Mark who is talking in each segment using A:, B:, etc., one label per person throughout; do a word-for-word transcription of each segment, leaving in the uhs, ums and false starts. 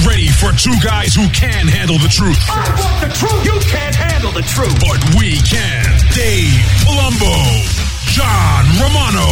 A: ready for two guys who can handle the truth.
B: I want the truth. You can't handle the truth.
A: But we can. Dave Palumbo, John Romano.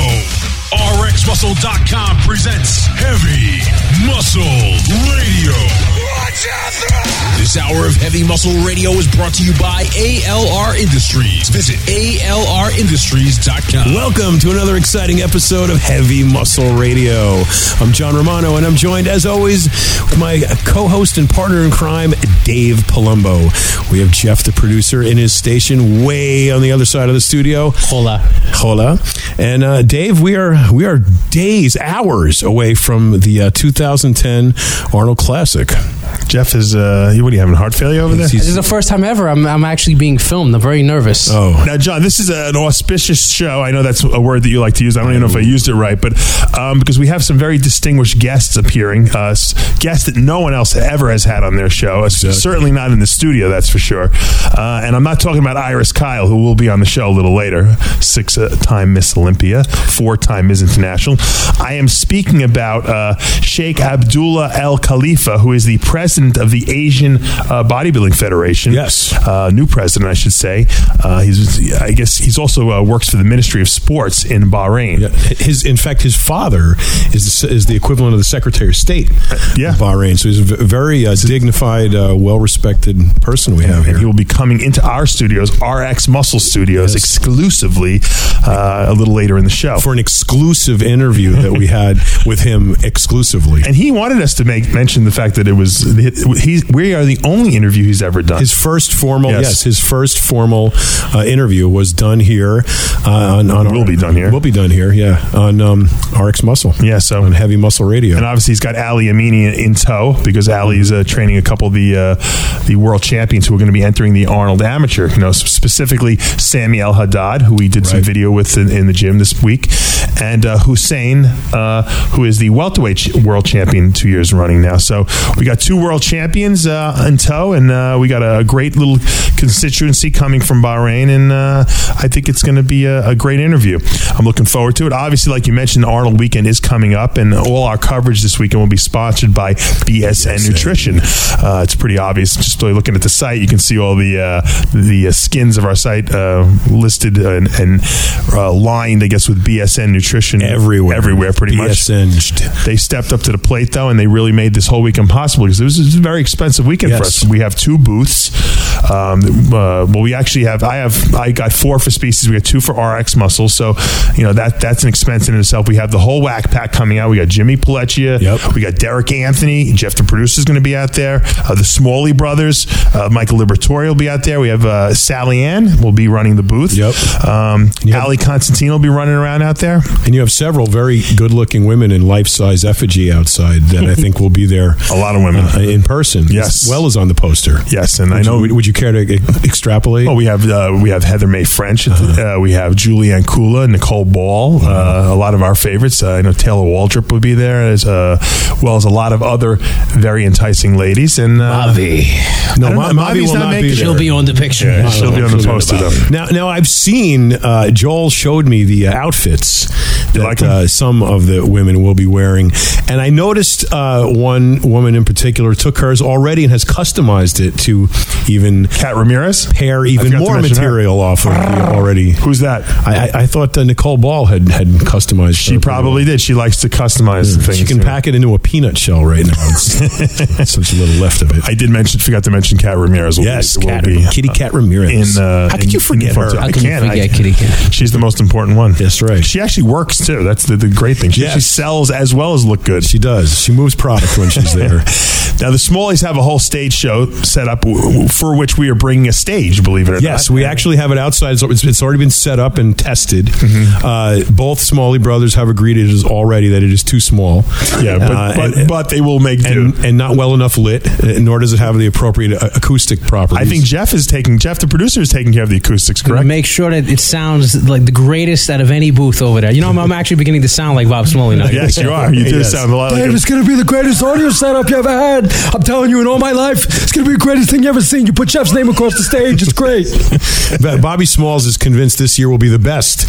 A: R X Muscle dot com presents Heavy Muscle Radio. Watch out! This hour of Heavy Muscle Radio is brought to you by A L R Industries. Visit A L R Industries dot com.
C: Welcome to another exciting episode of Heavy Muscle Radio. I'm John Romano, and I'm joined, as always, with my co-host and partner in crime, Dave Palumbo. We have Jeff, the producer, in his station way on the other side of the studio.
D: Hola.
C: Hola. And uh, Dave, we are we are days, hours away from the uh, two thousand ten Arnold Classic.
E: Jeff is, uh, what are you having, heart failure over there?
D: This is the first time ever I'm, I'm actually being filmed. I'm very nervous.
C: Oh.
E: Now, John, this is an auspicious show. I know that's a word that you like to use. I don't even know if I used it right, but um, because we have some very distinguished guests appearing, uh, guests that no one else ever has had on their show, exactly. Certainly not in the studio, that's for sure. Uh, and I'm not talking about Iris Kyle, who will be on the show a little later, six-time Miss Olympia, four-time Miss International. I am speaking about uh, Sheikh Abdullah Al Khalifa, who is the president of the Asian uh, Bodybuilding Federation.
C: Yes,
E: uh, new president, I should say. Uh, he's, I guess, he's also uh, works for the Ministry of Sports in Bahrain.
C: Yeah. His, in fact, his father is the, is the equivalent of the Secretary of State
E: yeah.
C: of Bahrain. So he's a very uh, dignified, uh, well-respected person we have
E: and
C: here.
E: He will be coming into our studios, R X Muscle Studios, yes. exclusively uh, a little later in the show
C: for an exclusive interview that we had with him exclusively.
E: And he wanted us to make mention the fact that it was. He's, we are the only interview he's ever done.
C: His first formal, yes,
E: yes
C: his first formal uh, interview was done here. Uh, on, on
E: will
C: our,
E: be done here.
C: Will be done here, yeah, on um, R X Muscle.
E: Yeah, so
C: on Heavy Muscle Radio.
E: And obviously he's got Ali Amini in, in tow because Ali's uh, training a couple of the uh, the world champions who are going to be entering the Arnold Amateur. You know, specifically Sami El Haddad, who we did right. some video with in, in the gym this week, and uh, Hussein, uh, who is the welterweight ch- world champion two years running now. So we got two world champions uh, in tow, and uh, we got a great little constituency coming from Bahrain, and uh, I think it's going to be a, a great interview. I'm looking forward to it. Obviously, like you mentioned, the Arnold weekend is coming up, and all our coverage this weekend will be sponsored by B S N Nutrition. Uh, it's pretty obvious. Just looking at the site, you can see all the uh, the uh, skins of our site uh, listed and, and uh, lined, I guess, with B S N Nutrition
C: everywhere,
E: everywhere, pretty
C: B S N.
E: much. They stepped up to the plate though, and they really made this whole weekend possible because it was, it was a very expensive weekend yes. for us. We have two booths. Um, uh, well, we actually have. I have. I got four for Species. We got two for R X Muscle. So, you know that that's an expense in itself. We have the whole whack pack coming out. We got Jimmy Pelletier.
C: Yep.
E: We got Derek Anthony. Jeff, the producer, is going to be out there. Uh, the Smalley brothers. Uh, Michael Liberatore will be out there. We have uh, Sally Ann will be running the booth.
C: Yep.
E: Um, Ali Constantine will be running around out there.
C: And you have several very good-looking women in life-size effigy outside that I think will be there.
E: A lot of women
C: uh, in person,
E: yes,
C: as well as on the poster.
E: Yes, and
C: would
E: I know.
C: You, would you care to e- extrapolate?
E: Oh, we have uh, we have Heather May French. Uh-huh. Uh, we have Julianne Kula, Nicole Ball. Uh, a lot of our favorites. Uh, I know Taylor Waldrop will be there, as uh, well as a lot of other very enticing ladies. And uh,
D: Mavi,
C: no, Ma- Mavi will not, not be there.
D: She'll be on the picture.
E: Yeah, she'll be on the poster though.
C: Now, now I've seen uh, Joel showed me the uh, outfits that
E: like
C: uh, some of the women will be wearing, and I noticed uh, one woman in particular took hers already and has customized it to even
E: Kat Ramirez
C: pair even more material her. off of the already.
E: Who's that?
C: I, I, I thought uh, Nicole Ball had, had customized.
E: She probably did. She likes to customize
C: yeah,
E: things.
C: She can pack it into a peanut shell right now. It's such a little left of it.
E: I did mention, forgot to mention Kat Ramirez. Will
C: yes,
E: be,
C: Kat,
E: will be,
C: Kitty Cat Ramirez.
E: In, uh,
C: How could
E: in,
C: you forget her?
D: How
E: I
D: can
E: can't.
D: you forget
E: I,
D: Kitty Cat?
E: She's the most important one.
C: That's right.
E: She actually works too. That's the, the great thing. She
C: yes.
E: actually sells as well as look good.
C: She does. She moves product when she's there.
E: Now, the Smalleys have a whole stage show set up for which we are bringing a stage, believe it or
C: yes,
E: not.
C: Yes, we actually have it outside. It's, it's already been set up and tested. Mm-hmm. Uh, both Smalley brothers have agreed it is already that it is too small.
E: Yeah, but,
C: uh,
E: but,
C: and,
E: but they will make do.
C: And, and not well enough lit, nor does it have the appropriate uh, acoustic properties.
E: I think Jeff is taking, Jeff, the producer, is taking care of the acoustics, correct?
D: Make sure that it sounds like the greatest out of any booth over there. You know, I'm, I'm actually beginning to sound like Bob Smalley now.
E: Yes, you are. You do yes. sound a lot like
F: Dave,
E: him.
F: It's going to be the greatest audio setup you ever had. I'm telling you, in all my life, it's going to be the greatest thing you ever seen. You put Jeff's name across the stage. It's great.
C: Bobby Smalls is convinced this year will be the best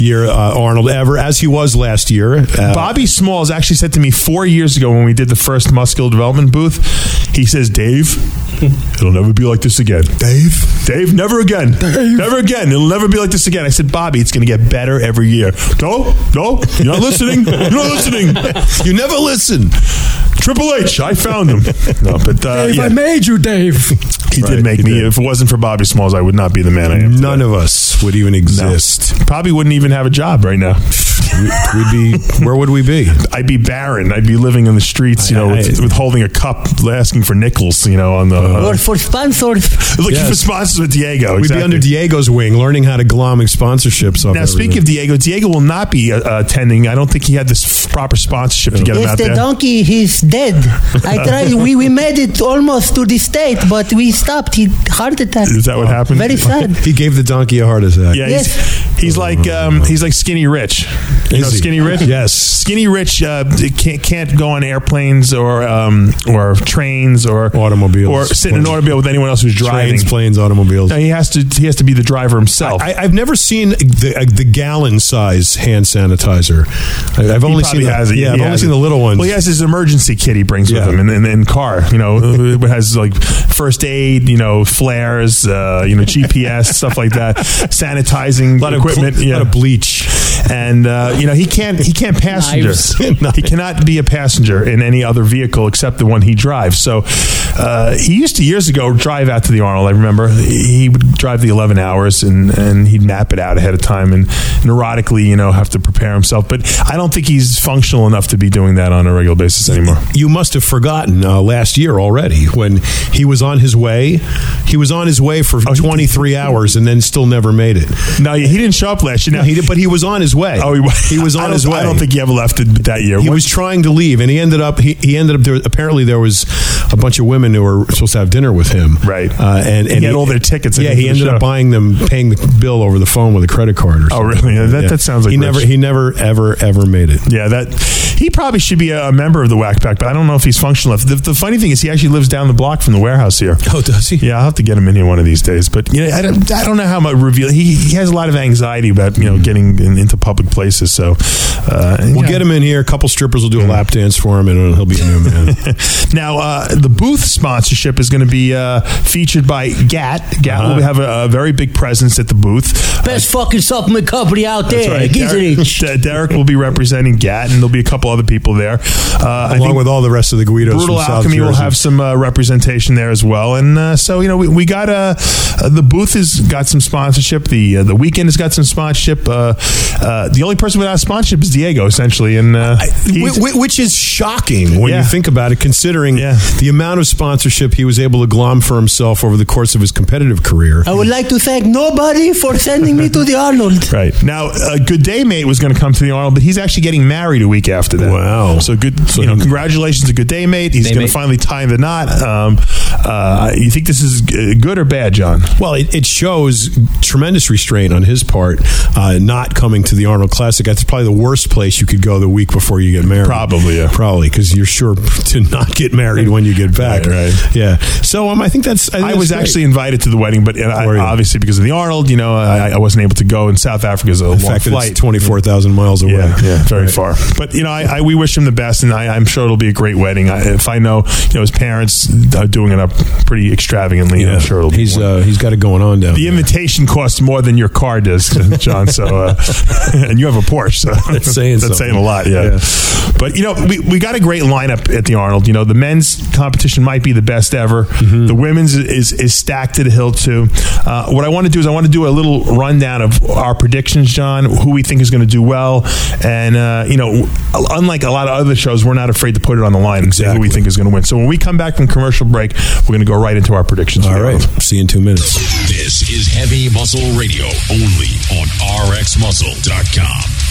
C: year uh, Arnold ever, as he was last year. Uh,
E: Bobby Smalls actually said to me four years ago when we did the first muscular development booth, he says, Dave, it'll never be like this again. Dave? Dave, never again. Dave. Never again. It'll never be like this again. I said, Bobby, it's going to get better every year. No, no, you're not listening. You're not listening. You never listen. Triple H, I found him. No, but uh,
F: Dave,
E: yeah.
F: I made you, Dave.
E: He
C: Right,
E: did make
C: he
E: me.
C: did.
E: If it wasn't for Bobby Smalls, I would not be the man I am.
C: None
E: today.
C: of us would even exist.
E: No. Probably wouldn't even have a job right now.
C: We'd be. Where would we be?
E: I'd be barren. I'd be living in the streets, you know,
C: I-
E: with,
C: I-
E: with holding a cup, asking for nickels, you know, on the uh,
G: Or for sponsors.
E: looking
C: Yes.
E: for sponsors with Diego.
C: We'd
E: exactly.
C: be under Diego's wing, learning how to glom sponsorships. Off
E: Now, speaking of Diego, Diego will not be uh, attending. I don't think he had this f- proper sponsorship to get him
G: Yes,
E: out
G: the
E: there.
G: donkey, he's dead. I tried. We, we made it almost to the state, but we stopped. He heart attack.
E: Is that what happened?
G: Very sad.
C: he gave the donkey a heart attack.
E: Yeah,
G: Yes.
E: he's, he's like um, he's like Skinny Rich. You
C: Is
E: know
C: he?
E: Skinny Rich?
C: Yes.
E: Skinny Rich uh, can't can't go on airplanes or um, or trains or
C: Automobiles.
E: or sit in an automobile with anyone else who's driving.
C: Trains, planes, automobiles.
E: No, he has to he has to be the driver himself.
C: I, I've never seen the uh, the gallon size hand sanitizer. I, I've
E: He
C: only
E: probably
C: seen the,
E: has it.
C: yeah,
E: He
C: I've only
E: has
C: seen
E: it.
C: the little ones.
E: Well, he has his emergency kit he brings
C: Yeah.
E: with him in, in, in car. You know, it has like first aid, you know, flares, uh, you know, G P S stuff like that, sanitizing
C: a lot
E: equipment,
C: of,
E: yeah.
C: a lot of bleach.
E: and uh, you know he can't he can't passenger.
D: Knives.
E: He cannot be a passenger in any other vehicle except the one he drives. So uh, he used to years ago drive out to the Arnold. I remember he would drive the eleven hours and, and he'd map it out ahead of time and neurotically, you know, have to prepare himself. But I don't think he's functional enough to be doing that on a regular basis anymore.
C: You must have forgotten uh, last year already when he was on his way. He was on his way for
E: he-
C: twenty-three hours and then still never made it.
E: No, he didn't show up last year.
C: No, he did, but he was on his way.
E: Oh, he,
C: he was
E: I
C: on
E: don't-
C: his way.
E: I don't think he ever left it that year.
C: He
E: What-
C: was trying to leave, and he ended up. He, he ended up there. Apparently, there was a bunch of women who were supposed to have dinner with him.
E: Right.
C: uh, and and
E: He had all their tickets, I
C: Yeah,
E: think,
C: he
E: for the
C: ended
E: show.
C: up buying them, paying the bill over the phone with a credit card. Or
E: Oh,
C: something.
E: really? Yeah, that- that sounds like
C: he
E: rich.
C: never. He never ever ever made it.
E: Yeah, that he probably should be a, a member of the Whack Pack, but I don't know if he's functional enough. The, the funny thing is, he actually lives down the block from the warehouse here.
C: Oh, does he?
E: Yeah, I'll have to get him in here one of these days. But you know, I don't, I don't know how much reveal. He, he has a lot of anxiety about you know getting in, into public places. So uh,
C: We'll get him in here. A couple strippers will do a lap dance for him, and he'll be a new man.
E: Now, uh, the booth sponsorship is going to be uh, featured by Gat. Gat
C: Uh-huh.
E: will have a, a very big presence at the booth.
G: Best fucking supplement company out
E: That's
G: there.
E: right. Derek,
G: Gizerich.
E: D- Derek will be representing Gat, and there'll be a couple other people there. Uh, I
C: Along
E: think
C: with all the rest of the Guidos
E: Brutal
C: from South
E: Alchemy will
C: Jersey.
E: have some uh, representation there as well, and uh, so you know we, we got uh, uh, the booth has got some sponsorship. The uh, the weekend has got some sponsorship. Uh, uh, the only person without sponsorship is Diego, essentially, and uh, he's-
C: Wh- wh- which is shocking when
E: Yeah.
C: you think about it, considering
E: Yeah.
C: the amount of sponsorship he was able to glom for himself over the course of his competitive career.
G: I would like to thank nobody for sending me to the Arnold.
E: right now, uh, Good Day Mate was going to come to the Arnold, but he's actually getting married a week after that.
C: Wow.
E: So good,
C: So
E: you know,
C: he-
E: congratulations to Good Day Mate. He's
D: Day
E: going
D: Mate.
E: to finally tie the knot. Um, uh, you think this is g- good or bad, John?
C: Well, it, it shows tremendous restraint on his part, uh, not coming to the Arnold Classic. That's probably the worst place you could go the week before you get married.
E: Probably, yeah.
C: Probably, because you're sure to not get married when you get back.
E: Right, right.
C: Yeah. So um, I think that's. I, think
E: I
C: that's
E: was
C: great.
E: actually invited to the wedding, but uh, I,
C: Were you?
E: obviously because of the Arnold, you know, I, I wasn't able to go. And South Africa is a
C: the
E: long
C: fact that
E: flight.
C: it's twenty-four thousand miles away.
E: Yeah, yeah, very
C: Right.
E: far. But you know, I, I, we wish him the best, and I, I'm sure it'll be a great wedding. I, if I know, you know, his parents are doing it up pretty extravagantly,
C: Yeah.
E: I'm sure it'll be.
C: he's
E: more.
C: uh, he's got it going on down
E: The
C: there.
E: invitation costs more than your car does, John. So, uh, and you have a Porsche, so
C: That's saying
E: that's
C: something.
E: saying a lot. Yeah.
C: Yeah.
E: But you know, we, we got a great lineup at the Arnold. You know, the men's competition might be the best ever.
C: Mm-hmm.
E: The women's is is stacked to the hill too. Uh, what I want to do is I want to do a little rundown of our predictions, John. Who we think is going to do well, and uh, you know, unlike a lot of other shows, we're not afraid to put it on the line and say who we
C: Exactly.
E: think is going to win. So when we come back from commercial break, we're going to go right into our predictions. for
C: All
E: the
C: right.
E: Arnold.
C: See you in two minutes.
A: This is Heavy Muscle Radio, only on R X Muscle dot com.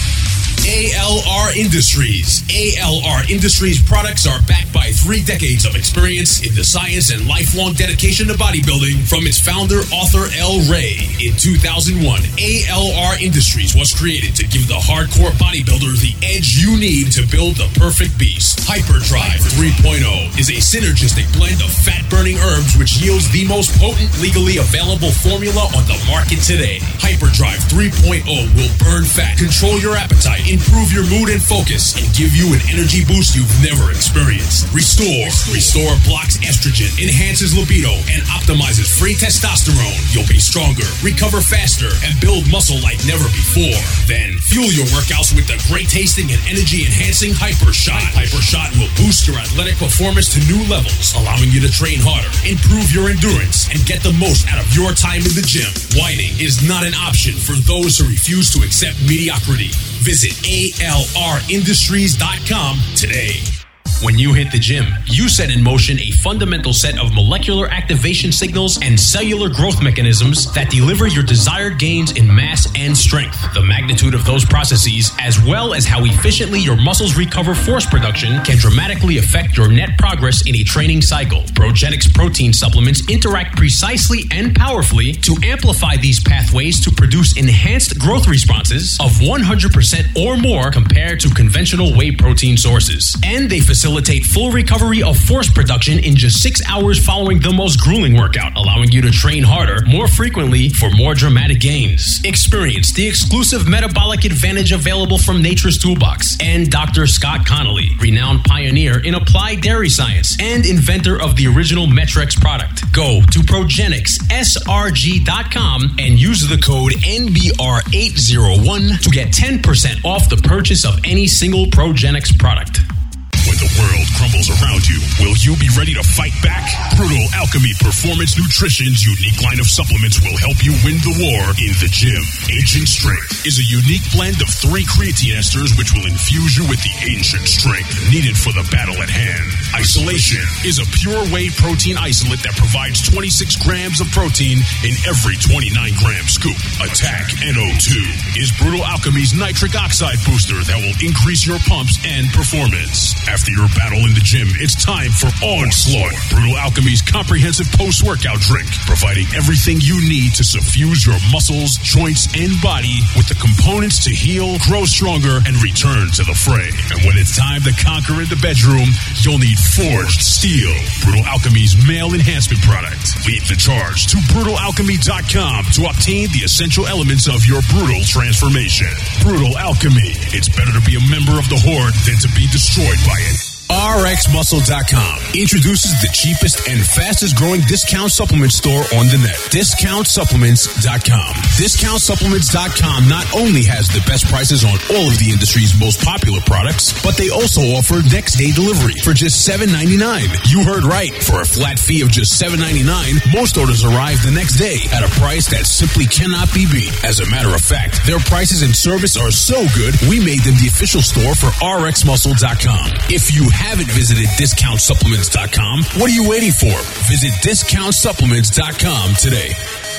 A: A L R Industries. A L R Industries products are backed by three decades of experience in the science and lifelong dedication to bodybuilding from its founder, author El Rey. In two thousand one, A L R Industries was created to give the hardcore bodybuilder the edge you need to build the perfect beast. Hyperdrive three point oh is a synergistic blend of fat-burning herbs which yields the most potent, legally available formula on the market today. Hyperdrive three point oh will burn fat, control your appetite, improve your mood and focus, and give you an energy boost you've never experienced. Restore. Restore blocks estrogen, enhances libido, and optimizes free testosterone. You'll be stronger, recover faster, and build muscle like never before. Then, fuel your workouts with the great-tasting and energy-enhancing Hyper Shot. Hyper Shot will boost your athletic performance to new levels, allowing you to train harder, improve your endurance, and get the most out of your time in the gym. Whining is not an option for those who refuse to accept mediocrity. Visit A L R industries dot com today. When you hit the gym, you set in motion a fundamental set of molecular activation signals and cellular growth mechanisms that deliver your desired gains in mass and strength. The magnitude of those processes, as well as how efficiently your muscles recover force production, can dramatically affect your net progress in a training cycle. Progenics protein supplements interact precisely and powerfully to amplify these pathways to produce enhanced growth responses of one hundred percent or more compared to conventional whey protein sources. And they facilitate Facilitate full recovery of force production in just six hours following the most grueling workout, allowing you to train harder, more frequently, for more dramatic gains. Experience the exclusive metabolic advantage available from Nature's Toolbox and Doctor Scott Connolly, renowned pioneer in applied dairy science and inventor of the original Metrex product. Go to progenics s r g dot com and use the code N B R eight oh one to get ten percent off the purchase of any single Progenics product. When the world crumbles around you, will you be ready to fight back? Brutal Alchemy Performance Nutrition's unique line of supplements will help you win the war in the gym. Ancient Strength is a unique blend of three creatine esters which will infuse you with the ancient strength needed for the battle at hand. Isolation is a pure whey protein isolate that provides twenty-six grams of protein in every twenty-nine gram scoop. Attack N O two is Brutal Alchemy's nitric oxide booster that will increase your pumps and performance. After your battle in the gym, it's time for Onslaught, Brutal Alchemy's comprehensive post-workout drink, providing everything you need to suffuse your muscles, joints, and body with the components to heal, grow stronger, and return to the fray. And when it's time to conquer in the bedroom, you'll need Forged Steel, Brutal Alchemy's male enhancement product. Lead the charge to brutal alchemy dot com to obtain the essential elements of your brutal transformation. Brutal Alchemy. It's better to be a member of the Horde than to be destroyed by it. R X muscle dot com introduces the cheapest and fastest growing discount supplement store on the net. discount supplements dot com. discount supplements dot com not only has the best prices on all of the industry's most popular products, but they also offer next day delivery for just seven ninety-nine. You heard right. For a flat fee of just seven ninety-nine, most orders arrive the next day at a price that simply cannot be beat. As a matter of fact, their prices and service are so good, we made them the official store for R X muscle dot com. If you haven't visited discount supplements dot com, what are you waiting for? Visit discount supplements dot com today.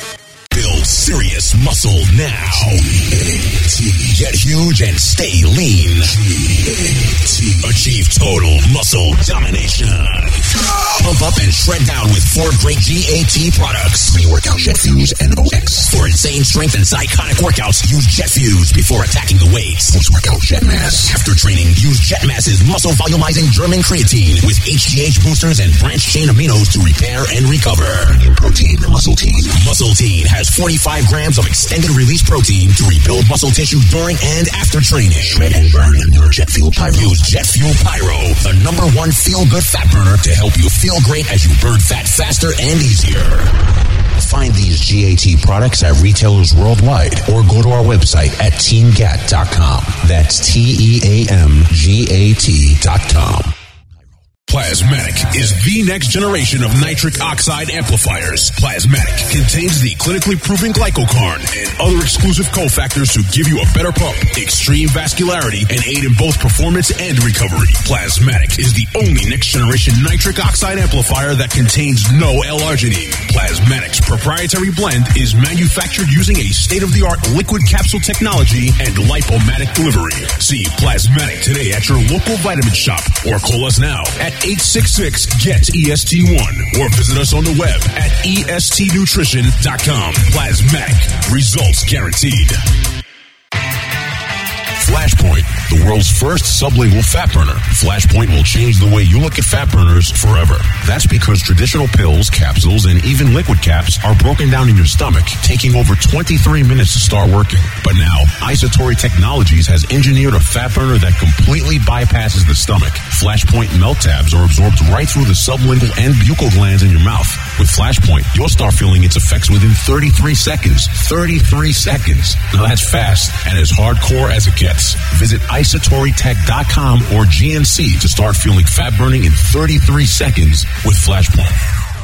A: Build serious muscle now. Get huge and stay lean. Achieve total muscle domination. Pump up and shred down with four great G A T products. Pre-workout Jet Fuse and O X. For insane strength and psychotic workouts, use Jet Fuse before attacking the weights. Post-workout Jet Mass. After training, use Jet Mass's muscle volumizing German creatine with H G H boosters and branched chain aminos to repair and recover. Premium protein, Muscle Team. Muscle Team has forty-five grams of extended release protein to rebuild muscle tissue during and after training. Shred and burn in your Jet Fuel Pyro. Use Jet Fuel Pyro, the number one feel-good fat burner, to help you feel great as you burn fat faster and easier. Find these G A T products at retailers worldwide or go to our website at team gat dot com. That's T E A M G A T dot com. Plasmatic is the next generation of nitric oxide amplifiers. Plasmatic contains the clinically proven glycocarn and other exclusive cofactors to give you a better pump, extreme vascularity, and aid in both performance and recovery. Plasmatic is the only next generation nitric oxide amplifier that contains no L-arginine. Plasmatic's proprietary blend is manufactured using a state-of-the-art liquid capsule technology and lipomatic delivery. See Plasmatic today at your local vitamin shop or call us now at eight six six, G E T, E S T one or visit us on the web at E S T nutrition dot com. Plasmatic. Results guaranteed. Flashpoint, the world's first sublingual fat burner. Flashpoint will change the way you look at fat burners forever. That's because traditional pills, capsules, and even liquid caps are broken down in your stomach, taking over twenty-three minutes to start working. But now, Isotori Technologies has engineered a fat burner that completely bypasses the stomach. Flashpoint melt tabs are absorbed right through the sublingual and buccal glands in your mouth. With Flashpoint, you'll start feeling its effects within thirty-three seconds. thirty-three seconds. Now that's fast and as hardcore as it gets. Visit isotori tech dot com or G N C to start feeling fat burning in thirty-three seconds with Flashpoint.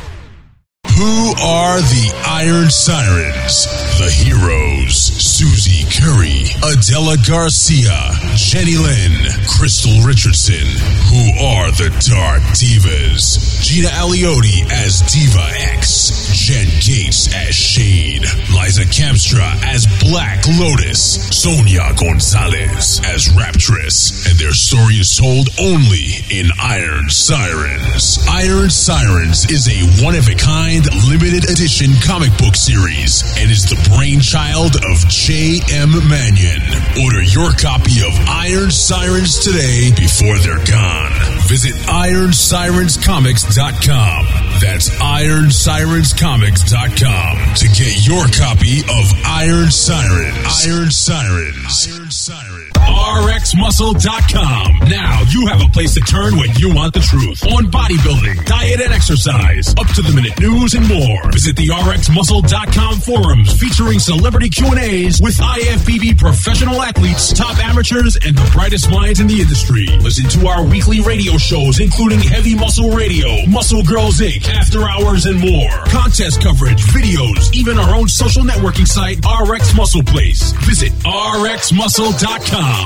A: Who are the Iron Sirens? The Heroes. Susie Curry, Adela Garcia, Jenny Lynn, Crystal Richardson. Who are the Dark Divas? Gina Aliotti as Diva X, Jen Gates as Shade, Liza Kamstra as Black Lotus, Sonia Gonzalez as Raptress, and their story is told only in Iron Sirens. Iron Sirens is a one-of-a-kind limited edition comic book series and is the brainchild of J M Mannion. Order your copy of Iron Sirens today before they're gone. Visit iron sirens comics dot com. That's iron sirens comics dot com to get your copy of Iron Sirens. Iron Sirens. Iron Sirens. R X muscle dot com. Now you have a place to turn when you want the truth on bodybuilding, diet, and exercise, up to the minute news and more. Visit the R X muscle dot com forums featuring celebrity Q and A's with I F B B professional athletes, top amateurs, and the brightest minds in the industry. Listen to our weekly radio shows, including Heavy Muscle Radio, Muscle Girls Incorporated, After Hours, and more. Contest coverage, videos, even our own social networking site, R X Muscle Place. Visit R X muscle dot com.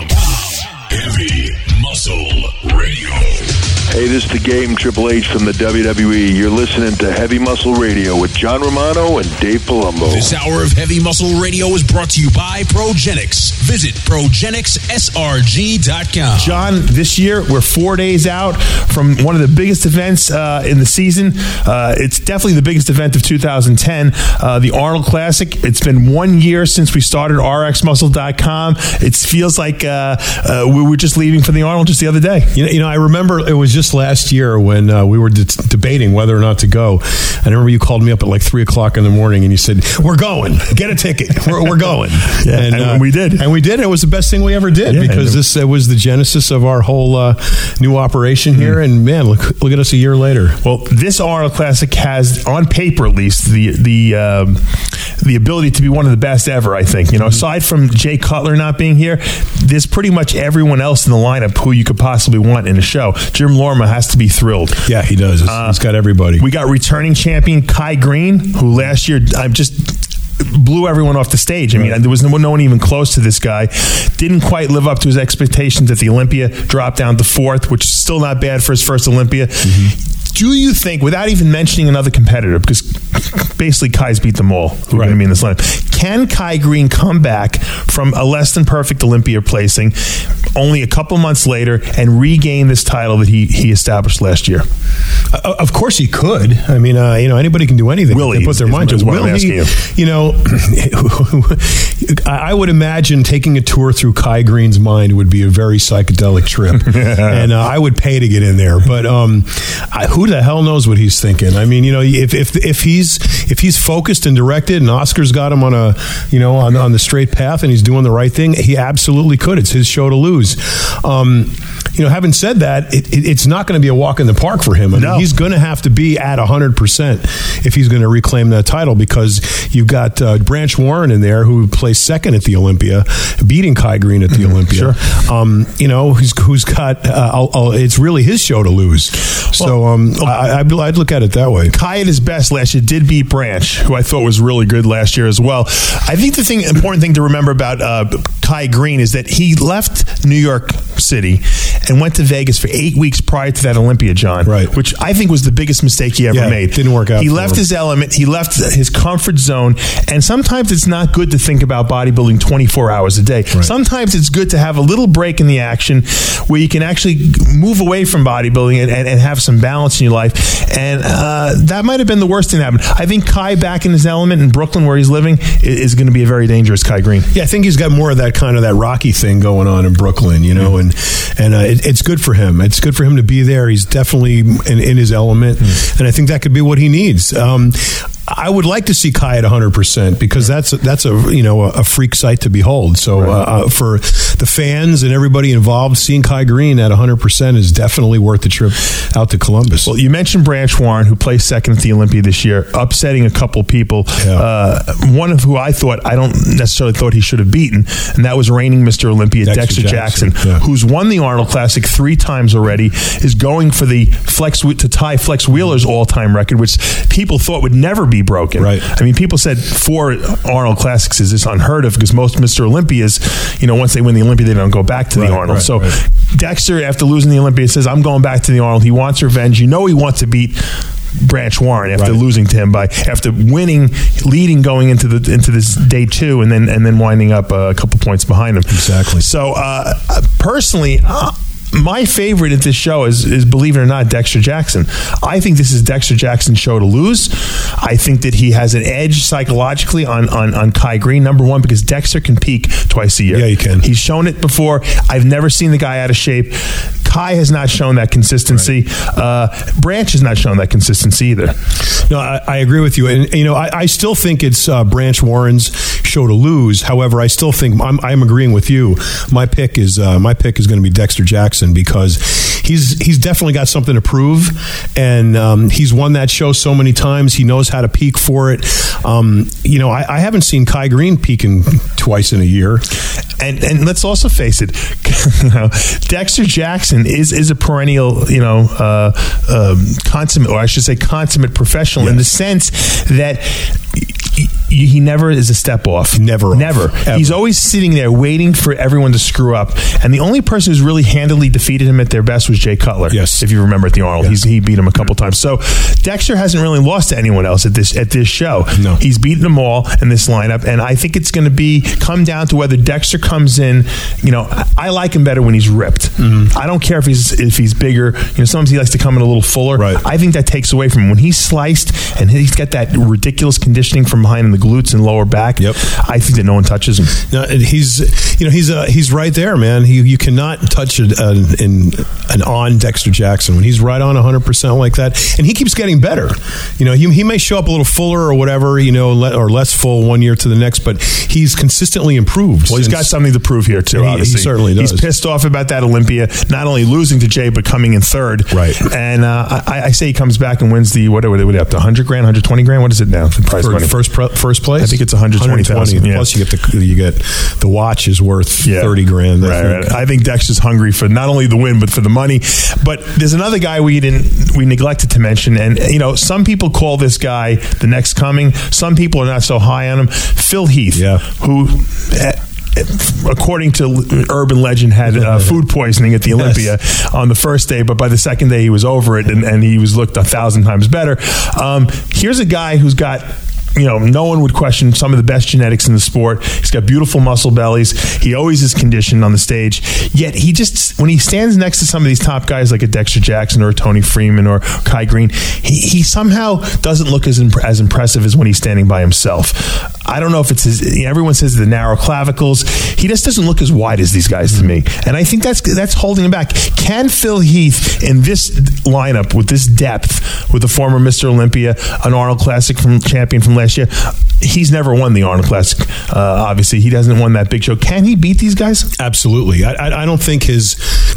A: Heavy Muscle Radio.
H: Hey, this is The Game, Triple H from the W W E. You're listening to Heavy Muscle Radio with John Romano and Dave Palumbo.
A: This hour of Heavy Muscle Radio is brought to you by Progenics. Visit progenics S R G dot com.
E: John, this year we're four days out from one of the biggest events uh, in the season. Uh, it's definitely the biggest event of two thousand ten, uh, the Arnold Classic. It's been one year since we started R X muscle dot com. It feels like uh, uh, we were just leaving for the Arnold just the other day.
C: You know, you know I remember it was just last year when uh, we were de- debating whether or not to go. I remember you called me up at like three o'clock in the morning and you said, "We're going. Get a ticket. We're, we're going."
E: Yeah, and, and uh, we did.
C: And we did. It was the best thing we ever did, yeah, because this uh, was the genesis of our whole uh, new operation here. Mm. And man, look look at us a year later.
E: Well, this Arnold Classic has, on paper at least, the the um, the ability to be one of the best ever. I think. You know, mm-hmm. aside from Jay Cutler not being here, there's pretty much everyone else in the lineup who you could possibly want in a show. Jim Lorma has to be thrilled.
C: Yeah, he does. Uh, He's got everybody.
E: We got returning champion Kai Green, who last year I'm just. blew everyone off the stage. I mean, right. there was no, no one even close to this guy. Didn't quite live up to his expectations at the Olympia. Dropped down to fourth, which is still not bad for his first Olympia. Mm-hmm. Do you think, without even mentioning another competitor, because basically Kai's beat them all who are going to be in this lineup, can Kai Green come back from a less than perfect Olympia placing only a couple months later and regain this title that he, he established last year?
C: Uh, of course he could. I mean, uh, you know, anybody can do anything.
E: Will
C: they
E: he?
C: Put their mind to it.
E: Will he? You.
C: you know, I would imagine taking a tour through Kai Green's mind would be a very psychedelic trip, and uh, I would pay to get in there. But um, I, who the hell knows what he's thinking? I mean, you know, if if if he's if he's focused and directed, and Oscar's got him on a you know on on the straight path, and he's doing the right thing, he absolutely could. It's his show to lose. Um, you know, having said that, it, it, it's not going to be a walk in the park for him. I mean,
E: No.
C: he's going to have to be at one hundred percent if he's going to reclaim that title, because you've got uh, Branch Warren in there who placed second at the Olympia, beating Kai Green at the Olympia.
E: Sure.
C: Um, you know, who's, who's got, uh, I'll, I'll, it's really his show to lose. So um, I, I'd, I'd look at it that way.
E: Kai at his best last year did beat Branch, who I thought was really good last year as well. I think the thing, important thing to remember about uh, Kai Green is that he left New York City and went to Vegas for eight weeks prior to that Olympia, John.
C: Right.
E: Which I think was the biggest mistake he ever
C: Yeah,
E: made.
C: didn't work out
E: He
C: for
E: left
C: him.
E: his element. He left his comfort zone. And sometimes it's not good to think about bodybuilding twenty-four hours a day.
C: Right.
E: Sometimes it's good to have a little break in the action where you can actually move away from bodybuilding and, and, and have some balance in your life. And uh, that might have been the worst thing that happened. I think Kai back in his element in Brooklyn, where he's living, is, is going to be a very dangerous Kai Green.
C: Yeah, I think he's got more of that kind of that Rocky thing going on in Brooklyn, you know, and and uh, it, it's good for him. It's good for him to be there. He's definitely in, in his element, mm. and I think that could be what he needs. Um, I would like to see Kai at one hundred percent because that's that's a you know a freak sight to behold. So right. uh, for the fans and everybody involved, seeing Kai Green at one hundred percent is definitely worth the trip out to Columbus.
E: Well, you mentioned Branch Warren, who placed second at the Olympia this year, upsetting a couple people.
C: Yeah.
E: Uh, one of who I thought I don't necessarily thought he should have beaten, and that was reigning Mister Olympia Dexter, Dexter Jackson, Jackson yeah. who's won the Arnold Classic three times already, is going for the Flex to tie Flex Wheeler's all-time record, which people thought would never be broken.
C: Right.
E: I mean, people said four Arnold Classics is this unheard of because most Mister Olympias, you know, once they win the Olympia, they don't go back to
C: right,
E: the Arnold.
C: Right,
E: so
C: right.
E: Dexter, after losing the Olympia, says, I'm going back to the Arnold. He wants revenge. You know he wants to beat Branch Warren after
C: right.
E: losing to him by after winning, leading going into the into this day two, and then and then winding up uh, a couple points behind him.
C: Exactly.
E: So uh, personally. Uh, My favorite at this show is, is, believe it or not, Dexter Jackson. I think this is Dexter Jackson's show to lose. I think that he has an edge psychologically on, on, on Kai Green, number one, because Dexter can peak twice a year.
C: Yeah, he can.
E: He's shown it before. I've never seen the guy out of shape. Kai has not shown that consistency. Right. Uh, Branch has not shown that consistency either.
C: No, I, I agree with you. And, you know, I, I still think it's uh, Branch Warren's show to lose. However, I still think I'm, I'm agreeing with you. My pick is uh, my pick is going to be Dexter Jackson because he's he's definitely got something to prove, and um, he's won that show so many times. He knows how to peak for it. Um, you know, I, I haven't seen Kai Green peaking twice in a year.
E: And and let's also face it, you know, Dexter Jackson is is a perennial, you know, uh, um, consummate, or I should say, consummate professional, yes. in the sense that he, he never is a step off.
C: Never,
E: never.
C: Off,
E: He's always sitting there waiting for everyone to screw up. And the only person who's really handily defeated him at their best was Jay Cutler.
C: Yes,
E: if you remember at the Arnold,
C: yes.
E: He's, he beat him a couple times. So Dexter hasn't really lost to anyone else at this at this show.
C: No,
E: he's beaten them all in this lineup, and I think it's going to be come down to whether Dexter comes in. You know, I, I like him better when he's ripped. Mm-hmm. I don't care if he's if he's bigger. You know, sometimes he likes to come in a little fuller.
C: Right.
E: I think that takes away from him when he's sliced and he's got that ridiculous conditioning from behind in the glutes and lower back.
C: Yep.
E: I think that no one touches him.
C: No, and he's you know he's uh, he's right there, man. He, you cannot touch a, a, in an on Dexter Jackson when he's right on one hundred percent like that, and he keeps getting better. You know, he he may show up a little fuller or whatever, you know, or less full one year to the next, but he's consistently improved.
E: Well, he's got something to prove here too.
C: He,
E: obviously,
C: he certainly does.
E: He's pissed off about that Olympia, not only losing to Jay but coming in third.
C: Right.
E: And uh, I, I say he comes back and wins the what? What are they up to? one hundred grand, one hundred twenty grand? What is it now? The prize money.
C: First first place.
E: I think it's one hundred twenty thousand. Yeah.
C: Plus you get the you get the watch is worth yeah. thirty grand. I
E: right,
C: think.
E: right. I think Dexter's hungry for not only the win but for the money. But there's another guy we didn't we neglected to mention, and you know some people call this guy the next coming. Some people are not so high on him. Phil Heath,
C: yeah.
E: who. Uh, according to urban legend, had uh, food poisoning at the Olympia yes. on the first day, but by the second day he was over it, and, and he was looked a thousand times better. Um, here's a guy who's got, you know, no one would question some of the best genetics in the sport. He's got beautiful muscle bellies. He always is conditioned on the stage. Yet he just, when he stands next to some of these top guys like a Dexter Jackson or a Tony Freeman or Kai Green, he, he somehow doesn't look as imp- as impressive as when he's standing by himself. I don't know if it's his, everyone says the narrow clavicles. He just doesn't look as wide as these guys to me. And I think that's that's holding him back. Can Phil Heath in this lineup with this depth with the former Mister Olympia, an Arnold Classic from champion from last year, he's never won the Arnold Classic. Uh, obviously, he hasn't won that big show. Can he beat these guys?
C: Absolutely. I, I, I don't think his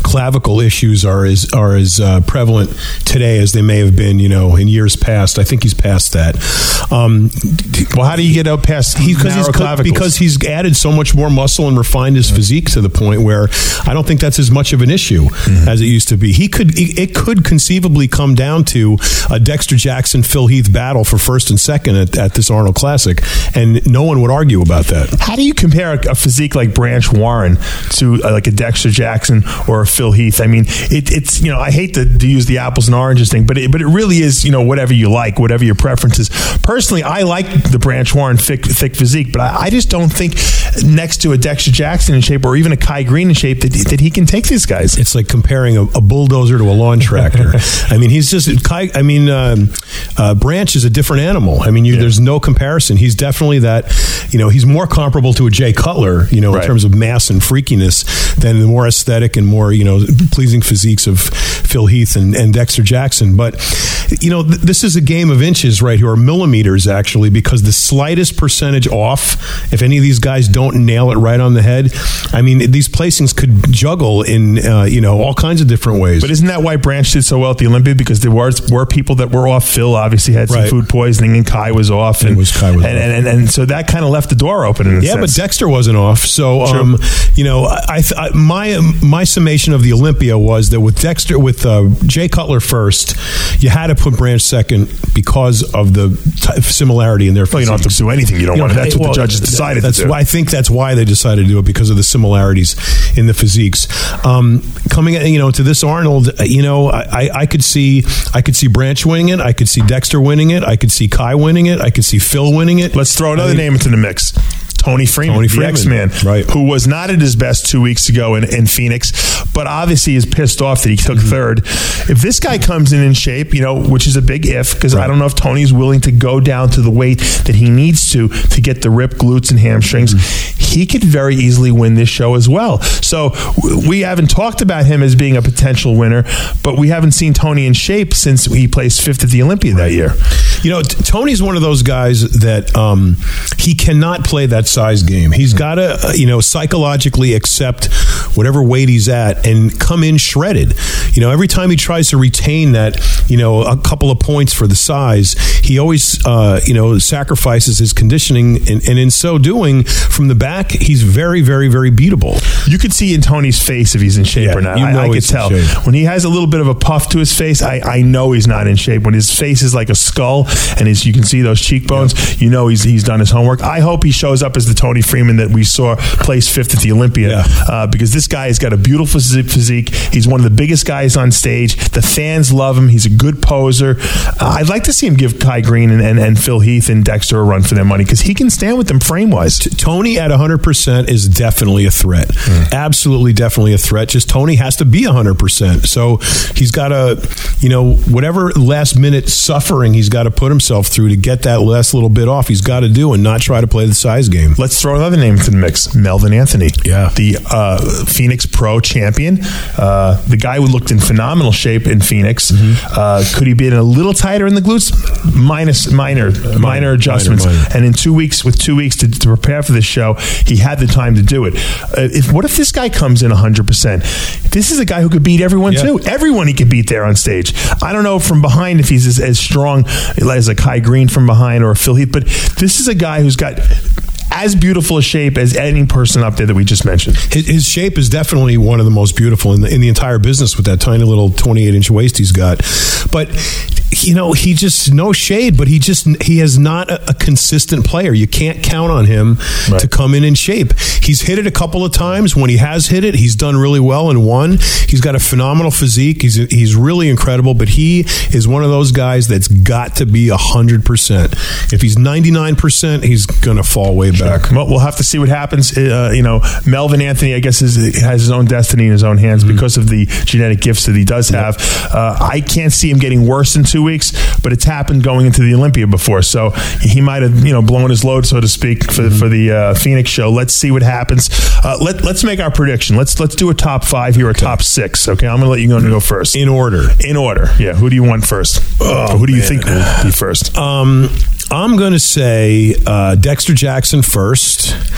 C: clavicle issues are as are as uh, prevalent today as they may have been, you know, in years past. I think he's past that. Um,
E: well, how do you get out past
C: he,
E: narrow
C: he's,
E: clavicles?
C: Because he's added so much more muscle and refined his physique to the point where I don't think that's as much of an issue mm-hmm. as it used to be. He could it could conceivably come down to a Dexter Jackson Phil Heath battle for first and second at, at this Arnold Classic, and no one would argue about that.
E: How do you compare a, a physique like Branch Warren to uh, like a Dexter Jackson or a Phil Heath? I mean, it, it's you know I hate to, to use the apples and oranges thing, but it, but it really is you know whatever you like, whatever your preference is. Personally, I like the Branch Warren thick, thick physique, but I, I just don't think next to a Dexter Jackson in shape or even a Kai Green in shape that, that he can take these guys.
C: It's like comparing a, a bulldozer to a lawn tractor. I mean, he's just Kai. I mean, um, uh, Branch is a different animal. I mean, you, yeah. there's no comparison. He's definitely that. You know, he's more comparable to a Jay Cutler. You know, right. in terms of mass and freakiness than the more aesthetic and more you know pleasing physiques of Phil Heath and, and Dexter Jackson. But you know, th- this is a game of inches, right? Or millimeters, actually, because the slightest percentage off, if any of these guys don't nail it right on the head, I mean, these placings could juggle in uh, you know all kinds of different ways.
E: But isn't that why Branch did so well at the Olympia? Because there were were people that were off. Phil obviously had some
C: right.
E: food poisoning, and Kai was off, and
C: and, was, Kai was
E: and,
C: off.
E: and, and, and so that kind of left the door open. In a
C: yeah,
E: sense.
C: but Dexter wasn't off. So um, you know, I, I my my summation of the Olympia was that with Dexter with uh, Jay Cutler first, you had to put Branch second because of the t- similarity in their.
E: Well, you don't have to do anything you don't you want. Know, that's what well, the judges decided
C: that's
E: to do.
C: Why, I think that's why they decided to do it, because of the similarities in the physiques. Um, coming, you know, to this Arnold, you know, I, I could see, I could see Branch winning it. I could see Dexter winning it. I could see Kai winning it. I could see Phil winning it.
E: Let's throw another I mean, name into the mix. Tony Freeman,
C: Tony
E: the
C: Freeman,
E: X-Man,
C: right.
E: who was not at his best two weeks ago in, in Phoenix, but obviously is pissed off that he took mm-hmm. third. If this guy comes in in shape, you know, which is a big if, because right. I don't know if Tony's willing to go down to the weight that he needs to to get the ripped glutes and hamstrings, mm-hmm. he could very easily win this show as well. So we haven't talked about him as being a potential winner, but we haven't seen Tony in shape since he placed fifth at the Olympia that year.
C: You know, t- Tony's one of those guys that um, he cannot play that size game. He's got to, you know, psychologically accept whatever weight he's at and come in shredded. You know, every time he tries to retain that, you know, a couple of points for the size, he always, uh, you know, sacrifices his conditioning. And, and in so doing, from the back, he's very, very, very beatable.
E: You could see in Tony's face if he's in shape
C: yeah,
E: or not.
C: You know
E: I, I could tell. When he has a little bit of a puff to his face, I, I know he's not in shape. When his face is like a skull and his, you can see those cheekbones, yeah. you know he's he's done his homework. I hope he shows up as the Tony Freeman that we saw place fifth at the Olympia, yeah. uh, because this guy has got a beautiful physique. He's one of the biggest guys on stage. The fans love him. He's a good poser. Uh, I'd like to see him give Kai Green and, and, and Phil Heath and Dexter a run for their money, because he can stand with them frame-wise.
C: T- Tony at one hundred percent is definitely a threat. Mm. Absolutely, definitely a threat. Just Tony has to be one hundred percent. So he's got to, you know, whatever last-minute suffering he's got to put himself through to get that last little bit off, he's got to do and not try to play the size game.
E: Let's throw another name into the mix. Melvin Anthony.
C: Yeah.
E: The uh, Phoenix Pro champion. Uh, the guy who looked in phenomenal shape in Phoenix. Mm-hmm. Uh, could he be in a little tighter in the glutes? Minus, minor, minor, minor adjustments. Minor, minor. And in two weeks, with two weeks to, to prepare for this show, he had the time to do it. Uh, if What if this guy comes in one hundred percent? This is a guy who could beat everyone, yeah. too. Everyone he could beat there on stage. I don't know from behind if he's as, as strong as a Kai Green from behind or a Phil Heath, but this is a guy who's got as beautiful a shape as any person up there that we just mentioned.
C: His, his shape is definitely one of the most beautiful in the, in the entire business, with that tiny little twenty-eight inch waist he's got. But you know, he just, no shade, but he just, he is not a, a consistent player. You can't count on him right. to come in in shape. He's hit it a couple of times. When he has hit it, he's done really well and won. He's got a phenomenal physique. He's he's really incredible, but he is one of those guys that's got to be one hundred percent. If he's ninety-nine percent, he's going to fall way back.
E: Well, we'll have to see what happens. Uh, you know, Melvin Anthony, I guess, is, has his own destiny in his own hands mm-hmm. because of the genetic gifts that he does have. Yep. Uh, I can't see him getting worse in two weeks, but it's happened going into the Olympia before, so he might have, you know, blown his load, so to speak, for mm-hmm. for the uh, Phoenix show. Let's see what happens. Uh, let Let's make our prediction. Let's let's do a top five here, a okay. top six. Okay, I'm going to let you go, go first
C: in order.
E: In order, yeah. Who do you want first?
C: Oh,
E: or who do
C: man.
E: you think will be first?
C: Um. I'm going to say uh, Dexter Jackson first.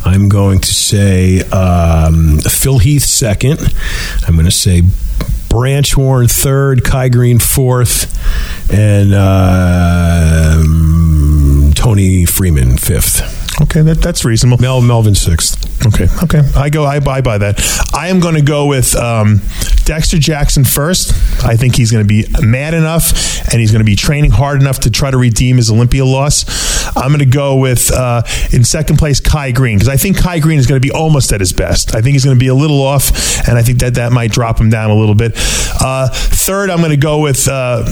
C: I'm going to say um, Phil Heath second. I'm going to say Branch Warren third, Kai Green fourth, and uh, um, Tony Freeman fifth.
E: Okay, that, that's reasonable.
C: Mel Melvin sixth.
E: Okay, okay. I go. I buy by that. I am going to go with um, Dexter Jackson first. I think he's going to be mad enough, and he's going to be training hard enough to try to redeem his Olympia loss. I'm going to go with uh, in second place Kai Green, because I think Kai Green is going to be almost at his best. I think he's going to be a little off, and I think that that might drop him down a little bit. Uh, third, I'm going to go with. Uh,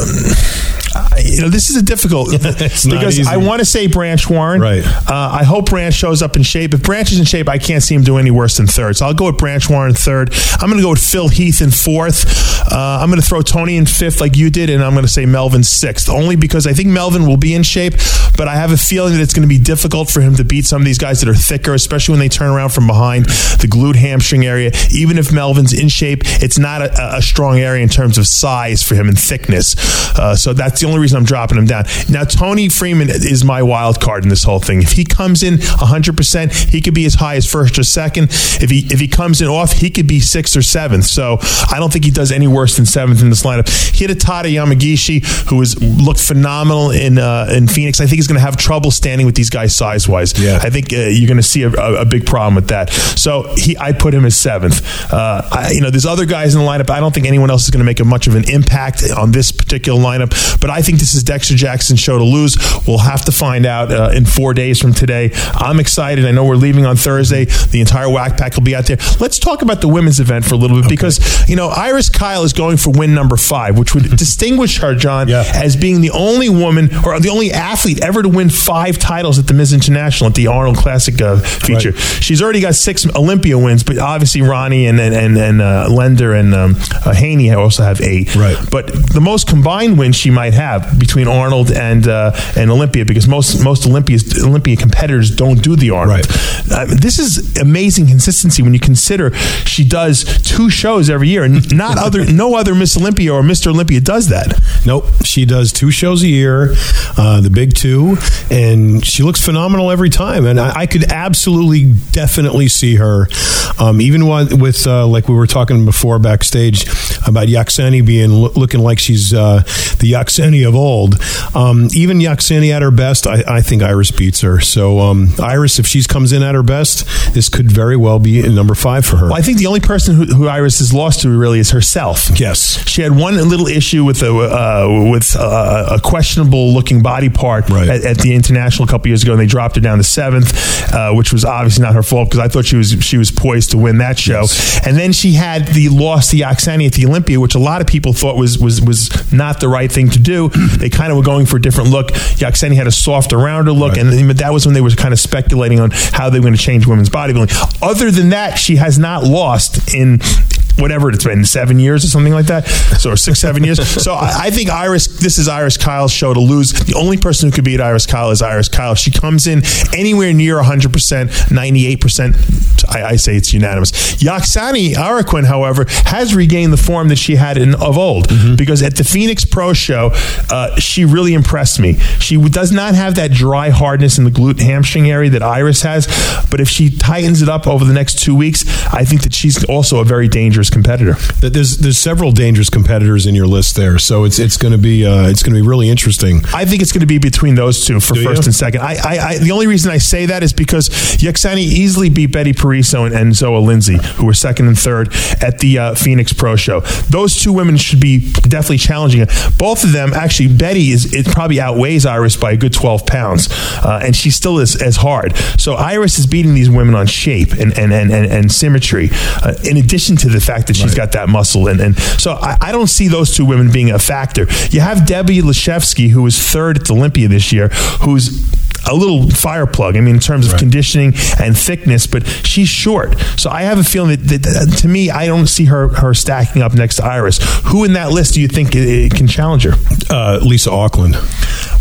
E: um, you know, this is a difficult because I want to say Branch Warren.
C: Right.
E: Uh, I hope Branch shows up in shape. If Branch is in shape, I can't see him do any worse than third. So I'll go with Branch Warren third. I'm going to go with Phil Heath in fourth. Uh, I'm going to throw Tony in fifth like you did, and I'm going to say Melvin sixth. Only because I think Melvin will be in shape, but I have a feeling that it's going to be difficult for him to beat some of these guys that are thicker, especially when they turn around from behind the glute hamstring area. Even if Melvin's in shape, it's not a, a strong area in terms of size for him and thickness. Uh, so that's the only reason I'm dropping him down. Now, Tony Freeman is my wild card in this whole thing. If he comes in one hundred percent, he could be as high as first or second. If he if he comes in off, he could be sixth or seventh. So I don't think he does any worse than seventh in this lineup. Hidetada Yamagishi, who has looked phenomenal in uh, in Phoenix, I think he's going to have trouble standing with these guys size-wise. Yeah. I think uh, you're going to see a, a, a big problem with that. So he, I put him as seventh. Uh, I, you know, there's other guys in the lineup. I don't think anyone else is going to make a much of an impact on this particular lineup, but I think this is Dexter Jackson's show to lose. We'll have to find out uh, in four days from today. I'm excited. I know we're leaving on Thursday. The entire Whack Pack will be out there. Let's talk about the women's event for a little bit, okay, because, you know, Iris Kyle is going for win number five, which would distinguish her, John, yeah, as being the only woman or the only athlete ever to win five titles at the Miz International at the Arnold Classic uh, feature. Right. She's already got six Olympia wins, but obviously Ronnie and and and, and uh, Lender and um, uh, Haney also have eight. Right. But the most combined wins she might have between Arnold and uh, and Olympia, because most most Olympia's Olympia competitors don't do the Arnold. Right. Uh, this is amazing consistency when you consider she does two shows every year, and not other no other Miss Olympia or Mister Olympia does that.
C: Nope, she does two shows a year, uh, the big two, and she looks phenomenal every time. And I, I could absolutely, definitely see her, um, even with uh, like we were talking before backstage about Yaksani being lo- looking like she's uh, the Yaksani of old. Um, even Yaksani at her best, I, I think Iris beats her. So um, Iris, if she comes in at her best, this could very well be number five for her.
E: Well, I think the only person who, who Iris has lost to really is herself.
C: Yes,
E: she had one little issue with a uh, with a, a questionable looking body part right. at, at the International a couple years ago, and they dropped her down to seventh, uh, which was obviously not her fault, because I thought she was she was poised to win that show. Yes. And then she had the loss to Yaksani at the Olympia, which a lot of people thought was was was not the right thing to do. They kind of were going for a different look. Yaksani had a softer, rounder look, right. and that was when they were kind of speculating on how they were going to change women's bodybuilding. Other than that, she has not lost in whatever it's been, seven years or something like that. So, or six, seven years. So I, I think Iris, this is Iris Kyle's show to lose. The only person who could beat Iris Kyle is Iris Kyle. If she comes in anywhere near one hundred percent, ninety-eight percent, I, I say it's unanimous. Yaksani Araquin, however, has regained the form that she had in, of old, mm-hmm. because at the Phoenix Pro Show, uh, she really impressed me. She does not have that dry hardness in the glute hamstring area that Iris has, but if she tightens it up over the next two weeks, I think that she's also a very dangerous competitor.
C: There's there's several dangerous competitors in your list there, so it's it's going to be uh, it's going to be really interesting.
E: I think it's going to be between those two for Do first you? and second. I, I, I the only reason I say that is because Yaksani easily beat Betty Pariso and, and Zoa Lindsay, who were second and third at the uh, Phoenix Pro Show. Those two women should be definitely challenging her. Both of them, actually, Betty is it probably outweighs Iris by a good twelve pounds, uh, and she still is as hard. So Iris is beating these women on shape and and and and, and symmetry, uh, in addition to the fact that she's right. got that muscle. And, and so I, I don't see those two women being a factor. You have Debbie Leshevsky, who was third at the Olympia this year, who's a little fire plug, I mean, in terms of right. conditioning and thickness, but she's short. So I have a feeling that, that, that to me, I don't see her her stacking up next to Iris. Who in that list do you think it, it can challenge her?
C: Uh, Lisa Auckland.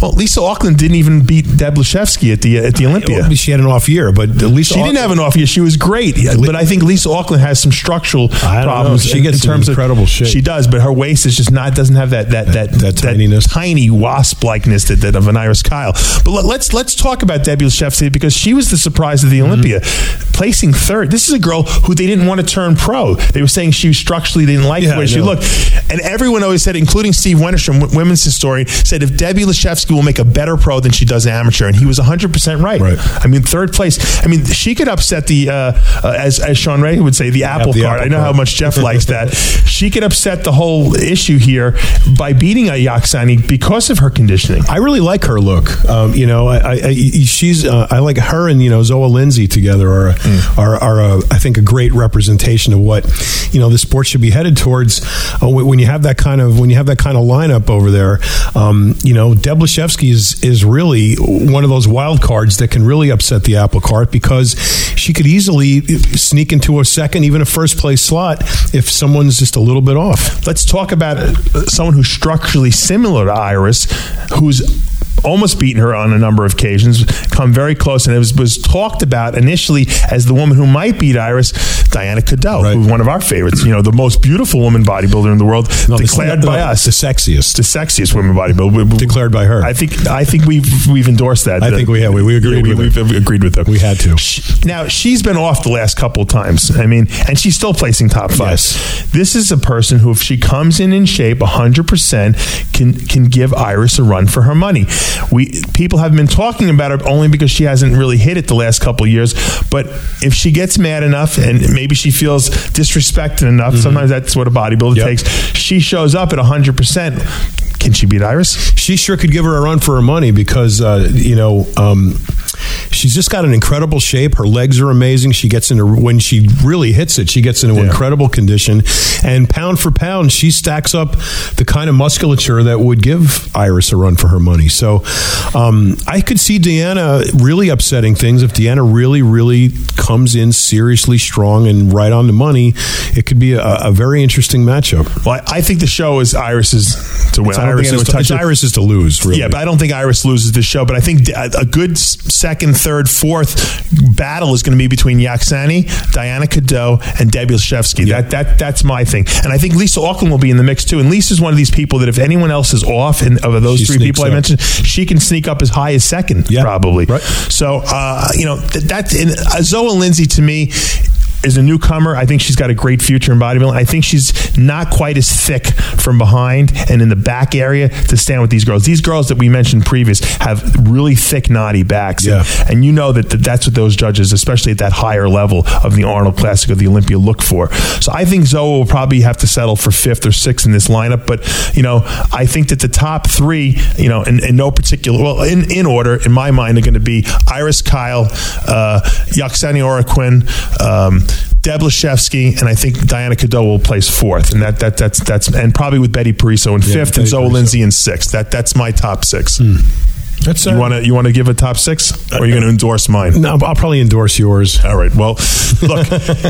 E: Well, Lisa Auckland didn't even beat Deb Leshevsky at the at the Olympia.
C: Well, she had an off year, but Lisa
E: she didn't have an off year. She was great, but I think Lisa Auckland has some structural problems.
C: She gets
E: in terms
C: in incredible
E: of
C: shape.
E: She does, but her waist is just not doesn't have that that that,
C: that, that tininess,
E: tiny wasp likeness that, that of an Iris Kyle. But let, let's let's talk about Debbie Leshevsky because she was the surprise of the Olympia, mm-hmm. placing third. This is a girl who they didn't want to turn pro. They were saying she was structurally they didn't like
C: yeah,
E: the way she looked, and everyone always said, including Steve Wennerstrom, women's historian, said if Debbie Leshevsky will make a better pro than she does amateur, and he was one hundred percent right.
C: right.
E: I mean, third place. I mean, she could upset the uh, uh, as as Sean Ray would say, the apple
C: the
E: cart.
C: apple
E: I know
C: cart.
E: how much Jeff likes that. She could upset the whole issue here by beating a Yaksani because of her conditioning.
C: I really like her look. Um, you know, I, I, she's uh, I like her and you know Zoa Lindsay together are mm. are, are a, I think a great representation of what you know the sport should be headed towards. Uh, when you have that kind of when you have that kind of lineup over there, um, you know, Deb Leshevsky is is really one of those wild cards that can really upset the apple cart because she could easily sneak into a second, even a first place slot if someone's just a little bit off.
E: Let's talk about someone who's structurally similar to Iris, who's almost beaten her on a number of occasions, come very close, and it was, was talked about initially as the woman who might beat Iris, Diana Cadell,
C: right.
E: who's one of our favorites. You know, the most beautiful woman bodybuilder in the world,
C: no,
E: declared
C: the,
E: by
C: no,
E: us,
C: the sexiest,
E: the sexiest woman bodybuilder,
C: declared by her.
E: I think I think we've we've endorsed that.
C: I think we have. We, we agreed.
E: Yeah, we,
C: with
E: we've
C: her.
E: agreed with her.
C: We had to.
E: She, now she's been off the last couple of times. I mean, and she's still placing top five.
C: Yes.
E: This is a person who, if she comes in in shape, one hundred percent can can give Iris a run for her money. We people have been talking about her only because she hasn't really hit it the last couple of years. But if she gets mad enough and maybe she feels disrespected enough, mm-hmm. sometimes that's what a bodybuilder
C: yep.
E: takes. She shows up at one hundred percent. Can she beat Iris?
C: She sure could give her a run for her money because, uh, you know, um, she's just got an incredible shape. Her legs are amazing. She gets into, when she really hits it, she gets into
E: yeah.
C: incredible condition. And pound for pound, she stacks up the kind of musculature that would give Iris a run for her money. So um, I could see Deanna really upsetting things. If Deanna really, really comes in seriously strong and right on the money, it could be a, a very interesting matchup.
E: Well, I think the show is Iris's to win.
C: It's
E: I don't
C: Iris
E: think
C: is to, it's Iris is to lose, really.
E: Yeah, but I don't think Iris loses the show. But I think a good second, third, fourth battle is going to be between Yaksani, Diana Cadell, and Debbie Leshevsky.
C: Yeah.
E: That that that's my thing. And I think Lisa Auckland will be in the mix too. And Lisa's one of these people that if anyone else is off, in, of those
C: She
E: three
C: sneaks
E: people I
C: up.
E: mentioned, she can sneak up as high as second,
C: Yeah.
E: probably.
C: Right.
E: So uh, you know th- that and, uh, Zoa Lindsay to me is a newcomer. I think she's got a great future in bodybuilding. I think she's not quite as thick from behind and in the back area to stand with these girls. These girls that we mentioned previous have really thick, knotty backs.
C: Yeah.
E: And, and you know that, that that's what those judges, especially at that higher level of the Arnold Classic or the Olympia, look for. So I think Zoa will probably have to settle for fifth or sixth in this lineup. But, you know, I think that the top three, you know, in, in no particular, well, in, in order, in my mind, are going to be Iris Kyle, uh, Yaksani Oroquin, um, Deb Leshevsky, and I think Diana Cadell will place fourth, and that that that's that's and probably with Betty Pariso in
C: Yeah,
E: fifth,
C: Betty
E: and Zoa
C: Pariso.
E: Lindsay in sixth. That that's my top six.
C: Mm. That's
E: You want to you want to give a top six, or are you going to endorse mine?
C: No, I'll probably endorse yours.
E: All right. Well, look.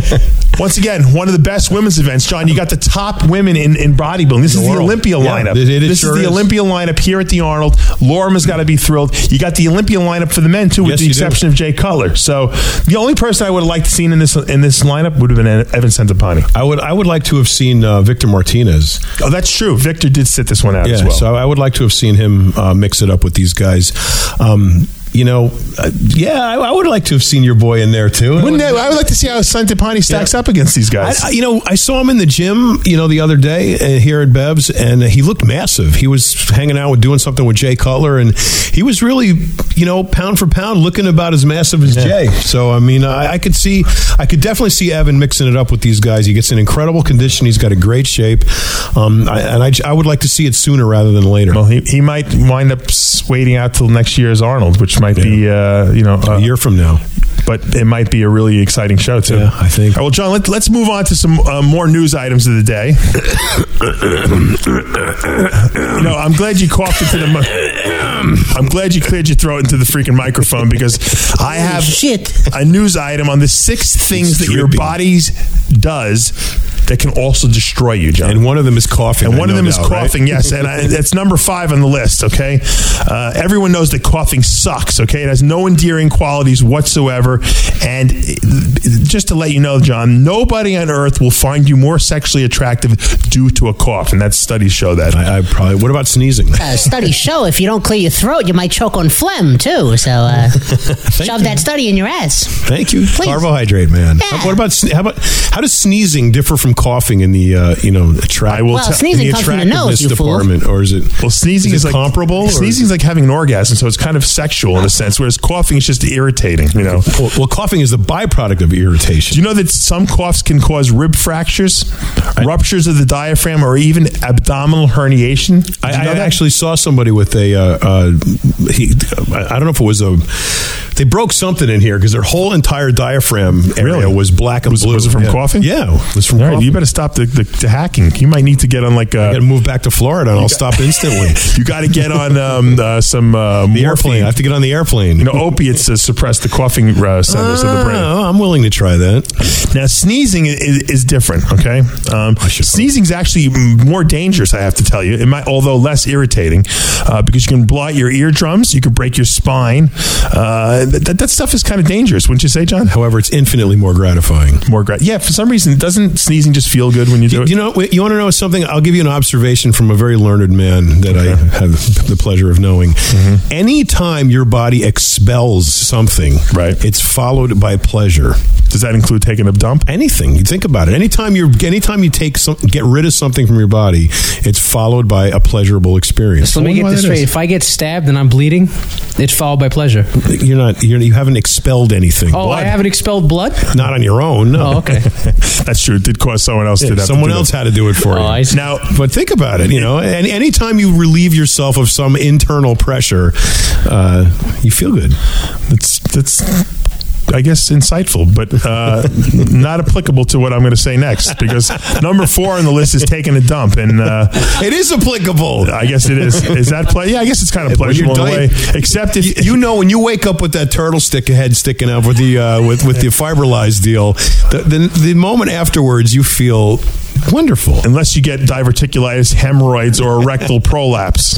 E: Once again, one of the best women's events, John. You got the top women in, in bodybuilding. This
C: In
E: is
C: the
E: the
C: world.
E: Olympia
C: Yeah,
E: lineup.
C: it- it
E: this
C: sure
E: is the
C: is.
E: Olympia lineup here at the Arnold. Lorimer's got to be thrilled. You got the Olympia lineup for the men too, with
C: Yes,
E: the
C: you do.
E: exception of Jay Cutler. So the only person I would have liked to seen in this in this lineup would have been Evan Centopani.
C: I would I would like to have seen uh, Victor Martinez.
E: Oh, that's true. Victor did sit this one out
C: Yeah,
E: as well.
C: so I would like to have seen him uh, mix it up with these guys. Um, you know, uh, yeah, I, I would like to have seen your boy in there too.
E: Wouldn't that, I would like to see how Centopani stacks
C: Yeah.
E: up against these guys.
C: I, I- you know, I saw him in the gym, you know, the other day uh, here at Bev's, and uh, he looked massive. He was hanging out with doing something with Jay Cutler, and he was really, you know, pound for pound, looking about as massive as Jay. So, I mean, I, I could see, I could definitely see Evan mixing it up with these guys. He gets in incredible condition. He's got a great shape, um, I, and I, I would like to see it sooner rather than later.
E: well, he, he might wind up s- waiting out till next year's Arnold, which might be, uh, you know, uh,
C: a year from now.
E: but it might be a really exciting show too.
C: Yeah, I think.
E: All right, well, John, let, let's move on to some uh, more news items of the day. you know, I'm glad you coughed into the. Mi- I'm glad you cleared your throat into the freaking microphone because I have
G: Shit.
E: a news item on the six things
C: It's
E: that your
C: dripping.
E: body does that can also destroy you, John.
C: And one of them is coughing.
E: And one of them
C: doubt,
E: is coughing,
C: right?
E: yes. And I, that's number five on the list, okay? Uh, everyone knows that coughing sucks, okay? It has no endearing qualities whatsoever. And just to let you know, John, nobody on earth will find you more sexually attractive due to a cough. And that studies show that.
C: I, I probably. What about sneezing?
G: Uh, studies show if you don't clear your throat, you might choke on phlegm, too. So uh, shove
C: you.
G: that study in your ass.
C: Thank you.
G: Please.
C: Carbohydrate, man.
G: Yeah.
C: How, what about how about how does sneezing differ from coughing in the uh, you know attract?
E: I will
G: Well,
E: tell-
G: sneezing
C: in the
G: comes from the nose,
C: attractiveness
G: you fool.
C: department, or is it?
E: Well, sneezing
C: is,
E: is,
C: it
E: like
C: comparable. or is
E: Sneezing is like having an orgasm, so it's kind of sexual in a sense, whereas coughing is just irritating, you know.
C: Well, well, coughing is the byproduct of irritation.
E: Do you know that some coughs can cause rib fractures, ruptures of the diaphragm, or even abdominal herniation? Did
C: I,
E: you know
C: I
E: that?
C: actually saw somebody with a. Uh, uh, he, I don't know if it was a. They broke something in here because their whole entire diaphragm area
E: Really?
C: was black and
E: Was-
C: blue.
E: was it from
C: Yeah.
E: coughing?
C: Yeah, it was from
E: All right,
C: coughing.
E: you better stop the, the, the hacking. You might need to get on like
C: I got
E: a.
C: to move back to Florida, and I'll stop instantly.
E: You got to get on um, uh, some uh,
C: The airplane.
E: morphine.
C: I have to get on the airplane.
E: You know, opiates to suppress the coughing uh, centers of the brain.
C: Oh, I'm willing to try that.
E: Now, sneezing is, is different, okay? Um, sneezing is actually more dangerous, I have to tell you, it might, although less irritating, uh, because you can blow out your eardrums, you can break your spine. Uh, that, that stuff is kind of dangerous, wouldn't you say, John?
C: However, it's infinitely more gratifying.
E: More gra- Yeah, for some reason, doesn't sneezing just feel good when you do
C: You,
E: it?
C: you know, you want to know something? I'll give you an observation from a very learned man that I have the pleasure of knowing.
E: Mm-hmm.
C: Anytime your body expels something,
E: Right.
C: it's followed by pleasure.
E: Does that include taking a dump?
C: Anything. You think about it. Anytime you anytime you take some, get rid of something from your body, it's followed by a pleasurable experience.
D: So let me
E: wonder
D: get
E: why
D: this
E: that
D: straight.
E: is.
D: If I get stabbed and I'm bleeding, it's followed by pleasure.
C: You're not. You're, you haven't expelled anything.
D: Oh, I haven't expelled blood?
C: Not on your own. No.
D: Oh, okay.
E: That's true. It did cause someone else
C: Yeah,
E: to have
C: someone
E: to do
C: else
E: that.
C: had to do it for
D: Oh,
C: you.
D: I see.
E: Now,
C: But think about it, you know, and anytime you relieve yourself of some internal pressure, uh, you feel good.
E: that's that's I guess insightful, but uh, not applicable to what I'm going to say next, because number four on the list is taking a dump, and uh,
C: It is applicable.
E: I guess it is. Is that play? Yeah, I guess it's kind of
C: When you're
E: pleasurable in a way.
C: dying-
E: Except if
C: You know, when you wake up with that turtle stick head sticking out with the uh, with with the fibrillized deal, the, the the moment afterwards you feel wonderful.
E: unless you get diverticulitis, hemorrhoids, or rectal prolapse,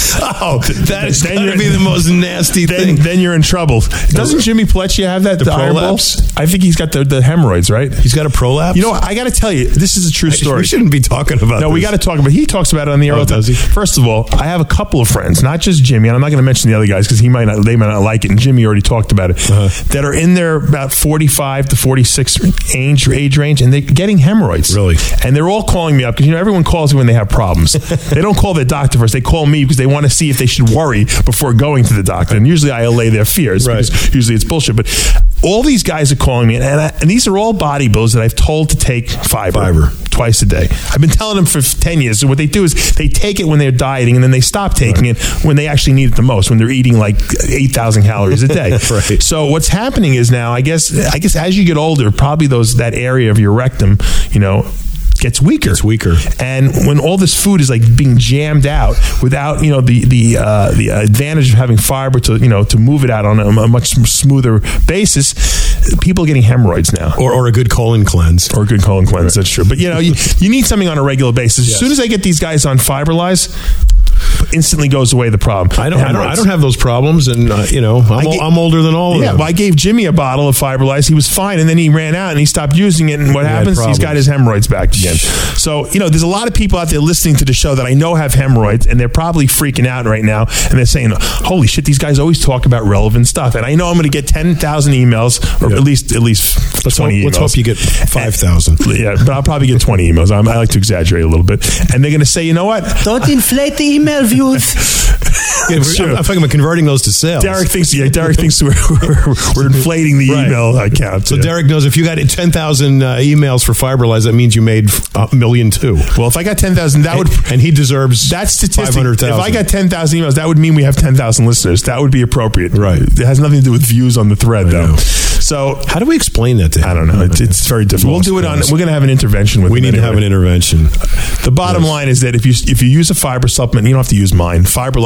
C: Oh, that's
E: Then
C: going to
E: you're-
C: be the most nasty
E: then
C: thing.
E: then you're in trouble. Doesn't Jimmy Pletcher have that?
C: The
E: Iron
C: prolapse?
E: Balls? I think he's got the, the hemorrhoids, right?
C: He's got a prolapse.
E: You know, I got to tell you, this is a true story.
C: we shouldn't be talking about.
E: No, we
C: this.
E: got to talk about. He talks about it on the air.
C: Oh,
E: all the time.
C: does he?
E: First of all, I have a couple of friends, not just Jimmy, and I'm not going to mention the other guys because he might not. They might not like it, and Jimmy already talked about it.
C: Uh-huh.
E: That are in their about forty-five to forty-six age age range, and they're getting hemorrhoids.
C: Really?
E: And they're all calling me up because you know everyone calls me when they have problems. They don't call their doctor first; they call me because they want to see if they should worry before going to the doctor. And usually I allay their fears
C: Right.
E: because usually it's bullshit. But all these guys are calling me, and, I, and these are all bodybuilders that I've told to take fiber,
C: Fiber.
E: twice a day. I've been telling them for ten years. So what they do is they take it when they're dieting, and then they stop taking it when they actually need it the most, when they're eating like eight thousand calories a day.
C: Right.
E: So what's happening is now, I guess, I guess as you get older, probably those that area of your rectum, you know, gets weaker.
C: Gets weaker.
E: And when all this food is like being jammed out without, you know, the the uh, the advantage of having fiber to, you know, to move it out on a, a much smoother basis, people are getting hemorrhoids now.
C: or or a good colon cleanse.
E: Or a good colon cleanse, that's true. But, you know, you, you need something on a regular basis. As
C: Yes.
E: soon as I get these guys on Fiberlize, instantly goes away the problem.
C: I don't, I don't. I don't have those problems, and uh, you know, I'm,
E: I
C: ol-
E: get-
C: I'm older than all of
E: Yeah,
C: them.
E: well, I gave Jimmy a bottle of Fiberlize. He was fine, and then he ran out and he stopped using it. And what
C: He had
E: happens? He's
C: problems.
E: got his hemorrhoids back again. So, you know, there's a lot of people out there listening to the show that I know have hemorrhoids, and they're probably freaking out right now. And they're saying, "Holy shit, these guys always talk about relevant stuff." And I know I'm going to get ten thousand emails, or
C: Yeah.
E: at least at least
C: let's, hope,
E: twenty
C: let's
E: emails.
C: hope you get five thousand.
E: Yeah, but I'll probably get twenty emails. I'm, I like to exaggerate a little bit. And they're going to say, you know what?
G: Don't inflate the email views.
C: Yeah,
E: It's true.
C: I'm, I'm converting those to sales.
E: Derek thinks, yeah, Derek thinks we're, we're, we're inflating the
C: Right.
E: email account.
C: So
E: Yeah.
C: Derek knows if you got ten thousand uh, emails for Fiberlize, that means you made a million two.
E: Well, if I got ten thousand, that would...
C: And he deserves
E: That statistic,
C: five hundred
E: if
C: thousand.
E: I got ten thousand emails, that would mean we have ten thousand listeners. That would be appropriate.
C: Right.
E: It has nothing to do with views on the thread, though.
C: know.
E: So,
C: How do we explain that to him?
E: I don't know. It's, it's very difficult. We'll do it on... We're going to have an intervention with
C: We
E: him
C: need to have an
E: anyway.
C: intervention.
E: The bottom
C: Yes.
E: line is that if you if you use a fiber supplement, you don't have to use mine. Fiberlize happens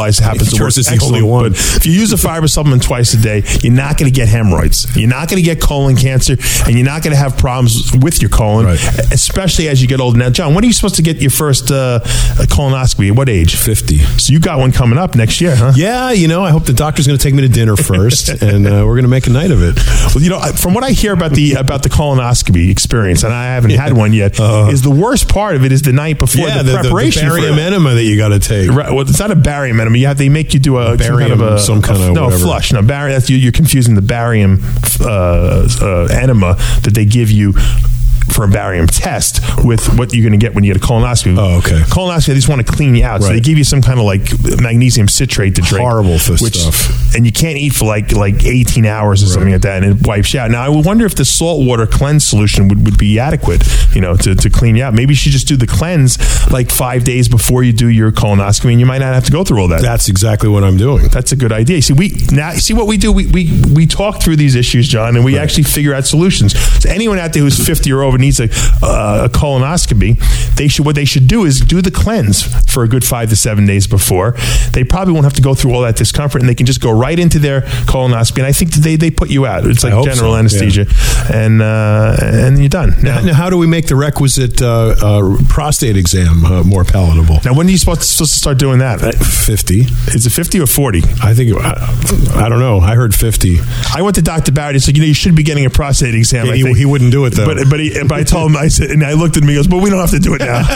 C: Detox
E: works
C: is the
E: excellent,
C: only one.
E: but if you use a fiber supplement twice a day, you're not going to get hemorrhoids. You're not going to get colon cancer, and you're not going to have problems with your colon,
C: Right.
E: especially as you get older. Now, John, when are you supposed to get your first uh, colonoscopy? At what age?
C: fifty.
E: So you got one coming up next year, huh?
C: Yeah, you know, I hope the doctor's going to take me to dinner first, and uh, we're going to make a night of it.
E: Well, you know, from what I hear about the about the colonoscopy experience, and I haven't had one yet,
C: Uh,
E: is the worst part of it is the night before
C: Yeah,
E: the,
C: the, the, the
E: preparation for
C: barium
E: it.
C: enema that you got to take.
E: Right, well, it's not a barium enema. You have they make you do a,
C: A
E: some kind
C: barium,
E: of a
C: some kind
E: a,
C: of
E: no
C: whatever.
E: flush. No barium. That's you, you're confusing the barium uh, uh, enema that they give you for a barium test with what you're going to get when you get a colonoscopy.
C: Oh, okay.
E: Colonoscopy, they just want to clean you out, so
C: Right.
E: they give you some kind of like magnesium citrate to drink.
C: Horrible for
E: which,
C: stuff.
E: and you can't eat for like like eighteen hours or something like that, and it wipes you out. Now I would wonder if the salt water cleanse solution would, would be adequate, you know, to, to clean you out. Maybe you should just do the cleanse like five days before you do your colonoscopy, and you might not have to go through all that.
C: That's exactly what I'm doing.
E: That's a good idea. See, we now see what we do. We we we talk through these issues, John, and we
C: Right.
E: actually figure out solutions. So anyone out there who's fifty or over needs a, uh, a colonoscopy, they should what they should do is do the cleanse for a good five to seven days before. They probably won't have to go through all that discomfort, and they can just go right into their colonoscopy. And I think that they they put you out. It's
C: I
E: like
C: hope
E: general
C: so,
E: anesthesia, and uh, and you're done.
C: Now,
E: Now,
C: now, how do we make the requisite uh, uh, prostate exam uh, more palatable?
E: now when are you supposed to, supposed to start doing that?
C: fifty.
E: Is it fifty or forty?
C: I think, I, I don't know. I heard fifty.
E: I went to Doctor Barrett. He said, you know, you should be getting a prostate exam.
C: Yeah,
E: I
C: he,
E: think.
C: he wouldn't do it, though.
E: But but, he, but I told him, I said, and I looked at him, he goes, but we don't have to do it now.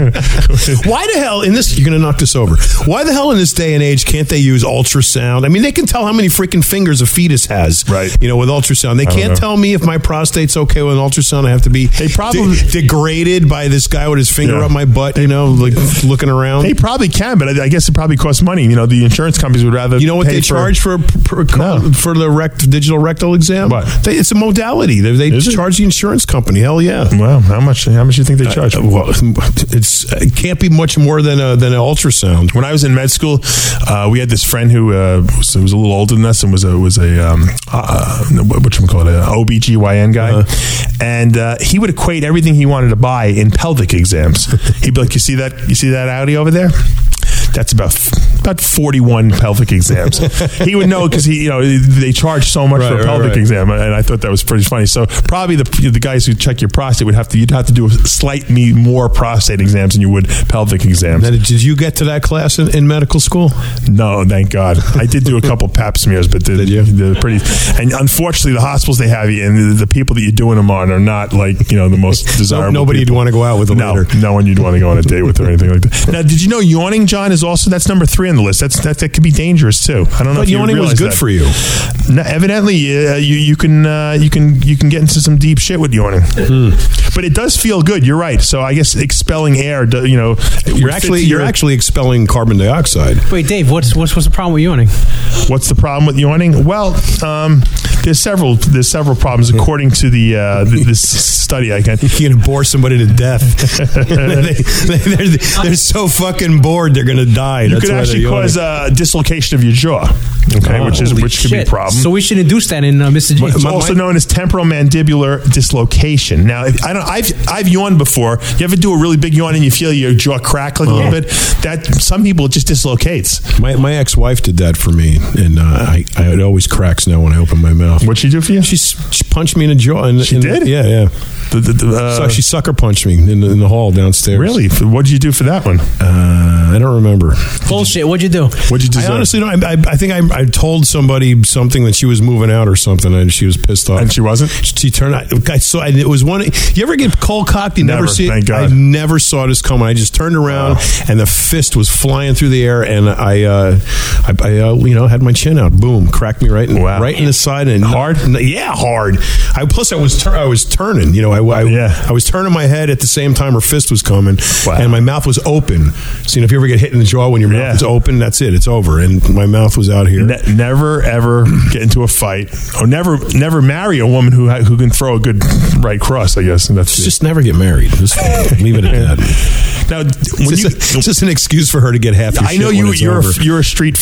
C: Why the hell in this? You're going to knock this over. Why the hell in this day and age can't they use ultrasound? I mean, they can tell how many freaking fingers a fetus has,
E: Right.
C: You know, with ultrasound. They
E: don't
C: can't
E: know.
C: tell me if my prostate's okay with an ultrasound. I have to be
E: They probably-
C: de- degraded by this guy with his finger
E: Yeah.
C: up my butt. You know, like looking around.
E: They probably can, but I, I guess it probably costs money. You know, the insurance companies would rather.
C: You know what
E: pay
C: they
E: for-
C: charge for for,
E: No.
C: for the rect, digital rectal exam?
E: What?
C: They, it's a modality. They, they
E: Is it?
C: charge the insurance company. Hell yeah.
E: Well, how much? How much do you think they charge?
C: Uh, well, it's it can't be much more than a, than an ultrasound.
E: When I was in med school, uh, we had this friend who uh, was, was a little older than us and was a was a um, uh, what you call it, an O B G Y N guy,
C: Uh-huh.
E: and uh, he would equate everything he wanted to buy in pelvic exams. He'd be like, "You see that? You see that Audi over there? That's about about forty-one pelvic exams." He would know because he, you know, they charge so much
C: Right,
E: for a
C: right,
E: pelvic
C: right.
E: exam, and I thought that was pretty funny. So probably the the guys who check your prostate would have to you'd have to do slightly more prostate exams than you would pelvic exams.
C: Now, did you get to that class in, in medical school?
E: No, thank God. I did do a couple pap smears, but the,
C: Did you?
E: they're pretty. And unfortunately, the hospitals they have you and the, the people that you're doing them on are not like you know the most desirable.
C: Nobody you'd
E: people.
C: want to go out with
E: No,
C: later.
E: no one you'd want to go on a date with or anything like that. Now, did you know yawning, John, is also that's number three on the list. That's that, that could be dangerous too. I don't know
C: But
E: if you
C: yawning was
E: realize
C: good
E: that.
C: for you.
E: No, evidently, uh, you you can uh, you can you can get into some deep shit with yawning,
C: Hmm.
E: but it does feel good. You're right. So I guess expelling air, do- you know,
C: You're actually you're actually expelling carbon dioxide.
D: Wait, Dave, what's what's what's the problem with yawning?
E: What's the problem with yawning? Well, um, there's several there's several problems according to the uh, th- this study. I can.
C: You're gonna bore somebody to death. they, they, they're, they're so fucking bored they're gonna die.
E: You
C: That's
E: could
C: why
E: actually
C: they're yawning.
E: cause uh, dislocation of your jaw. Okay,
C: Oh,
E: which is
C: holy
E: which could be a
D: Shit.
E: problem.
D: So we should induce that in uh, Mister J.
E: It's
C: my-
E: also
C: my-
E: known as temporal mandibular dislocation. Now, if, I don't. I've I've yawned before. You ever do a really big yawn and you feel your jaw crackling a little bit? That some people it just dislocates.
C: My my ex wife did that for me, and uh, I I it always cracks now when I open my mouth.
E: What'd she do for you?
C: She, s- she punched me in the jaw. In,
E: She
C: in-
E: did?
C: Yeah, yeah.
E: The- the- the, uh,
C: so she sucker punched me in the, in the hall downstairs.
E: really? What'd you do for that one?
C: Uh, I don't remember.
D: Bullshit. What'd you do?
E: What'd you
C: I
E: deserve?
C: honestly don't. I, I, I think I, I told somebody something that she was moving out or something, and she was pissed off.
E: And she wasn't?
C: She turned out. I saw. And it was one. You ever get cold cocked? You never,
E: Never,
C: see it.
E: thank God.
C: I never saw this coming. I just turned around, and the fist was flying through the air, and I, uh, I, I uh, you know, had my chin out. Boom! Cracked me right in,
E: Wow.
C: right in the side. And
E: Hard?
C: yeah, hard. I plus I was tur- I was turning. You know, I, I,
E: Yeah.
C: I was turning my head at the same time her fist was coming,
E: Wow.
C: and my mouth was open. So you know, if you ever get hit in the jaw when your mouth
E: Yeah.
C: is open, that's it. It's over. And my mouth was out here.
E: Ne- never ever get into a fight, or never never marry a woman who ha- who can throw a good right cross. I guess and that's it.
C: Just never get married. Just leave it at that.
E: Now,
C: It's
E: when
C: just,
E: you,
C: a- it's just an excuse for her to get half your
E: I know
C: shit when
E: you
C: it's
E: you're
C: over.
E: a, you're a street fighter.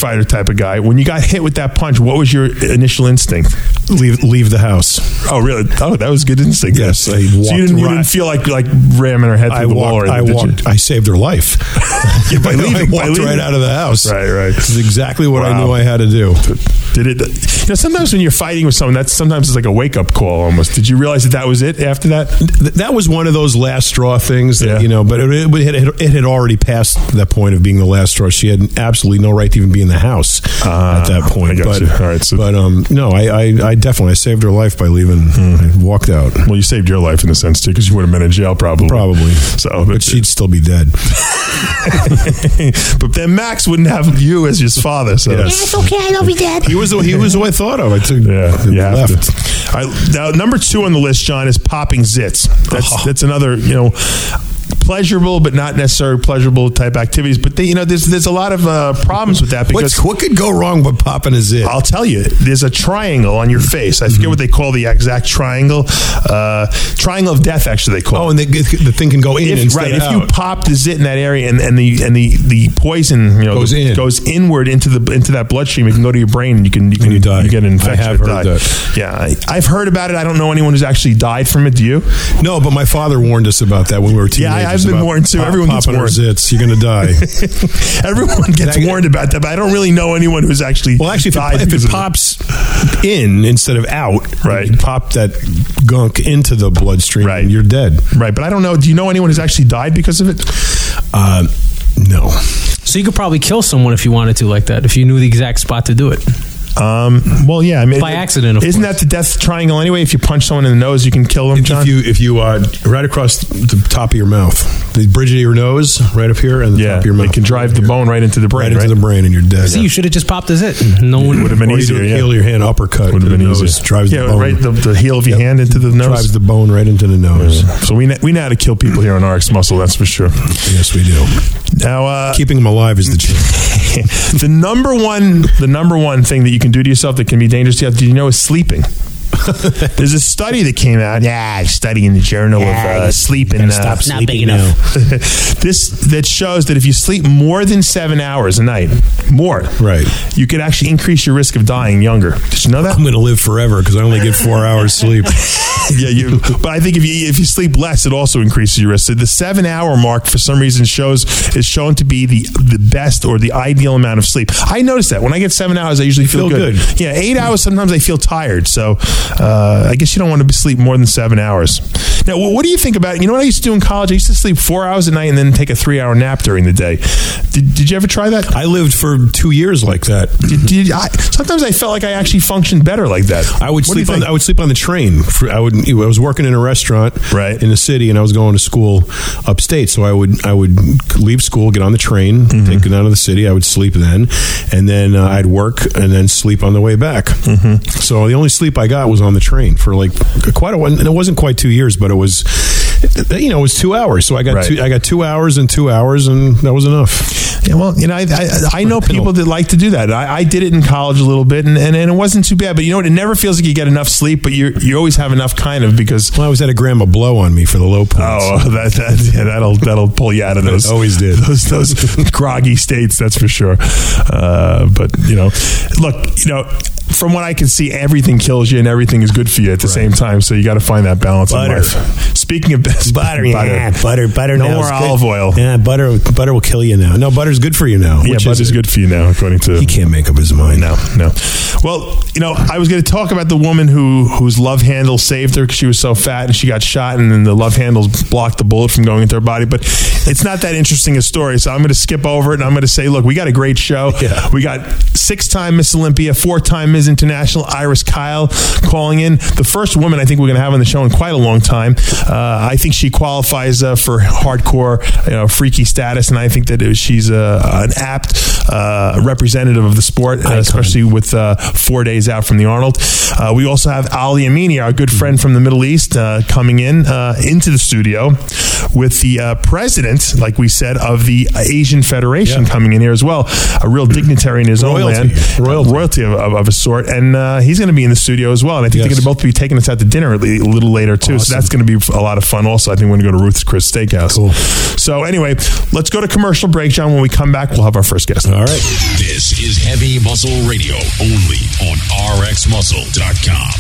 E: fighter type of guy. When you got hit with that punch, what was your initial instinct?
C: Leave leave the house.
E: Oh, really? Oh, that was good instinct.
C: Yes, I
E: so you
C: walked
E: didn't, you
C: right-
E: didn't feel like like ramming her head through
C: I
E: the
C: walked.
E: wall, or
C: I
E: anything, did
C: walked.
E: you?
C: I saved her life.
E: Yeah, by leaving,
C: I
E: by
C: walked
E: leaving.
C: right out of the house.
E: Right, right.
C: This is exactly what I
E: Wow.
C: knew I had to do.
E: Did it? You know, sometimes when you're fighting with someone, that's sometimes it's like a wake up call almost. Did you realize that that was it after that?
C: Th- That was one of those last straw things that,
E: Yeah.
C: you know, but it, it, it, it had already passed that point of being the last straw. She had absolutely no right to even be in the house
E: Ah,
C: at that point.
E: I got
C: but,
E: you. All right, so-
C: but um, no, I, I, I definitely I saved her life by leaving. I walked out.
E: Well, you saved your life in a sense too, because you would have been in jail probably.
C: Probably.
E: So,
C: But she'd still be dead.
E: but then Max wouldn't have you as his father. So
C: Yes.
G: It's okay, I know we dead.
C: He was the, he was who I thought of. I took
E: yeah, you have
C: left.
E: to. All right, now, number two on the list, John, is popping zits. That's
C: Oh.
E: that's another, you know, pleasurable but not necessarily pleasurable type activities. But they, you know, there's there's a lot of uh, problems with that because.
C: What's, what could go wrong with popping a zit?
E: I'll tell you, there's a triangle on your face. I forget what they call the exact triangle. Uh, triangle of death, actually, they call
C: Oh,
E: it.
C: and the, the thing can go in
E: If,
C: instead
E: right,
C: of
E: if you
C: out.
E: pop the zit in that area and, and the and the, the poison, you know,
C: Goes in.
E: goes inward into the into that bloodstream, it can go to your brain and you can you can
C: you die.
E: get an
C: I
E: infection.
C: have
E: or
C: heard
E: die.
C: that.
E: Yeah, I, I've heard about it. I don't know anyone who's actually died from it. Do you?
C: No, but my father warned us about that when we were teenagers.
E: Yeah, I- I've been
C: about
E: warned too.
C: pop-
E: Everyone gets
C: popping our
E: warned.
C: zits. You're going to die.
E: Everyone gets
C: That-
E: warned about that, but I don't really know anyone who's actually
C: Well, actually, if
E: died
C: it, if
E: because
C: it
E: of
C: pops in instead of out,
E: Right.
C: you pop that gunk into the bloodstream,
E: Right.
C: you're dead.
E: Right, but I don't know. Do you know anyone who's actually died because of it?
C: Uh, no.
D: So you could probably kill someone if you wanted to, like that, if you knew the exact spot to do it.
E: Um, well, yeah. I mean,
D: By accident, of
E: isn't
D: course.
E: that the death triangle anyway? If you punch someone in the nose, you can kill them. John?
C: If you if you uh, right across the top of your mouth, the bridge of your nose, right up here, and the
E: yeah,
C: top of your mouth,
E: it can drive the bone right into the brain.
C: right into
E: right?
C: the brain, and you're dead.
D: See, you should have just popped his it. No one
E: Would have been
C: Or you
E: easier.
C: do a
E: Yeah,
C: heel of your hand uppercut.
E: would have
C: to
E: been
C: the
E: easier.
C: nose, Drives
E: yeah,
C: the bone.
E: right. The, the heel of your
C: Yep.
E: hand into the nose.
C: Drives the bone right into the nose.
E: So we kn- we know how to kill people here on R X Muscle. That's for sure.
C: Yes, we do.
E: Now, uh,
C: Keeping them alive is the trick.
E: the number one the number one thing that you can do to yourself that can be dangerous to you, do you know, is sleeping. There's a study that came out. Yeah, study in the Journal
G: Yeah,
E: of uh,
G: you
E: Sleep and uh,
G: Not big enough.
E: this that shows that if you sleep more than seven hours a night, more,
C: Right.
E: you could actually increase your risk of dying younger. Did you know that?
C: I'm going to live forever because I only get four hours sleep.
E: yeah, you. But I think if you if you sleep less, it also increases your risk. So the seven hour mark, for some reason, shows is shown to be the the best or the ideal amount of sleep. I notice that when I get seven hours, I usually feel,
C: Feel
E: good.
C: good.
E: Yeah, eight hours sometimes I feel tired. So uh, I guess you don't want to sleep more than seven hours. Now, what, what do you think about? You know what I used to do in college? I used to sleep four hours a night and then take a three hour nap during the day. Did, did you ever try that?
C: I lived for two years like that.
E: Did, did, I, sometimes I felt like I actually functioned better like that.
C: I would
E: What do you
C: sleep on
E: think?
C: I would sleep on the train. For, I would I was working in a restaurant
E: Right.
C: in the city, and I was going to school upstate. So I would I would leave school, get on the train,
E: Mm-hmm.
C: take it down to the city. I would sleep then, and then uh, I'd work and then sleep on the way back. Mm-hmm. So the only sleep I got was on the train for like quite a while. And it wasn't quite two years, but it was you know it was two hours. So I got
E: Right.
C: two, I got two hours and two hours, and that was enough.
E: Yeah, well, you know, I, I, I know people that like to do that. I, I did it in college a little bit, and, and, and it wasn't too bad. But you know what? It never feels like you get enough sleep, but you you always have enough, kind of, because
C: Well, I always had a gram of blow on me for the low points.
E: oh, that, that yeah, that'll that'll pull you out of those.
C: It always did.
E: those those groggy states. That's for sure. Uh, but you know, look, you know. From what I can see, everything kills you and everything is good for you at the same time. So you got to find that balance
C: Butter.
E: in life. Speaking of
C: Butter, yeah, butter, butter.
E: No
C: now
E: more
C: is good.
E: olive oil.
C: Yeah, butter, butter will kill you now. No, butter's good for you now.
E: Yeah,
C: which
E: butter's
C: is
E: good for you now, according to
C: He can't make up his mind.
E: No, no. Well, you know, I was going to talk about the woman who whose love handle saved her because she was so fat and she got shot, and then the love handles blocked the bullet from going into her body. But it's not that interesting a story, so I'm going to skip over it and I'm going to say, look, we got a great show.
C: Yeah.
E: We got six-time Miss Olympia, four-time Miss International, Iris Kyle calling in. The first woman I think we're going to have on the show in quite a long time. Uh, I think she qualifies uh, for hardcore, you know, freaky status, and I think that it, she's uh, an apt uh, representative of the sport, uh, especially with uh, four days out from the Arnold. Uh, we also have Ali Amini, our good friend from the Middle East, uh, coming in uh, into the studio with the uh, president, like we said, of the Asian Federation
C: Yeah.
E: coming in here as well. A real dignitary in his
C: Royalty.
E: own land.
C: Royalty.
E: Royalty of, of, of a sort. sort. And uh, he's going to be in the studio as well. And I think
C: Yes.
E: they're going to both be taking us out to dinner a li- a little later, too.
C: Awesome.
E: So that's going to be a lot of fun also. I think we're going to go to Ruth's Chris Steakhouse.
C: Cool.
E: So anyway, let's go to commercial break, John. When we come back, we'll have our first guest.
C: All right.
A: This is Heavy Muscle Radio, only on R X Muscle dot com.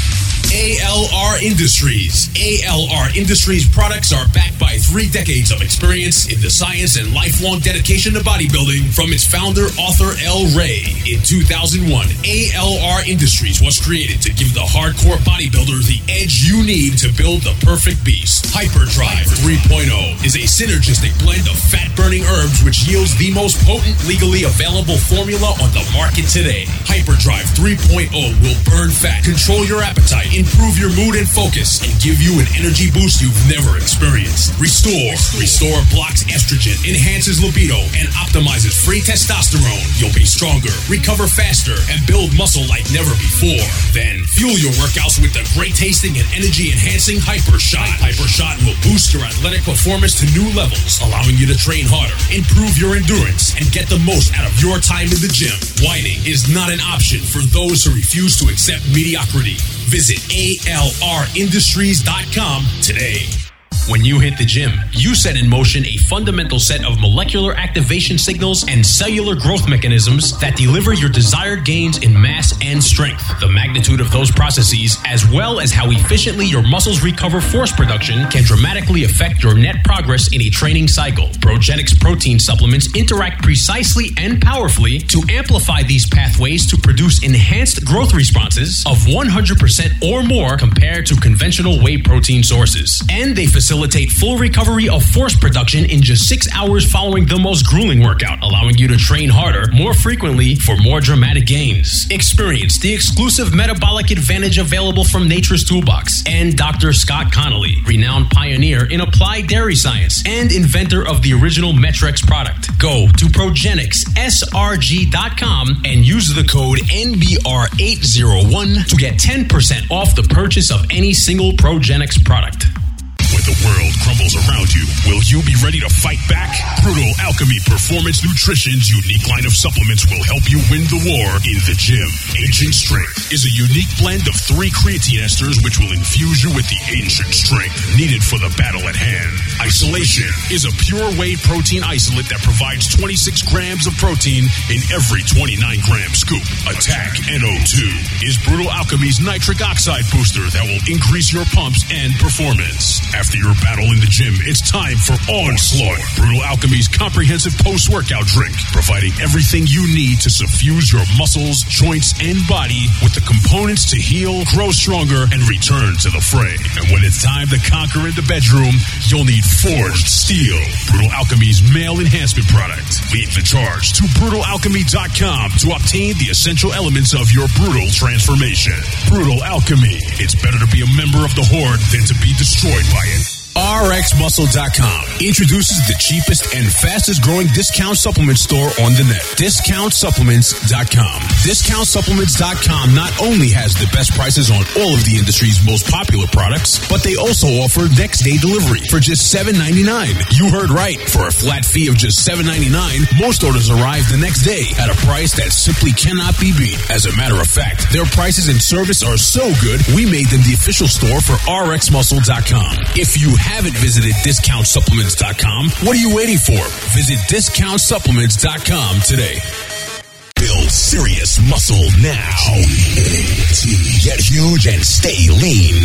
A: A L R Industries. A L R Industries products are backed by three decades of experience in the science and lifelong dedication to bodybuilding from its founder, author El Rey. In two thousand one, A L R Industries was created to give the hardcore bodybuilder the edge you need to build the perfect beast. Hyperdrive three point oh is a synergistic blend of fat-burning herbs which yields the most potent, legally available formula on the market today. Hyperdrive three point oh will burn fat, control your appetite, improve your mood and focus, and give you an energy boost you've never experienced. Restore. Restore blocks estrogen, enhances libido, and optimizes free testosterone. You'll be stronger, recover faster, and build muscle like never before. Then, fuel your workouts with the great tasting and energy-enhancing Hyper Shot. Hyper Shot will boost your athletic performance to new levels, allowing you to train harder, improve your endurance, and get the most out of your time in the gym. Whining is not an option for those who refuse to accept mediocrity. Visit A L R industries dot com today. When you hit the gym, you set in motion a fundamental set of molecular activation signals and cellular growth mechanisms that deliver your desired gains in mass and strength. The magnitude of those processes, as well as how efficiently your muscles recover force production, can dramatically affect your net progress in a training cycle. Progenics protein supplements interact precisely and powerfully to amplify these pathways to produce enhanced growth responses of one hundred percent or more compared to conventional whey protein sources. And they facilitate Facilitate full recovery of force production in just six hours following the most grueling workout, allowing you to train harder, more frequently, for more dramatic gains. Experience the exclusive metabolic advantage available from Nature's Toolbox and Doctor Scott Connolly, renowned pioneer in applied dairy science and inventor of the original Metrex product. Go to progenics S R G dot com and use the code N B R eight oh one to get ten percent off the purchase of any single Progenics product. When the world crumbles around you, will you be ready to fight back? Brutal Alchemy Performance Nutrition's unique line of supplements will help you win the war in the gym. Ancient Strength is a unique blend of three creatine esters which will infuse you with the ancient strength needed for the battle at hand. Isolation is a pure whey protein isolate that provides twenty-six grams of protein in every twenty-nine gram scoop. Attack N O two is Brutal Alchemy's nitric oxide booster that will increase your pumps and performance. After your battle in the gym, it's time for Onslaught, Brutal Alchemy's comprehensive post-workout drink, providing everything you need to suffuse your muscles, joints, and body with the components to heal, grow stronger, and return to the fray. And when it's time to conquer in the bedroom, you'll need Forged Steel, Brutal Alchemy's male enhancement product. Lead the charge to brutal alchemy dot com to obtain the essential elements of your brutal transformation. Brutal Alchemy. It's better to be a member of the Horde than to be destroyed by it. R X muscle dot com introduces the cheapest and fastest growing discount supplement store on the net. discount supplements dot com. discount supplements dot com not only has the best prices on all of the industry's most popular products, but they also offer next day delivery for just seven ninety-nine. You heard right. For a flat fee of just seven ninety-nine, most orders arrive the next day at a price that simply cannot be beat. As a matter of fact, their prices and service are so good, we made them the official store for R X muscle dot com. If you haven't visited discount supplements dot com, what are you waiting for? Visit discount supplements dot com today. Build serious muscle now. Get huge and stay lean.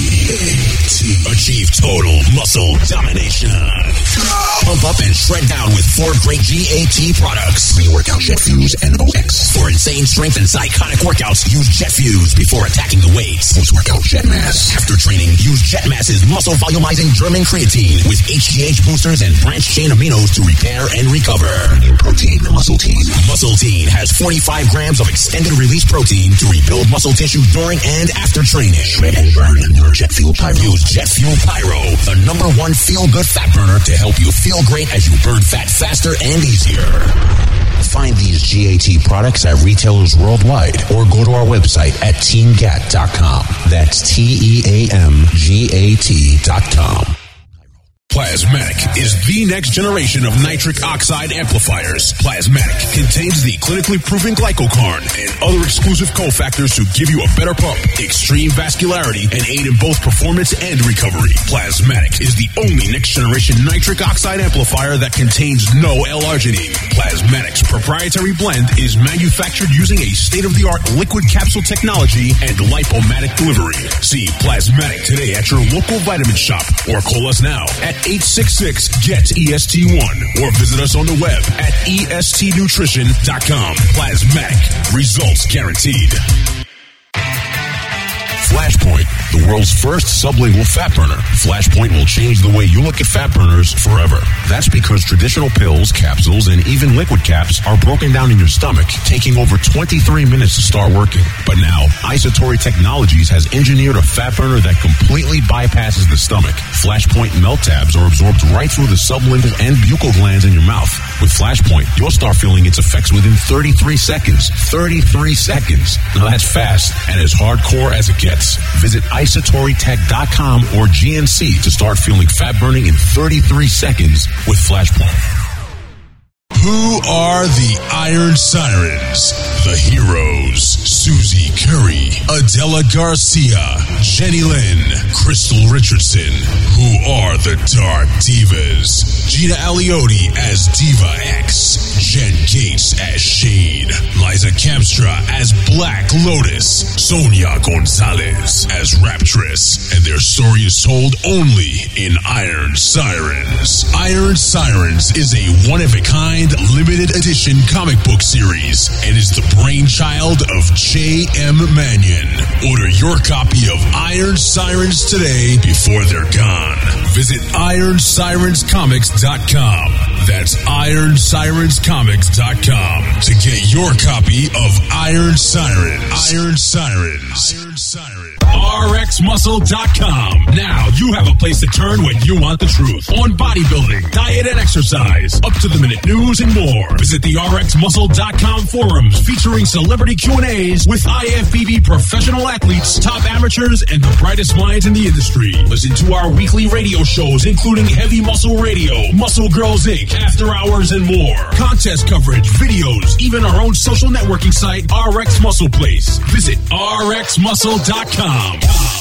A: Achieve total muscle domination. Pump up and shred down with four great G A T products. Pre-workout JetFuse and O X. For insane strength and psychotic workouts, use JetFuse before attacking the weights. Post-workout JetMass. After training, use JetMass's muscle volumizing German creatine with H G H boosters and branched chain aminos to repair and recover. Premium protein, Muscle Team. Muscle Team has forty-five grams of extended release protein to rebuild muscle tissue during and after training. Shred and burn in your Jet Fuel Pyro. Use Jet Fuel Pyro, the number one feel-good fat burner to help you feel great as you burn fat faster and easier. Find these G A T products at retailers worldwide or go to our website at team gat dot com. That's T E A M G A T dot com. Plasmatic is the next generation of nitric oxide amplifiers. Plasmatic contains the clinically proven glycocarn and other exclusive cofactors to give you a better pump, extreme vascularity, and aid in both performance and recovery. Plasmatic is the only next generation nitric oxide amplifier that contains no L-arginine. Plasmatic's proprietary blend is manufactured using a state-of-the-art liquid capsule technology and lipomatic delivery. See Plasmatic today at your local vitamin shop or call us now at eight six six, G E T, E S T one or visit us on the web at E S T nutrition dot com. Plasmatic. Results guaranteed. Flashpoint, the world's first sublingual fat burner. Flashpoint will change the way you look at fat burners forever. That's because traditional pills, capsules, and even liquid caps are broken down in your stomach, taking over twenty-three minutes to start working. But now, Isotori Technologies has engineered a fat burner that completely bypasses the stomach. Flashpoint melt tabs are absorbed right through the sublingual and buccal glands in your mouth. With Flashpoint, you'll start feeling its effects within thirty-three seconds. thirty-three seconds. Now that's fast and as hardcore as it gets. Visit isotori tech dot com or G N C to start feeling fat burning in thirty-three seconds with Flashpoint. Who are the Iron Sirens? The Heroes. Susie Curry, Adela Garcia, Jenny Lynn, Crystal Richardson. Who are the Dark Divas? Gina Aliotti as Diva X, Jen Gates as Shade, Liza Kamstra as Black Lotus, Sonia Gonzalez as Raptress, and their story is told only in Iron Sirens. Iron Sirens is a one-of-a-kind limited edition comic book series and is the brainchild of J M Mannion. Order your copy of Iron Sirens today before they're gone. Visit iron sirens comics dot com. That's iron sirens comics dot com to get your copy of Iron Sirens. Iron Sirens. Iron Sirens. R X muscle dot com. Now you have a place to turn when you want the truth on bodybuilding, diet, and exercise, up to the minute news and more. Visit the R X muscle dot com forums featuring celebrity Q and A's with I F B B professional athletes, top amateurs, and the brightest minds in the industry. Listen to our weekly radio shows, including Heavy Muscle Radio, Muscle Girls Incorporated, After Hours, and more. Contest coverage, videos, even our own social networking site, R X Muscle Place. Visit R X muscle dot com.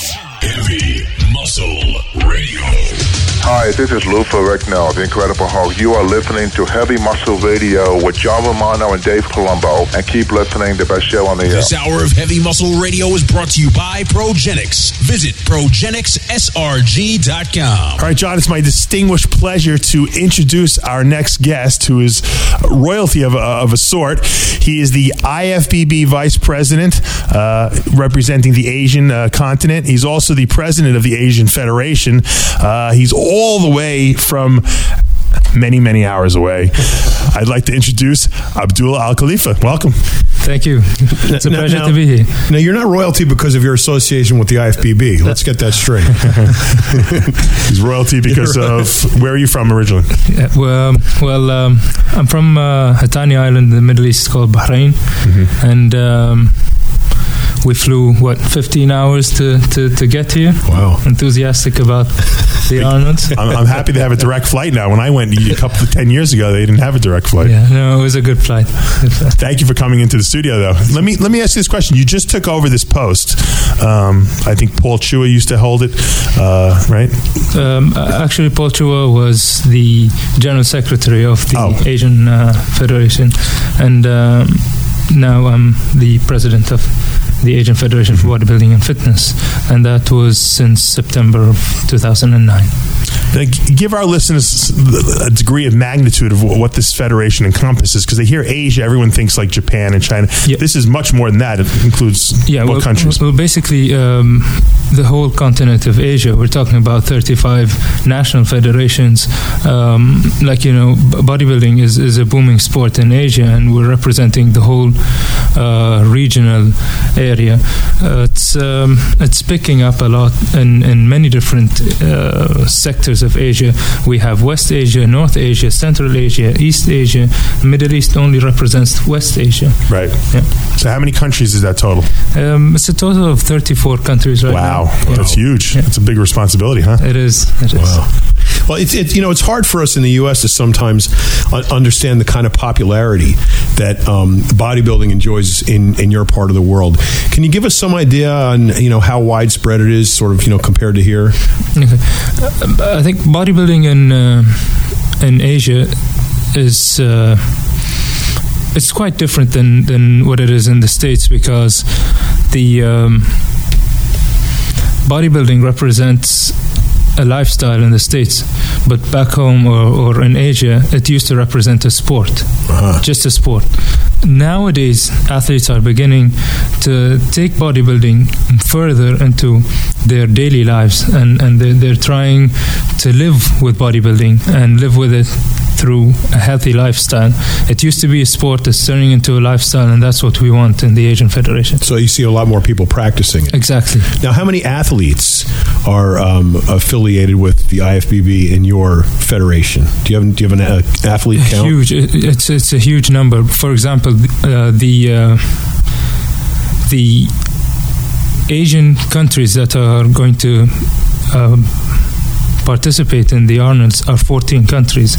A: Heavy Muscle Radio.
H: Hi, this is Lou Ferrigno, the Incredible Hulk. You are listening to Heavy Muscle Radio with John Romano and Dave Palumbo. And keep listening, the best show on the air.
A: This hour of Heavy Muscle Radio is brought to you by Progenics. Visit progenics S R G dot com.
E: All right, John, it's my distinguished pleasure to introduce our next guest, who is royalty of a, of a sort. He is the I F B B Vice President, uh, representing the Asian uh, continent. He's also the President of the Asian Federation. Uh, he's all the way from many, many hours away. I'd like to introduce Abdullah Al Khalifa. Welcome.
I: Thank you. It's a
C: now,
I: pleasure
C: now,
I: to be here.
C: Now, you're not royalty because of your association with the I F B B. Let's get that straight.
E: He's royalty because of, where are you from originally?
I: Yeah, well, well um, I'm from uh, a tiny island in the Middle East called Bahrain. Mm-hmm. And um, we flew, what, fifteen hours to, to, to get here.
C: Wow.
I: Enthusiastic about the Arnolds.
E: I'm, I'm happy they have a direct flight now. When I went a couple of ten years ago, they didn't have a direct flight.
I: Yeah, no, it was a good flight. Good flight.
E: Thank you for coming into the studio, though. Let me let me ask you this question. You just took over this post. Um, I think Paul Chua used to hold it, uh, right?
I: Um, actually, Paul Chua was the General Secretary of the
E: Oh.
I: Asian uh, Federation, and um, now I'm the President of the Asian Federation for Bodybuilding and Fitness, and that was since September of two thousand nine.
E: Now, give our listeners a degree of magnitude of what this federation encompasses, because they hear Asia, everyone thinks like Japan and China.
I: Yeah.
E: This is much more than that. It includes
I: yeah,
E: what
I: well,
E: countries?
I: Well, basically, um, the whole continent of Asia. We're talking about thirty-five national federations. Um, like, you know, bodybuilding is, is a booming sport in Asia, and we're representing the whole uh, regional area. Uh, it's um, it's picking up a lot in, in many different uh, sectors sectors of Asia. We have West Asia, North Asia, Central Asia, East Asia. Middle East only represents West Asia.
E: Right.
I: Yeah.
E: So how many countries is that total?
I: Um, it's a total of thirty-four countries right
E: wow.
I: now.
E: Wow, that's huge. Yeah. That's a big responsibility, huh?
I: It is. It is.
C: Wow. Well, it's it, you know, it's hard for us in the U S to sometimes un- understand the kind of popularity that um, bodybuilding enjoys in, in your part of the world. Can you give us some idea on, you know, how widespread it is, sort of, you know, compared to here?
I: Okay. Uh, I think bodybuilding in uh, in Asia is uh, it's quite different than, than what it is in the States, because the um, bodybuilding represents a lifestyle in the States, but back home or, or in Asia, it used to represent a sport, uh-huh. just a sport. Nowadays, athletes are beginning to take bodybuilding further into their daily lives, and, and they're, they're trying to live with bodybuilding and live with it through a healthy lifestyle. It used to be a sport that's turning into a lifestyle, and that's what we want in the Asian Federation.
C: So you see a lot more people practicing it.
I: Exactly.
C: Now, how many athletes are um, affiliated with the I F B B in your federation? Do you have do you have an uh, athlete count?
I: Huge. It's it's a huge number. For example, uh, the uh, the Asian countries that are going to um, participate in the Arnolds are fourteen countries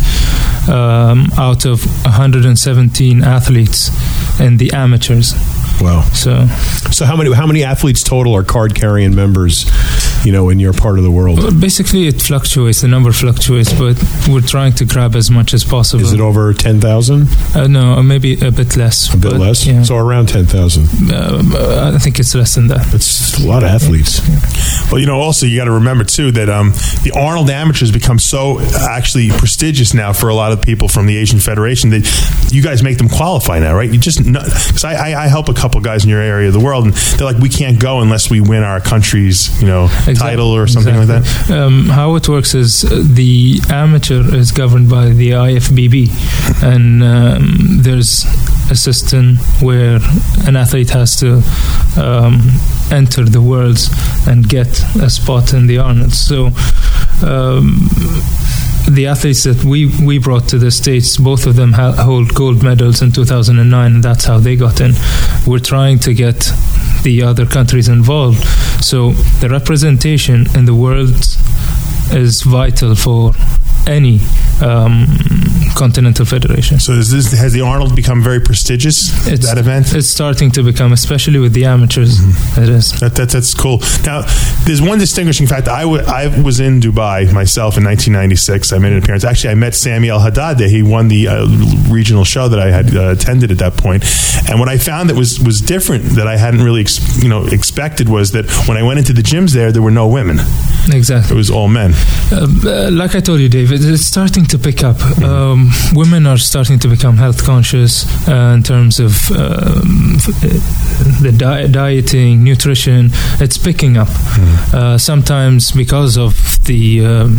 I: um, out of one hundred seventeen athletes in the amateurs.
C: Wow.
I: So,
C: so how many how many athletes total are card carrying members, you know, in your part of the world?
I: Basically, it fluctuates. The number fluctuates, but we're trying to grab as much as possible.
C: Is it over ten thousand?
I: Uh, no, maybe a bit less.
C: A bit
I: but,
C: less?
I: Yeah.
C: So around ten thousand?
I: Uh, I think it's less than that.
C: That's a lot of athletes.
I: Yeah.
E: Well, you know, also you got to remember too that um, the Arnold Amateurs become so actually prestigious now for a lot of people from the Asian Federation that you guys make them qualify now, right? You just because I, I, I help a couple guys in your area of the world, and they're like, we can't go unless we win our country's, you know, exactly. title or something
I: exactly.
E: like that.
I: Um, how it works is uh, the amateur is governed by the I F B B, and um, there's a system where an athlete has to um, enter the Worlds and get a spot in the Arnolds. So um, the athletes that we, we brought to the States, both of them ha- hold gold medals in two thousand nine, and that's how they got in. We're trying to get the other countries involved. So the representation in the world is vital for any um, continental federation.
E: So is this, has the Arnold become very prestigious,
I: it's,
E: that event?
I: It's starting to become, especially with the amateurs. Mm-hmm. It is.
E: That, that, that's cool. Now, there's one distinguishing fact. I, w- I was in Dubai myself in nineteen ninety-six. I made an appearance. Actually, I met Sami El-Haddad there. He won the uh, regional show that I had uh, attended at that point. And what I found that was, was different that I hadn't really ex- you know expected was that when I went into the gyms there, there were no women.
I: Exactly.
E: It was all men.
I: Uh, uh, like I told you, David, it's starting to pick up. Mm-hmm. Um, women are starting to become health conscious uh, in terms of um, the di- dieting, nutrition. It's picking up. Mm-hmm. Uh, sometimes because of the um,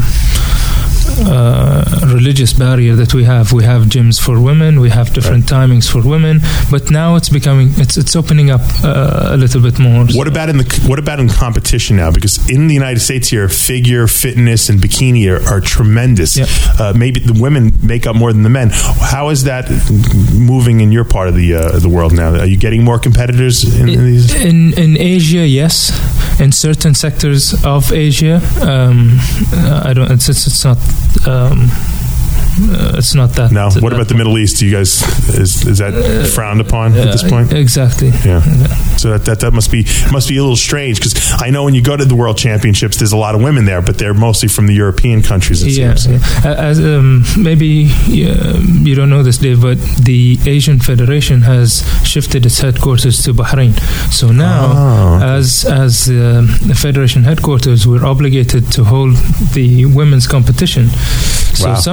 I: uh, religious barrier that we have, we have gyms for women. We have different right. timings for women. But now it's becoming, it's it's opening up uh, a little bit more.
E: What about in the what about in competition now? Because in the United States here, figure, fitness, and bikini are, are tremendous.
I: Yep.
E: Uh, maybe the women make up more than the men. How is that moving in your part of the uh, the world now? Are you getting more competitors in, in these?
I: In in Asia, yes. In certain sectors of Asia, um, I don't. It's it's, it's not. Um, Uh, it's not that.
E: No. What
I: that
E: about the Middle East? Do you guys is is that uh, frowned upon at this point?
I: Exactly.
E: Yeah. So that that, that must be must be a little strange because I know when you go to the World Championships, there's a lot of women there, but they're mostly from the European countries. It
I: yeah.
E: seems.
I: yeah. As um, maybe yeah, you don't know this, Dave, but the Asian Federation has shifted its headquarters to Bahrain. So now,
E: oh, okay.
I: as as uh, the federation headquarters, we're obligated to hold the women's competition. So
E: wow.
I: sometimes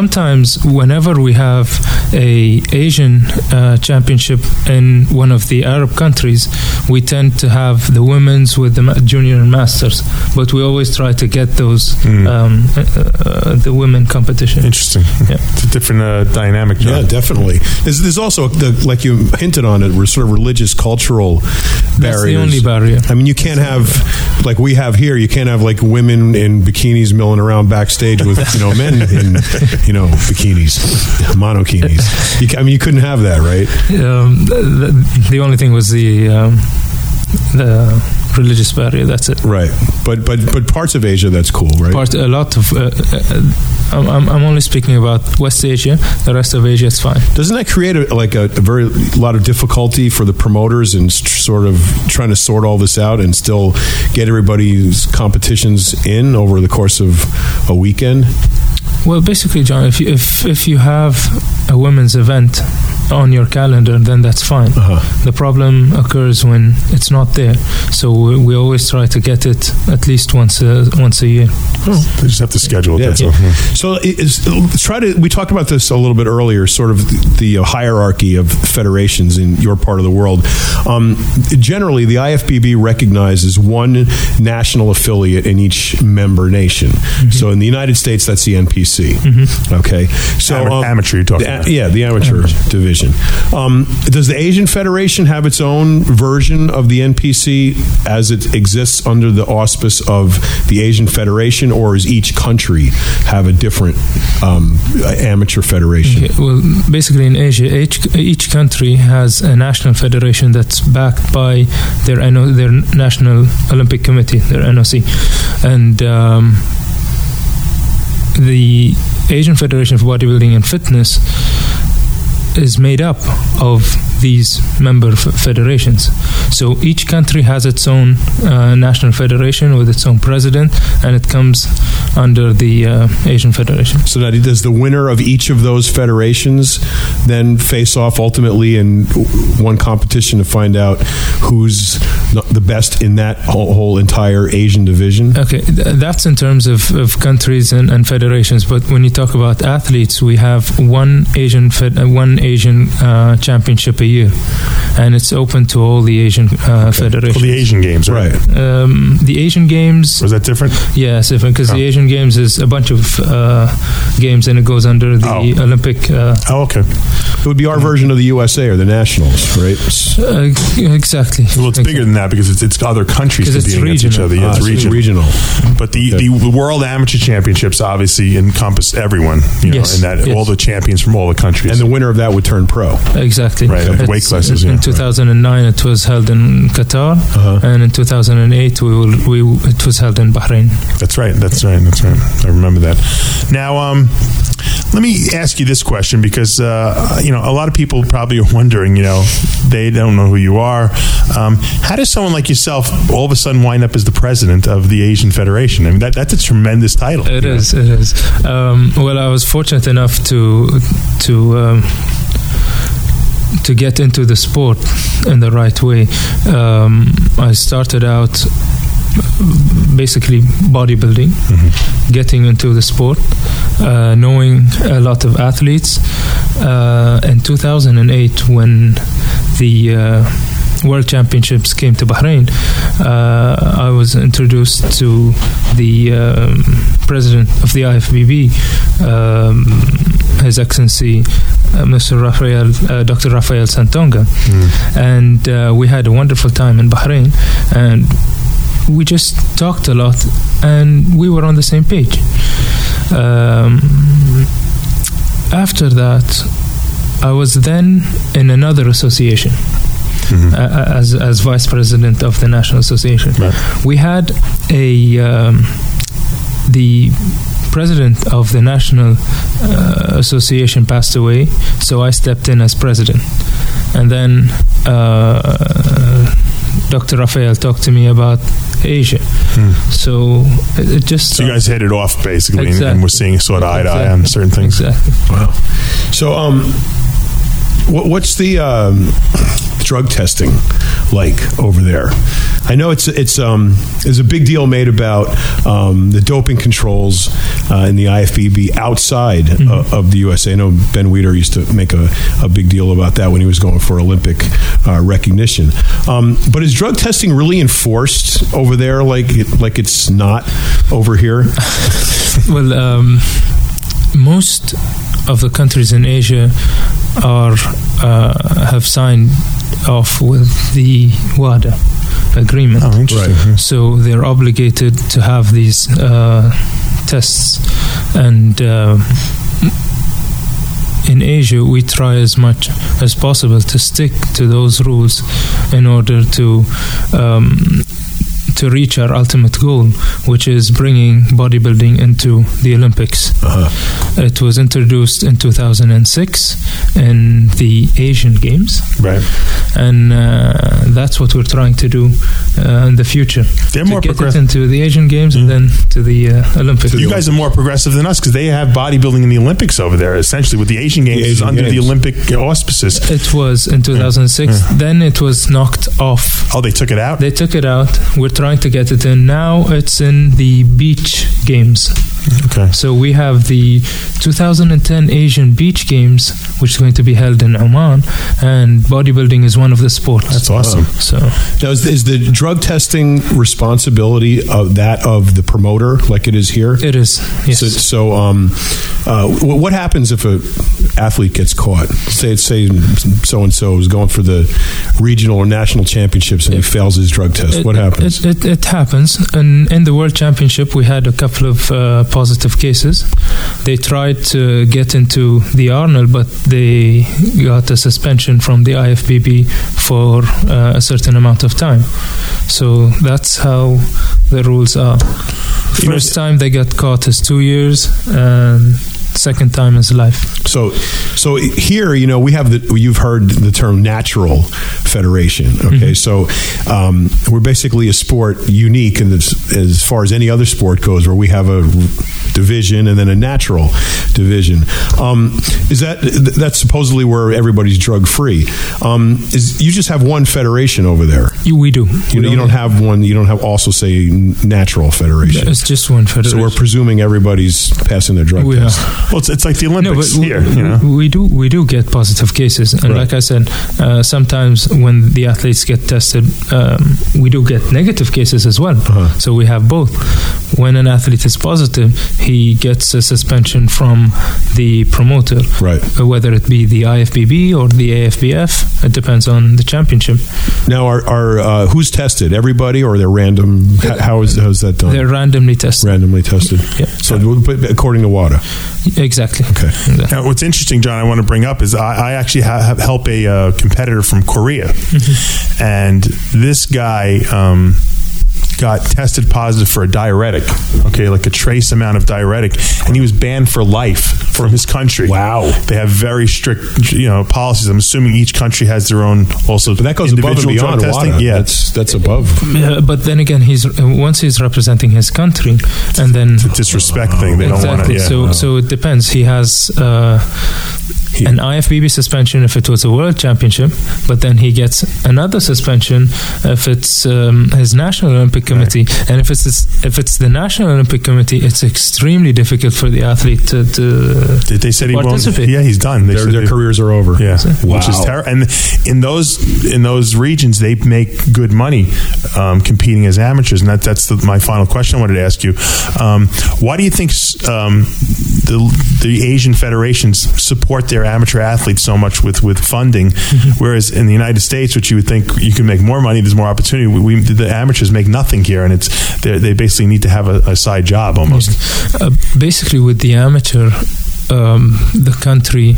I: happens whenever we have a Asian uh, championship in one of the Arab countries, we tend to have the women's with the ma- junior and masters, but we always try to get those mm. um, uh, uh, the women competition.
E: Interesting.
I: Yeah.
E: It's a different uh, dynamic. John.
C: Yeah, definitely. There's, there's also the, like you hinted on it, sort of religious, cultural barriers.
I: That's the only barrier.
C: I mean, you can't have, like we have here, you can't have like women in bikinis milling around backstage with, you know, men in, you know, bikinis, monokinis. You, I mean, you couldn't have that, right?
I: Um, the, the only thing was the um, the religious barrier. That's it.
C: Right, but but but parts of Asia, that's cool, right?
I: Part a lot of. Uh, uh, I'm I'm only speaking about West Asia. The rest of Asia is fine.
C: Doesn't that create a, like a, a very lot of difficulty for the promoters and st- sort of trying to sort all this out and still get everybody's competitions in over the course of a weekend?
I: Well, basically, John, if you, if if you have a women's event on your calendar, then that's fine. Uh-huh. The problem occurs when it's not there. So we, we always try to get it at least once a, once a year.
E: Oh, they just have to schedule it.
C: Yeah.
E: That's all.
C: Yeah. So it's, try to. We talked about this a little bit earlier. Sort of the, the hierarchy of federations in your part of the world. Um, generally, the I F B B recognizes one national affiliate in each member nation. Mm-hmm. So in the United States, that's the N P C. Mm-hmm. Okay, so
E: Am-
C: um,
E: amateur you're talking
C: the,
E: about.
C: Yeah, the amateur, amateur. division. Um, does the Asian Federation have its own version of the N P C as it exists under the auspice of the Asian Federation, or does each country have a different um, amateur federation?
I: Okay. Well, basically in Asia, each, each country has a national federation that's backed by their N O, their National Olympic Committee, their N O C, and um, the Asian Federation for Bodybuilding and Fitness is made up of these member f- federations. So each country has its own uh, national federation with its own president, and it comes under the uh, Asian Federation.
C: So now, does the winner of each of those federations then face off ultimately in one competition to find out who's the best in that whole, whole entire Asian division?
I: Okay, th- that's in terms of, of countries and, and federations. But when you talk about athletes, we have one Asian fed, uh, one Asian uh, championship a year, and it's open to all the Asian uh, federations.
E: Well, the Asian Games, right?
C: Right.
I: Um, the Asian Games.
E: Was that different?
I: Yes, different because
E: Oh.
I: the Asian Games is a bunch of uh, games, and it goes under the
E: Oh.
I: Olympic. Uh,
E: Oh, okay.
C: It would be our version of the U S A or the Nationals, right?
I: uh, exactly.
E: Well, it's bigger than that because it's, it's other countries
I: 'Cause it's
E: competing against each
I: regional.
E: other. Yeah,
C: Ah,
E: it's
C: so
E: regional.
C: regional.
E: But the, the, the World Amateur Championships obviously encompass everyone, you know,
I: Yes,
E: and that
I: yes.
E: all the champions from all the countries.
C: And the winner of that would turn pro.
I: Exactly.
E: Right, of the weight
I: It's-
E: classes,
I: In
E: yeah,
I: two thousand nine, it was held in Qatar,
C: Uh-huh.
I: and in two thousand eight, we, will, we it was held in Bahrain.
E: That's right. That's right. That's right. I remember that. Now, um, let me ask you this question because, uh, you know, a lot of people probably are wondering, you know, they don't know who you are. Um, how does someone like yourself all of a sudden wind up as the president of the Asian Federation? I mean, that, that's a tremendous title.
I: It
E: you know?
I: is. It is. Um, well, I was fortunate enough to to um, to get into the sport in the right way. Um, I started out basically bodybuilding, mm-hmm. getting into the sport, uh, knowing a lot of athletes. Uh, in two thousand eight, when the uh, World Championships came to Bahrain, uh, I was introduced to the um, president of the I F B B, um, His Excellency uh, Mister Rafael, uh, Doctor Rafael Santonga, mm. and uh, we had a wonderful time in Bahrain, and we just talked a lot, and we were on the same page. Um, after that, I was then in another association. Mm-hmm. Uh, as as vice president of the National Association. Right. We had a um, the president of the National uh, Association passed away, so I stepped in as president, and then uh, Doctor Rafael talked to me about Asia. Hmm. So it, it just
E: so you guys hit it off basically,
I: exactly.
E: and, and we're seeing sort of eye to
I: exactly.
E: eye on certain things.
I: Exactly.
C: Wow. So um, what, what's the um, drug testing like over there? I know it's it's um there's a big deal made about um, the doping controls uh, in the I F B B outside mm-hmm. uh, of the U S A. I know Ben Weider used to make a, a big deal about that when he was going for Olympic uh, recognition. Um, but is drug testing really enforced over there, like it, like it's not over here?
I: Well, um, most of the countries in Asia are uh, have signed off with the WADA agreement.
E: Oh, interesting.
I: Right. So they're obligated to have these uh, tests, and uh, in Asia we try as much as possible to stick to those rules in order to um, to reach our ultimate goal, which is bringing bodybuilding into the Olympics. Uh-huh. It was introduced in two thousand six in the Asian Games,
E: right?
I: And uh, that's what we're trying to do uh, in the future.
E: They're
I: to
E: more
I: get
E: progressive
I: it into the Asian Games mm-hmm. and then to the uh, Olympics.
E: So you guys are more progressive than us because they have bodybuilding in the Olympics over there. Essentially, with the Asian Games
C: the Asian
E: under
C: Games.
E: the Olympic auspices.
I: It was in two thousand six.
E: Yeah.
I: Then it was knocked off.
E: Oh, they took it out?
I: They took it out. We're trying to get it in. Now it's in the beach games.
E: Okay.
I: So we have the two thousand ten Asian Beach Games, which is going to be held in Oman, and bodybuilding is one of the sports.
E: That's awesome.
I: Oh. So
C: now, is, is the drug testing responsibility of that of the promoter, like it is here?
I: It is. Yes.
C: So, so um, uh, what happens if a athlete gets caught? Say, say, so and so is going for the regional or national championships and it, he fails his drug test.
I: It,
C: what happens?
I: It, it, it happens. And in the World Championship, we had a couple of uh, positive cases. They tried to get into the Arnold, but they got a suspension from the I F B B for uh, a certain amount of time. So that's how the rules are. First time they got caught is two years, and second time is life.
C: So, so here, you know, we have the. You've heard the term natural federation. Okay, mm-hmm. so um, we're basically a sport unique in this, as far as any other sport goes, where we have a division and then a natural division. Um, is that that's supposedly where everybody's drug free? Um, is you just have one federation over there?
I: You, we do.
C: You,
I: we
C: don't, you don't have one. You don't have also say natural federation.
I: It's just one federation.
C: So we're presuming everybody's passing their drug
I: we
C: test.
I: Are.
E: Well, it's, it's like the Olympics
I: no,
E: here.
I: We,
E: you know?
I: we do we do get positive cases, and right. like I said, uh, sometimes when the athletes get tested, um, we do get negative cases as well. Uh-huh. So we have both. When an athlete is positive, he gets a suspension from the promoter,
C: right?
I: Whether it be the I F B B or the A F B F, it depends on the championship.
C: Now, are, are uh, who's tested? Everybody, or they're random? How, how is how is that done?
I: They're randomly tested.
C: Randomly tested.
I: Yeah.
C: So, according to WADA.
I: Exactly.
C: Okay.
I: Exactly.
E: Now, what's interesting, John, I want to bring up is I, I actually ha- have help a uh, competitor from Korea, mm-hmm. and this guy um, got tested positive for a diuretic. Okay, like a trace amount of diuretic, and he was banned for life from his country.
C: Wow.
E: They have very strict, you know, policies. I'm assuming each country has their own also.
C: But that goes above and beyond
E: testing.
C: WADA.
E: Yeah,
C: that's that's above.
I: Yeah, but then again, he's once he's representing his country, and then
E: it's a disrespect thing. They
I: exactly.
E: don't want to. Yeah.
I: So so it depends. He has uh, an I F B B suspension if it was a world championship, but then he gets another suspension if it's um, his national Olympic committee, right. and if it's this, if it's the national Olympic committee, it's extremely difficult for the athlete to. to
E: Did they said he won't?
I: Participate.
E: Yeah, he's done. They
C: their their
E: they,
C: careers are over.
E: Yeah,
C: wow.
E: Which is terrible. And in those in those regions, they make good money um, competing as amateurs. And that that's the, my final question I wanted to ask you. Um, why do you think um, the the Asian federations support their amateur athletes so much with with funding, mm-hmm. whereas in the United States, which you would think you can make more money, there's more opportunity. We, we the amateurs make nothing here, and it's they basically need to have a, a side job almost.
I: Uh, basically, with the amateur. Um, the country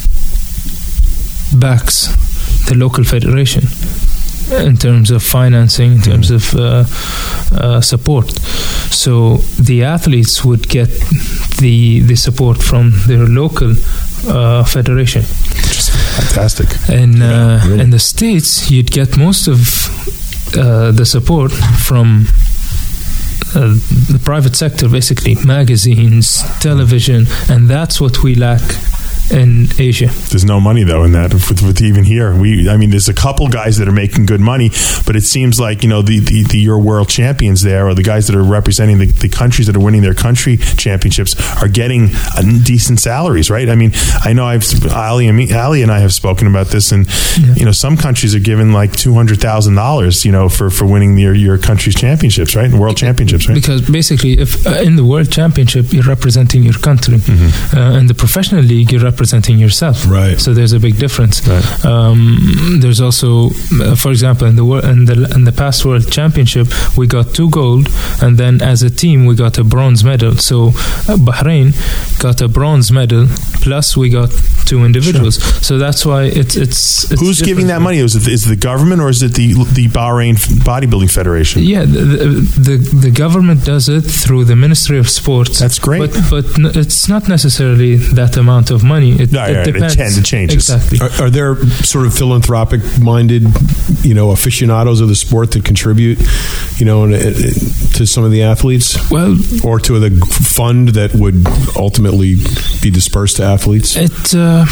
I: backs the local federation in terms of financing, in terms of uh, uh, support. So the athletes would get the the support from their local uh, federation.
E: Fantastic.
I: And uh, really. In the States, you'd get most of uh, the support from Uh, the private sector, basically magazines, television, and that's what we lack in Asia.
E: There's no money though in that. With, with even here, we I mean, there's a couple guys that are making good money, but it seems like you know the, the, the your world champions there, or the guys that are representing the, the countries that are winning their country championships, are getting uh, decent salaries, right? I mean, I know I've Ali and me, Ali and I have spoken about this, and yeah. you know, some countries are given like two hundred thousand dollars, you know, for, for winning your your country's championships, right? World championships, right?
I: Because basically, if uh, in the world championship you're representing your country, mm-hmm. uh, in the professional league you're representing yourself,
C: right?
I: So there's a big difference.
C: Right.
I: Um, there's also, uh, for example, in the wor- in the in the past world championship, we got two gold, and then as a team we got a bronze medal. So uh, Bahrain got a bronze medal, plus we got two individuals. Sure. So that's why it's it's. it's
E: Who's
I: different.
E: giving that money? Is it, is it the government or is it the the Bahrain Bodybuilding Federation?
I: Yeah, the, the the government does it through the Ministry of Sports.
E: That's great,
I: but, but n- it's not necessarily that amount of money. It,
E: no,
I: it
E: yeah,
I: depends.
E: It, it changes.
I: Exactly.
C: Are, are there sort of philanthropic-minded, you know, aficionados of the sport that contribute, you know, to some of the athletes?
I: Well,
C: or to the fund that would ultimately be dispersed to athletes?
I: It uh,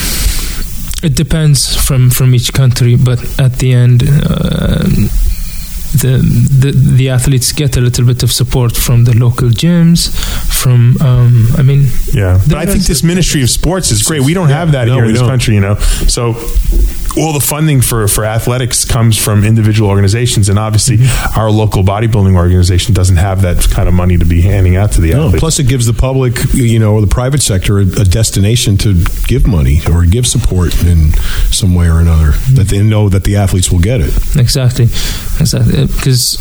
I: it depends from, from each country, but at the end, uh, the, the the athletes get a little bit of support from the local gyms. From um, I mean,
E: yeah, but I think this Ministry of Sports is great. We don't have that
C: no,
E: here in this
C: don't.
E: country, you know. So all the funding for, for athletics comes from individual organizations, and obviously mm-hmm. our local bodybuilding organization doesn't have that kind of money to be handing out to the
C: no,
E: athletes.
C: Plus, it gives the public, you know, or the private sector a, a destination to give money or give support in some way or another, mm-hmm. that they know that the athletes will get it.
I: Exactly, exactly, because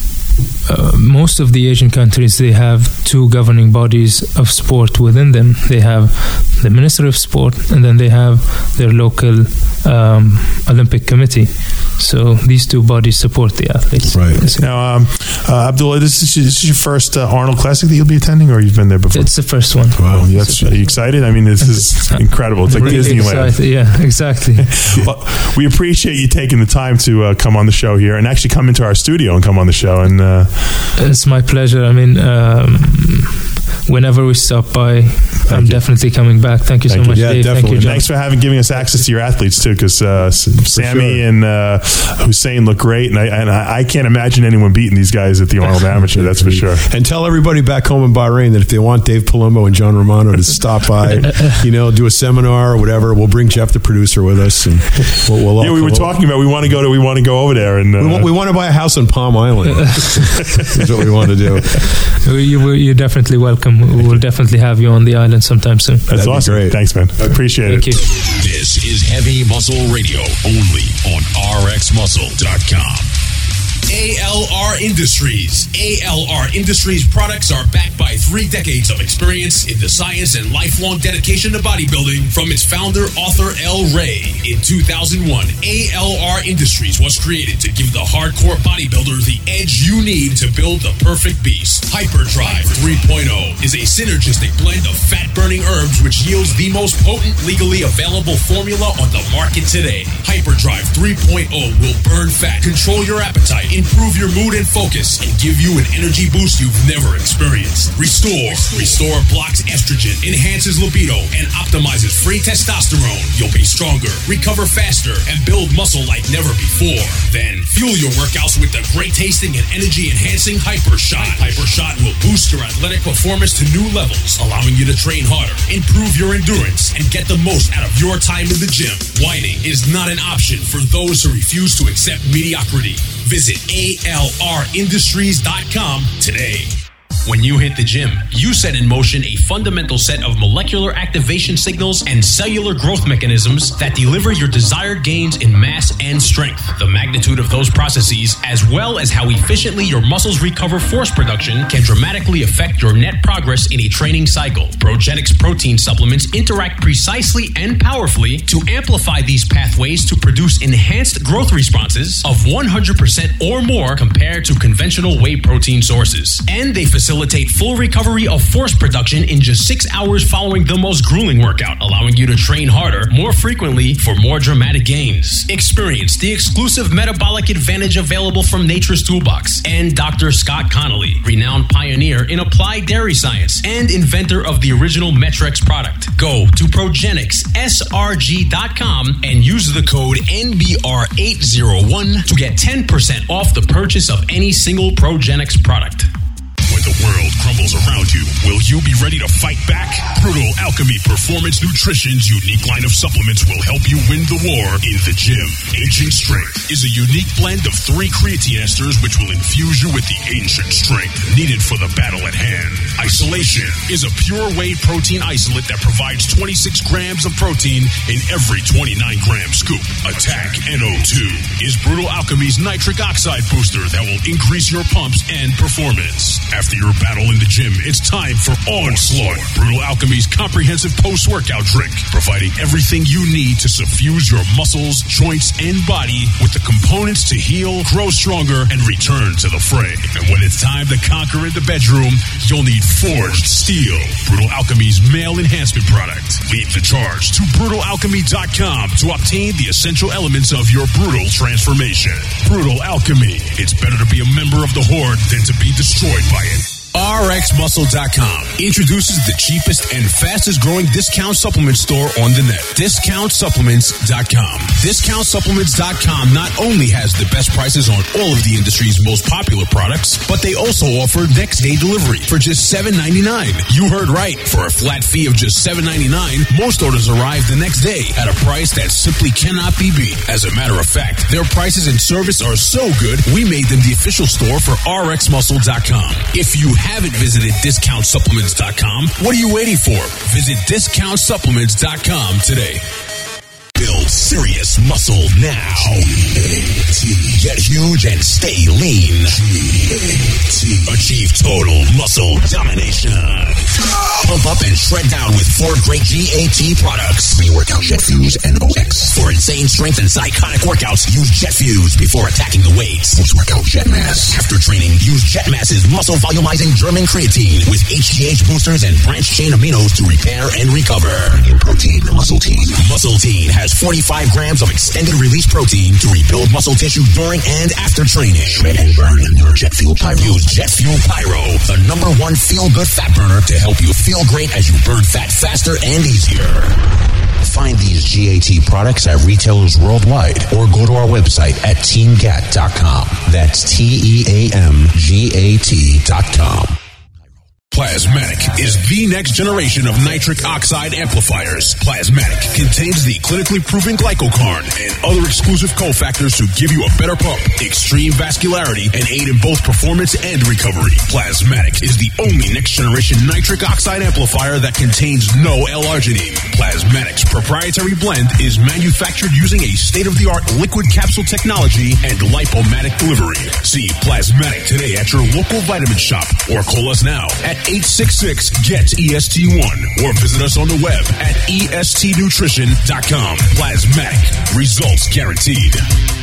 I: Uh, most of the Asian countries, they have two governing bodies of sport within them. They have the Ministry of Sport, and then they have their local um, Olympic Committee. So these two bodies support the athletes.
C: Right.
E: Now, um, uh, Abdullah, this is, this is your first uh, Arnold Classic that you'll be attending, or you've been there before?
I: It's the first one.
E: Wow, that's, are you excited? I mean, this is incredible. It's like
I: really
E: Disneyland.
I: Excited. Yeah, exactly.
E: Well, we appreciate you taking the time to uh, come on the show here and actually come into our studio and come on the show. And uh,
I: it's my pleasure. I mean, um, whenever we stop by,
E: Thank
I: I'm
E: you.
I: definitely coming back. Thank you
E: Thank
I: so
E: you.
I: much,
C: Yeah,
I: Dave.
C: definitely.
I: Thank you, John.
E: Thanks for having giving us access to your athletes too, because uh, Sammy
C: sure.
E: and uh, Hussein look great, and I and I can't imagine anyone beating these guys at the Arnold Amateur. That's for sure.
C: And tell everybody back home in Bahrain that if they want Dave Palumbo and John Romano to stop by, you know, do a seminar or whatever, we'll bring Jeff the producer with us, and we'll. we'll
E: Yeah, we were
C: we'll,
E: talking about we want to go to we want to go over there, and uh,
C: We want, we want to buy a house on Palm Island. That's what we want to do.
I: You, you're definitely welcome. We'll definitely have you on the island sometime soon.
E: that's
C: That'd be
E: awesome.
C: great.
E: Thanks, man. I appreciate
I: Thank
E: it.
I: you.
A: This is Heavy Muscle Radio, only on R X muscle dot com. A L R Industries. A L R Industries products are backed by three decades of experience in the science and lifelong dedication to bodybuilding from its founder, author L. Ray. In two thousand one, A L R Industries was created to give the hardcore bodybuilder the edge you need to build the perfect beast. Hyperdrive three point oh is a synergistic blend of fat-burning herbs which yields the most potent legally available formula on the market today. Hyperdrive three point oh will burn fat, control your appetite, improve your mood and focus, and give you an energy boost you've never experienced. Restore. Restore blocks estrogen, enhances libido, and optimizes free testosterone. You'll be stronger, recover faster, and build muscle like never before. Then, fuel your workouts with the great tasting and energy-enhancing Hyper Shot. Hyper Shot will boost your athletic performance to new levels, allowing you to train harder, improve your endurance, and get the most out of your time in the gym. Whining is not an option for those who refuse to accept mediocrity. Visit A L R industries dot com today. When you hit the gym, you set in motion a fundamental set of molecular activation signals and cellular growth mechanisms that deliver your desired gains in mass and strength. The magnitude of those processes, as well as how efficiently your muscles recover force production, can dramatically affect your net progress in a training cycle. Progenics protein supplements interact precisely and powerfully to amplify these pathways to produce enhanced growth responses of one hundred percent or more compared to conventional whey protein sources. And they facilitate
J: facilitate full recovery of force production in just six hours following the most grueling workout, allowing you to train harder, more frequently, for more dramatic gains. Experience the exclusive metabolic advantage available from Nature's Toolbox and Doctor Scott Connolly, renowned pioneer in applied dairy science and inventor of the original Metrex product. Go to Progenix S R G dot com and use the code N B R eight oh one to get ten percent off the purchase of any single Progenix product.
A: When the world crumbles around you, will you be ready to fight back? Brutal Alchemy Performance Nutrition's unique line of supplements will help you win the war in the gym. Ancient Strength is a unique blend of three creatine esters which will infuse you with the ancient strength needed for the battle at hand. Isolation is a pure whey protein isolate that provides twenty-six grams of protein in every twenty-nine gram scoop. Attack N O two is Brutal Alchemy's nitric oxide booster that will increase your pumps and performance. After your battle in the gym, it's time for Onslaught, Brutal Alchemy's comprehensive post-workout drink, providing everything you need to suffuse your muscles, joints, and body with the components to heal, grow stronger, and return to the fray. And when it's time to conquer in the bedroom, you'll need Forged Steel, Brutal Alchemy's male enhancement product. Lead the charge to brutal alchemy dot com to obtain the essential elements of your brutal transformation. Brutal Alchemy. It's better to be a member of the Horde than to be destroyed by it. R X Muscle dot com introduces the cheapest and fastest growing discount supplement store on the net. Discount Supplements dot com. Discount Supplements dot com not only has the best prices on all of the industry's most popular products, but they also offer next day delivery for just seven ninety-nine. You heard right. For a flat fee of just seven ninety-nine, most orders arrive the next day at a price that simply cannot be beat. As a matter of fact, their prices and service are so good, we made them the official store for R X Muscle dot com. If you haven't visited Discount Supplements dot com, what are you waiting for? Visit Discount Supplements dot com today. Build serious muscle now. Get huge and stay lean. Achieve total muscle domination. Pump up and shred down with four great G A T products. Pre-workout Jet Fuse and O X. For insane strength and psychotic workouts, use Jet Fuse before attacking the weights. Post-workout Jet Mass. After training, use Jet Mass's muscle volumizing German creatine with H G H boosters and branched chain aminos to repair and recover. In protein, Muscle Teen. Muscle Teen has forty-five grams of extended release protein to rebuild muscle tissue during and after training. Shred and burn in your Jet Fuel Pyro. Use Jet Fuel Pyro, the number one feel-good fat burner to help you feel great as you burn fat faster and easier. Find these G A T products at retailers worldwide or go to our website at team gat dot com. That's T E A M G A T dot com. Plasmatic is the next generation of nitric oxide amplifiers. Plasmatic contains the clinically proven glycocarn and other exclusive cofactors to give you a better pump, extreme vascularity, and aid in both performance and recovery. Plasmatic is the only next generation nitric oxide amplifier that contains no L-arginine. Plasmatic's proprietary blend is manufactured using a state-of-the-art liquid capsule technology and lipomatic delivery. See Plasmatic today at your local vitamin shop or call us now at eight six six, G E T, E S T one or visit us on the web at E S T nutrition dot com. Plasmatic. Results guaranteed.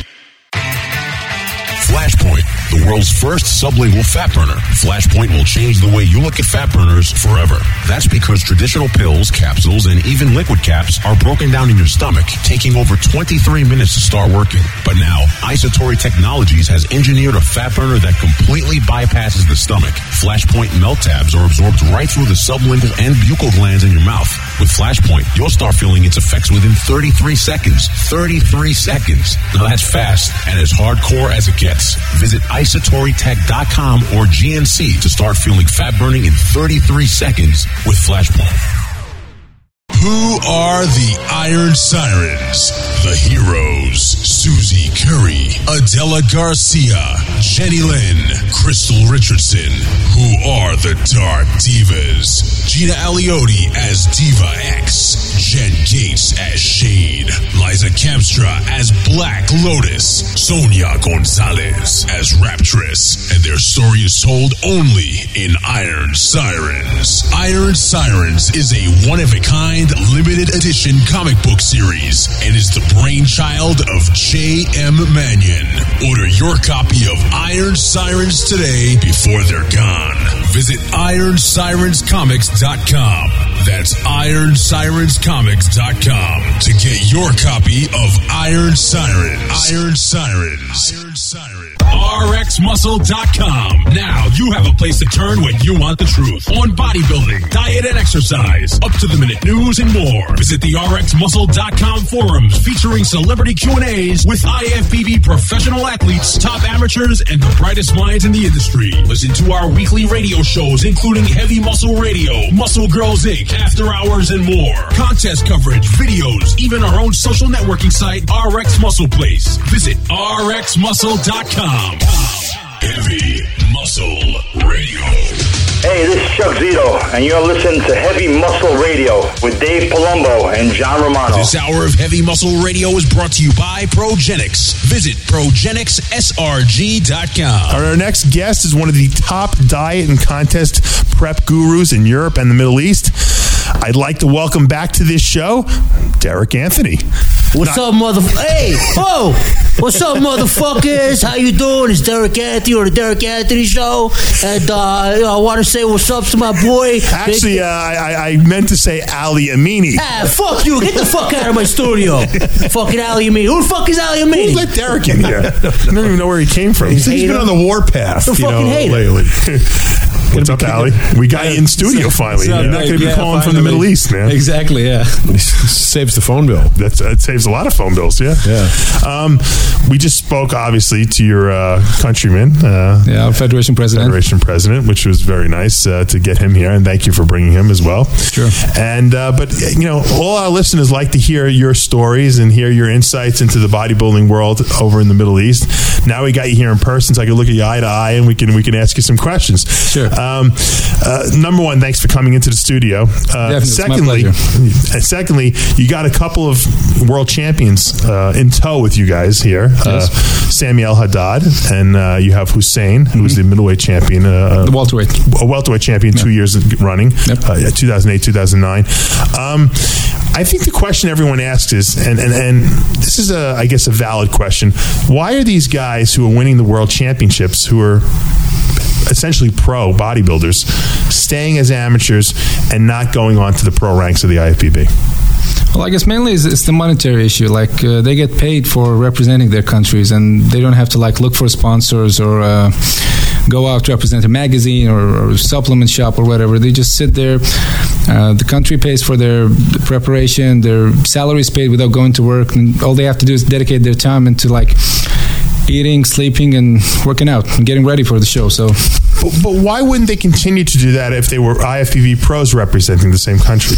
A: Flashpoint, the world's first sublingual fat burner. Flashpoint will change the way you look at fat burners forever. That's because traditional pills, capsules, and even liquid caps are broken down in your stomach, taking over twenty-three minutes to start working. But now, Isotori Technologies has engineered a fat burner that completely bypasses the stomach. Flashpoint melt tabs are absorbed right through the sublingual and buccal glands in your mouth. With Flashpoint, you'll start feeling its effects within thirty-three seconds. thirty-three seconds. Now that's fast and as hardcore as it gets. Visit isotori tech dot com or G N C to start feeling fat burning in thirty-three seconds with Flashpoint. Who are the Iron Sirens? The heroes: Susie Curry, Adela Garcia, Jenny Lynn, Crystal Richardson. Who are the Dark Divas? Gina Aliotti as Diva X, Jen Gates as Shade, Liza Kamstra as Black Lotus, Sonia Gonzalez as Raptress, and their story is told only in Iron Sirens. Iron Sirens is a one-of-a-kind limited edition comic book series and is the brainchild of J M Mannion. Order your copy of Iron Sirens today before they're gone. visit iron sirens comics dot com. That's iron sirens comics dot com to get your copy of Iron Sirens. Iron Sirens. Iron Sirens. R X muscle dot com. Now you have a place to turn when you want the truth on bodybuilding, diet and exercise, up to the minute news and more. Visit the R X muscle dot com forums featuring celebrity Q and A's with I F B B professional athletes, top amateurs, and the brightest minds in the industry. Listen to our weekly radio shows, including Heavy Muscle Radio, Muscle Girls Incorporated, After Hours, and more. Contest coverage, videos, even our own social networking site, R X Muscle Place. Visit R X muscle dot com. Heavy Muscle Radio.
K: Hey, this is Chuck Zito, and you're listening to Heavy Muscle Radio with Dave Palumbo and John Romano.
J: This hour of Heavy Muscle Radio is brought to you by Progenics. Visit progenics s r g dot com.
E: Our next guest is one of the top diet and contest prep gurus in Europe and the Middle East. I'd like to welcome back to this show, Derek Anthony.
G: What's Not- up, motherfucker? Hey, whoa! What's up, motherfuckers? How you doing? It's Derek Anthony or the Derek Anthony Show, and uh, you know, I want to say what's up to my boy.
E: Actually, uh, I, I meant to say Ali Amini.
G: Ah, fuck you! Get the fuck out of my studio, fucking Ali Amini. Who the fuck is Ali Amini?
E: Who let Derek in here? I don't even know where he came from.
C: He's, he's been on the warpath,
G: the
C: you
G: fucking
C: know,
G: hater.
C: lately.
E: What's up, Ali? We got you in studio finally. You're not going to be
C: yeah,
E: calling
C: finally.
E: from the Middle East, man.
C: Exactly, yeah. Saves the phone bill.
E: That's, that saves a lot of phone bills, yeah.
C: Yeah.
E: Um, we just spoke, obviously, to your uh, countryman. Uh,
I: yeah, our Federation President.
E: Federation President, which was very nice uh, to get him here, and thank you for bringing him as well.
I: Sure.
E: And, uh, but, you know, all our listeners like to hear your stories and hear your insights into the bodybuilding world over in the Middle East. Now we got you here in person, so I can look at you eye to eye, and we can we can ask you some questions.
I: Sure.
E: Um, uh, number one, thanks for coming into the studio. Uh,
I: Definitely,
E: secondly,
I: it's my
E: uh, secondly, you got a couple of world champions uh, in tow with you guys here.
I: Yes.
E: Uh, Sami El Haddad, and uh, you have Hussein, who's mm-hmm. the middleweight champion. Uh,
I: the welterweight.
E: A welterweight champion, yep. two years running,
I: yep.
E: uh, two thousand eight, two thousand nine. Um, I think the question everyone asks is, and, and, and this is, a, I guess, a valid question, why are these guys who are winning the world championships, who are essentially pro bodybuilders, staying as amateurs and not going on to the pro ranks of the I F B B?
I: Well, I guess mainly it's, it's the monetary issue. Like uh, they get paid for representing their countries, and they don't have to like look for sponsors or uh, go out to represent a magazine or, or supplement shop or whatever. They just sit there. Uh, the country pays for their preparation. Their salary is paid without going to work, and all they have to do is dedicate their time into like eating, sleeping, and working out and getting ready for the show. So.
E: But, but why wouldn't they continue to do that if they were I F B B pros representing the same country?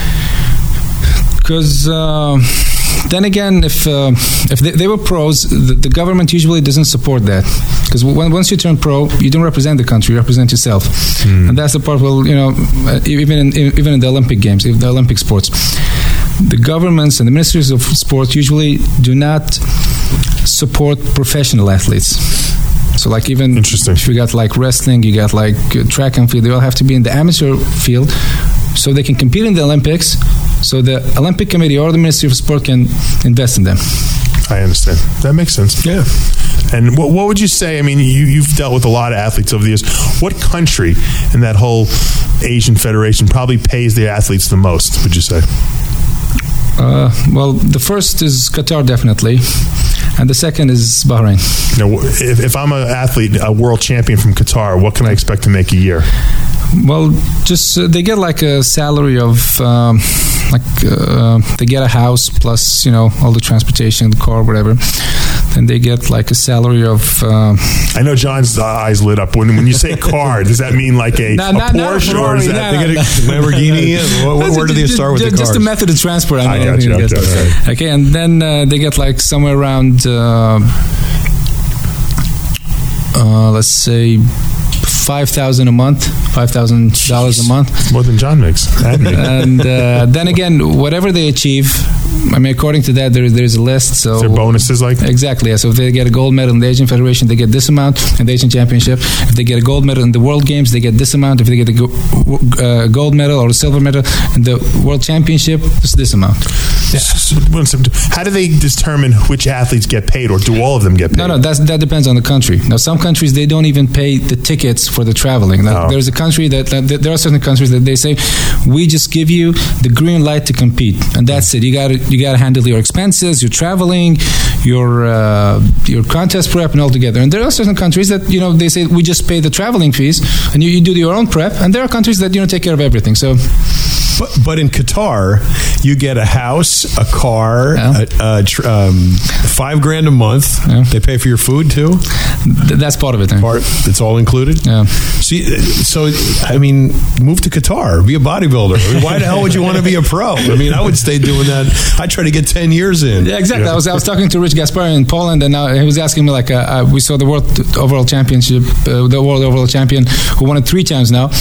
I: Because uh, then again, if uh, if they, they were pros, the, the government usually doesn't support that. Because when, once you turn pro, you don't represent the country; you represent yourself, mm. and that's the part. Well, you know, even in, even in the Olympic Games, the Olympic sports, the governments and the ministries of sport usually do not support professional athletes. So, like even if you got like wrestling, you got like uh, track and field, they all have to be in the amateur field, so they can compete in the Olympics. So the Olympic Committee or the Ministry of Sport can invest in them.
E: I understand. That makes sense.
C: Yeah.
E: And what, what would you say? I mean, you, you've dealt with a lot of athletes over the years. What country in that whole Asian Federation probably pays their athletes the most, would you say?
I: Uh, well, the first is Qatar, definitely. And the second is Bahrain.
E: Now, if, if I'm an athlete, a world champion from Qatar, what can I expect to make a year?
I: Well, just uh, they get like a salary of um, like uh, they get a house plus you know all the transportation, the car, whatever. Then they get like a salary of. Uh,
E: I know John's eyes lit up when when you say car. Does that mean like a,
I: no, no,
E: a Porsche
I: no,
E: or is
I: no,
E: that
I: no,
E: they get a
I: no.
C: Lamborghini? what, what, where do they start with
I: just,
C: the cars?
I: Just a method of transport. I, mean,
E: I got you. Okay, okay.
I: okay, and then uh, they get like somewhere around. Uh, uh, let's say. Five thousand a month, five thousand dollars a month.
E: More than John makes.
I: And uh, then again, whatever they achieve, I mean, according to that, there, there's a list. So
E: Is there bonuses like
I: exactly. Yeah. So if they get a gold medal in the Asian Federation, they get this amount in the Asian Championship. If they get a gold medal in the World Games, they get this amount. If they get a go- uh, gold medal or a silver medal in the World Championship, it's this amount.
E: Yeah. How do they determine which athletes get paid, or do all of them get paid?
I: No, no, that's, that depends on the country. Now, some countries, they don't even pay the tickets for the traveling. Now,
E: Oh.
I: There's a country that, that, there are certain countries that they say, we just give you the green light to compete, and that's it. You got to you got to handle your expenses, your traveling, your uh, your contest prep, and all together. And there are certain countries that, you know, they say, we just pay the traveling fees, and you, you do your own prep. And there are countries that, you know, take care of everything. So,
C: But, but in Qatar, you get a house, a car,
I: Yeah.
C: a, a tr- um, five grand a month.
I: Yeah.
C: They pay for your food too.
I: th- that's part of it. Then.
C: Part, it's all included.
I: Yeah.
C: See, so I mean, move to Qatar, be a bodybuilder. I mean, why the hell would you want to be a pro? I mean, I would stay doing that. I try to get ten years in.
I: Yeah, exactly. I was I was talking to Rich Gaspari in Poland, and now he was asking me, like, uh, uh, we saw the world overall championship, uh, the world overall champion who won it three times now.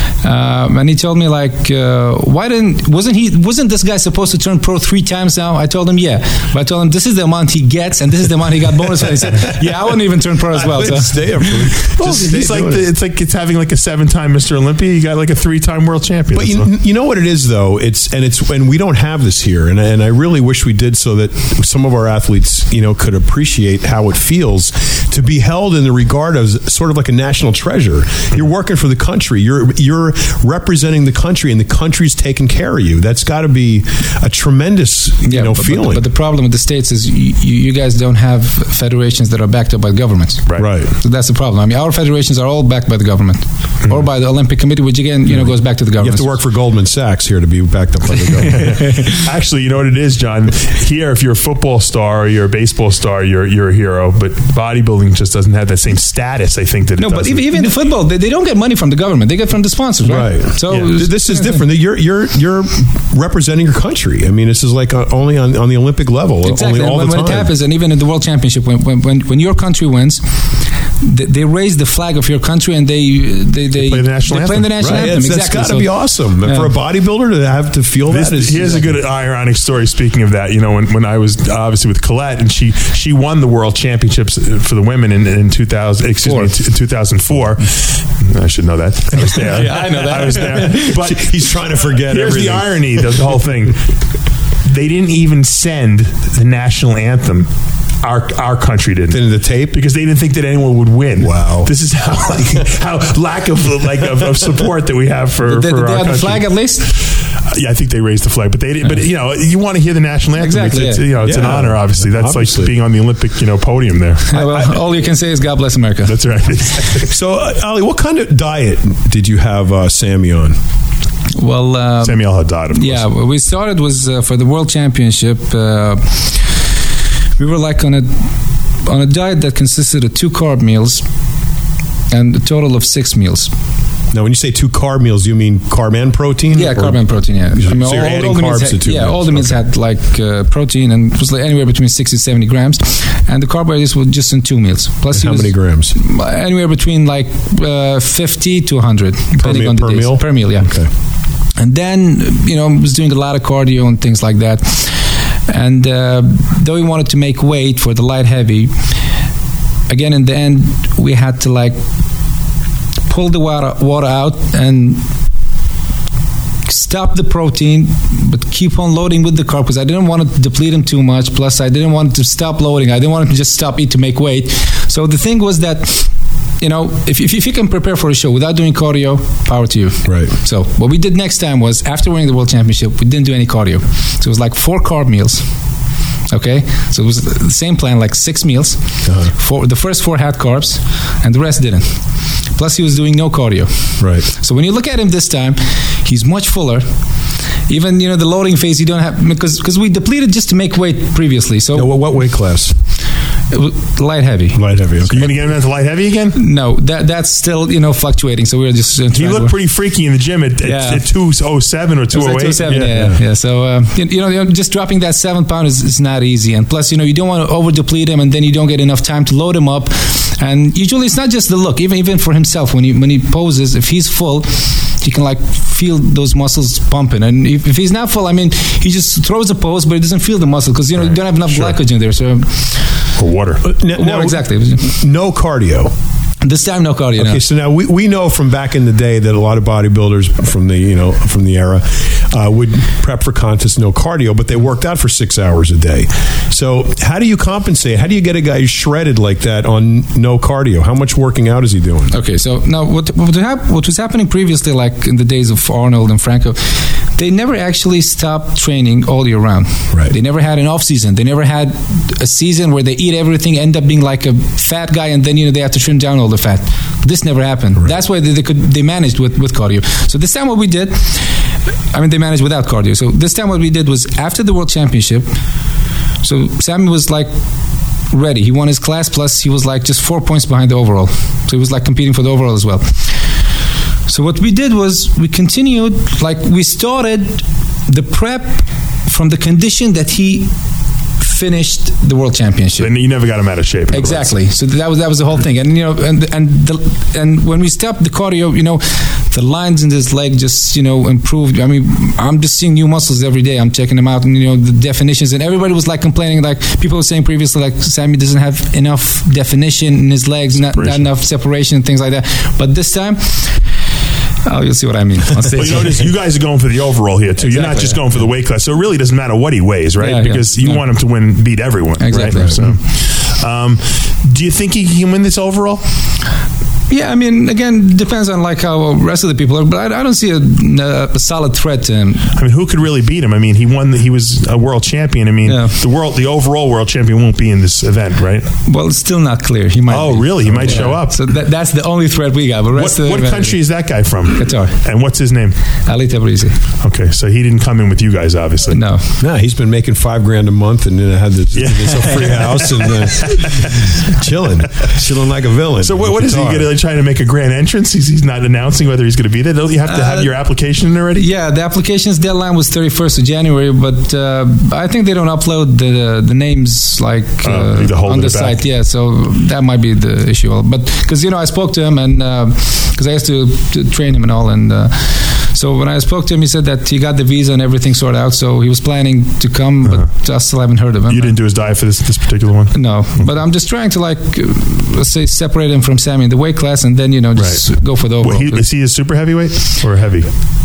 I: Um, and he told me, like, uh, why didn't wasn't he wasn't this guy supposed to turn pro three times now? I told him, yeah, but I told him this is the amount he gets, and this is the amount he got bonus. And he said, yeah, I wouldn't even turn pro as well. So.
C: Stay up.
E: Well, he's like the, it's like it's having like a seven-time Mister Olympia. You got like a three-time world champion.
C: But
E: That's
C: you,
E: all.
C: you know what it is, though. It's and it's and we don't have this here, and and I really wish we did, so that some of our athletes, you know, could appreciate how it feels to be held in the regard as sort of like a national treasure. You're working for the country. You're you're representing the country, and the country's taking care of you. That's got to be a tremendous, you
I: Yeah,
C: know,
I: but,
C: feeling.
I: But, but the problem with the States is you, you guys don't have federations that are backed up by governments.
E: Right.
C: right.
I: So that's the problem. I mean, our federations are all backed by the government or by the Olympic Committee, which again, you know, goes back to the
C: You have
I: government.
C: to work for Goldman Sachs here to be backed up by the government.
E: Actually, you know what it is, John? Here, if you're a football star or you're a baseball star, you're you're a hero. But bodybuilding just doesn't have that same status, I think, that it
I: No, but
E: does.
I: even, even the football, they, they don't get money from the government. They get from the sponsors, right?
C: Right.
I: So
E: Yeah.
C: This is different. You're you're you're representing your country. I mean, this is like uh, only on, on the Olympic level.
I: Exactly.
C: Only all
I: And when,
C: the
I: when
C: time.
I: it happens, and even in the World Championship, when when, when, when your country wins, they, they raise the flag of your country and they they, they,
E: play the national
I: they play
E: anthem.
I: the national
C: Right.
I: anthem.
C: It's,
I: Exactly.
C: That's got to
I: So-
C: be awesome
I: Yeah.
C: for a bodybuilder to have to feel
E: This,
C: that. Is,
E: here's a good ironic story. Speaking of that, you know, when, when I was obviously with Colette, and she she won the world championships for the women in, in two thousand. Excuse
I: Four.
E: me, in two thousand four. I should know that. I was there.
I: Yeah, I know that.
E: I was there. But
C: He's trying to forget
E: here's
C: everything.
E: the irony: the, the whole thing. They didn't even send the national anthem. Our our country didn't.
C: In the tape?
E: Because they didn't think that anyone would win.
C: Wow.
E: This is how like how lack of like of, of support that we have for,
I: Did they,
E: for
I: did they
E: our
I: have the
E: country.
I: flag at least?
E: Uh, yeah, I think they raised the flag, but they didn't. But you know, you want to hear the national anthem.
I: Exactly,
E: It's, it's,
I: yeah.
E: you know, it's an
C: Yeah.
E: honor. Obviously, that's
C: Obviously.
E: like being on the Olympic, you know, podium there.
I: Yeah, well, all you can say is God bless America.
E: That's right.
C: So, uh, Ali, what kind of diet did you have uh, Sammy on?
I: Well, uh,
E: Samuel Haddad, of course.
I: yeah, what we started was uh, for the World Championship. Uh, we were like on a on a diet that consisted of two carb meals and a total of six meals.
C: Now, when you say two carb meals, you mean carb and protein?
I: Yeah,
C: Or-
I: carb and protein. Yeah,
C: So you're adding
I: the meals
C: carbs
I: had,
C: to two
I: yeah,
C: meals.
I: all the meals
C: Okay.
I: had like uh, protein, and it was like anywhere between sixty to seventy grams, and the carbohydrates were just in two meals. Plus, he
C: How
I: was
C: many grams?
I: Anywhere between like uh, fifty to one hundred, depending
C: meal-
I: on the
C: per
I: days.
C: meal?
I: Per meal, yeah.
C: Okay.
I: And then, you know, was doing a lot of cardio and things like that. And uh, though we wanted to make weight for the light heavy, again, in the end, we had to like pull the water, water out and stop the protein, but keep on loading with the carb because I didn't want to deplete him too much. Plus, I didn't want to stop loading. I didn't want to just stop eat to make weight. So the thing was that, you know, if, if, if you can prepare for a show without doing cardio, power to you.
C: Right.
I: So what we did next time was, after winning the World Championship, we didn't do any cardio. So it was like four carb meals. Okay, so it was the same plan, like six meals.
C: Uh-huh.
I: Four, the first four had carbs, and the rest didn't. Plus, he was doing no cardio.
C: Right.
I: So when you look at him this time, he's much fuller. Even, you know, the loading phase, you don't have, because because we depleted just to make weight previously. So
C: Now, what, what weight class?
L: Light heavy.
C: Light heavy. Okay.
E: So you're going to get him into light heavy again?
L: No, that that's still, you know, fluctuating. So we're just. Uh,
E: he looked
L: to,
E: pretty freaky in the gym at, at,
L: yeah.
E: at two oh seven or two oh eight.
L: Like two oh seven, yeah, yeah. yeah. yeah. So, uh, you, you, know, you know, just dropping that seven pound is, is not easy. And plus, you know, you don't want to over deplete him and then you don't get enough time to load him up. And usually it's not just the look, even even for himself, when he, when he poses, if he's full, he can like feel those muscles pumping. And if, if he's not full, I mean, he just throws a pose, but he doesn't feel the muscle because, you know, right. you don't have enough sure. glycogen there. So,
E: or water.
C: Uh, now,
L: water,
C: now,
L: exactly.
C: No cardio.
L: This time, no cardio.
C: Okay,
L: no.
C: so now we, we know from back in the day that a lot of bodybuilders from the you know from the era uh, would prep for contests, no cardio, but they worked out for six hours a day. So how do you compensate? How do you get a guy shredded like that on no cardio? How much working out is he doing?
L: Okay, so now what what, hap- what was happening previously, like in the days of Arnold and Franco, they never actually stopped training all year round.
C: Right.
L: They never had an off season. They never had a season where they eat everything, end up being like a fat guy, and then you know they have to trim down all the fat. This never happened. Right. That's why they, they could they managed with, with cardio. So this time what we did, I mean they managed without cardio. So this time what we did was after the World Championship. So Sammy was like ready. He won his class, plus he was like just four points behind the overall. So he was like competing for the overall as well. So what we did was we continued, like we started the prep from the condition that he finished the World Championship.
E: And you never got him out of shape.
L: Exactly. So that was that was the whole thing. And you know, and and the, and when we stopped the cardio, you know, the lines in his leg just you know improved. I mean, I'm just seeing new muscles every day. I'm checking them out, and you know the definitions. And everybody was like complaining, like people were saying previously, like Sammy doesn't have enough definition in his legs, not, not enough separation, things like that. But this time. Oh, you'll see what I mean.
E: Well, you notice you guys are going for the overall here too. Exactly, You're not just yeah. going for the weight class, so it really doesn't matter what he weighs, right?
L: Yeah,
E: because
L: yeah,
E: you
L: yeah.
E: want him to win, beat everyone.
L: Exactly.
E: Right? So, um, do you think he can win this overall?
L: Yeah, I mean, again, depends on like how the rest of the people are, but I, I don't see a, a solid threat to him.
E: I mean, who could really beat him? I mean, he won. The, he was a world champion. I mean, yeah. the world, the overall world champion won't be in this event, right?
L: Well, it's still not clear. He might.
E: Oh,
L: be.
E: really? He might
L: yeah.
E: show up.
L: So that, that's the only threat we got. But rest
E: what
L: of the
E: what country is that guy from?
L: Qatar.
E: And what's his name?
L: Ali Tabrizi.
E: Okay, so he didn't come in with you guys, obviously.
L: No,
C: no, he's been making five grand a month, and then had this, yeah. this free house and uh, chilling, chilling like a villain.
E: So what, what is he going to trying to make a grand entrance? He's, he's not announcing whether he's going to be there. Don't you have to have uh, your application in already?
L: Yeah, the application's deadline was thirty-first of January, but uh, I think they don't upload the the names like uh, uh, on the site. Back. Yeah, so that might be the issue. But because you know, I spoke to him and because uh, I used to, to train him and all, and uh, so when I spoke to him, he said that he got the visa and everything sorted out. So he was planning to come, uh-huh. but I still haven't heard of him.
E: You didn't do his diet for this this particular one?
L: No, okay. But I'm just trying to like let's say separate him from Sammy in the weight class, and then you know just right. go for the overall.
E: Well, he, is he a super heavyweight or heavy?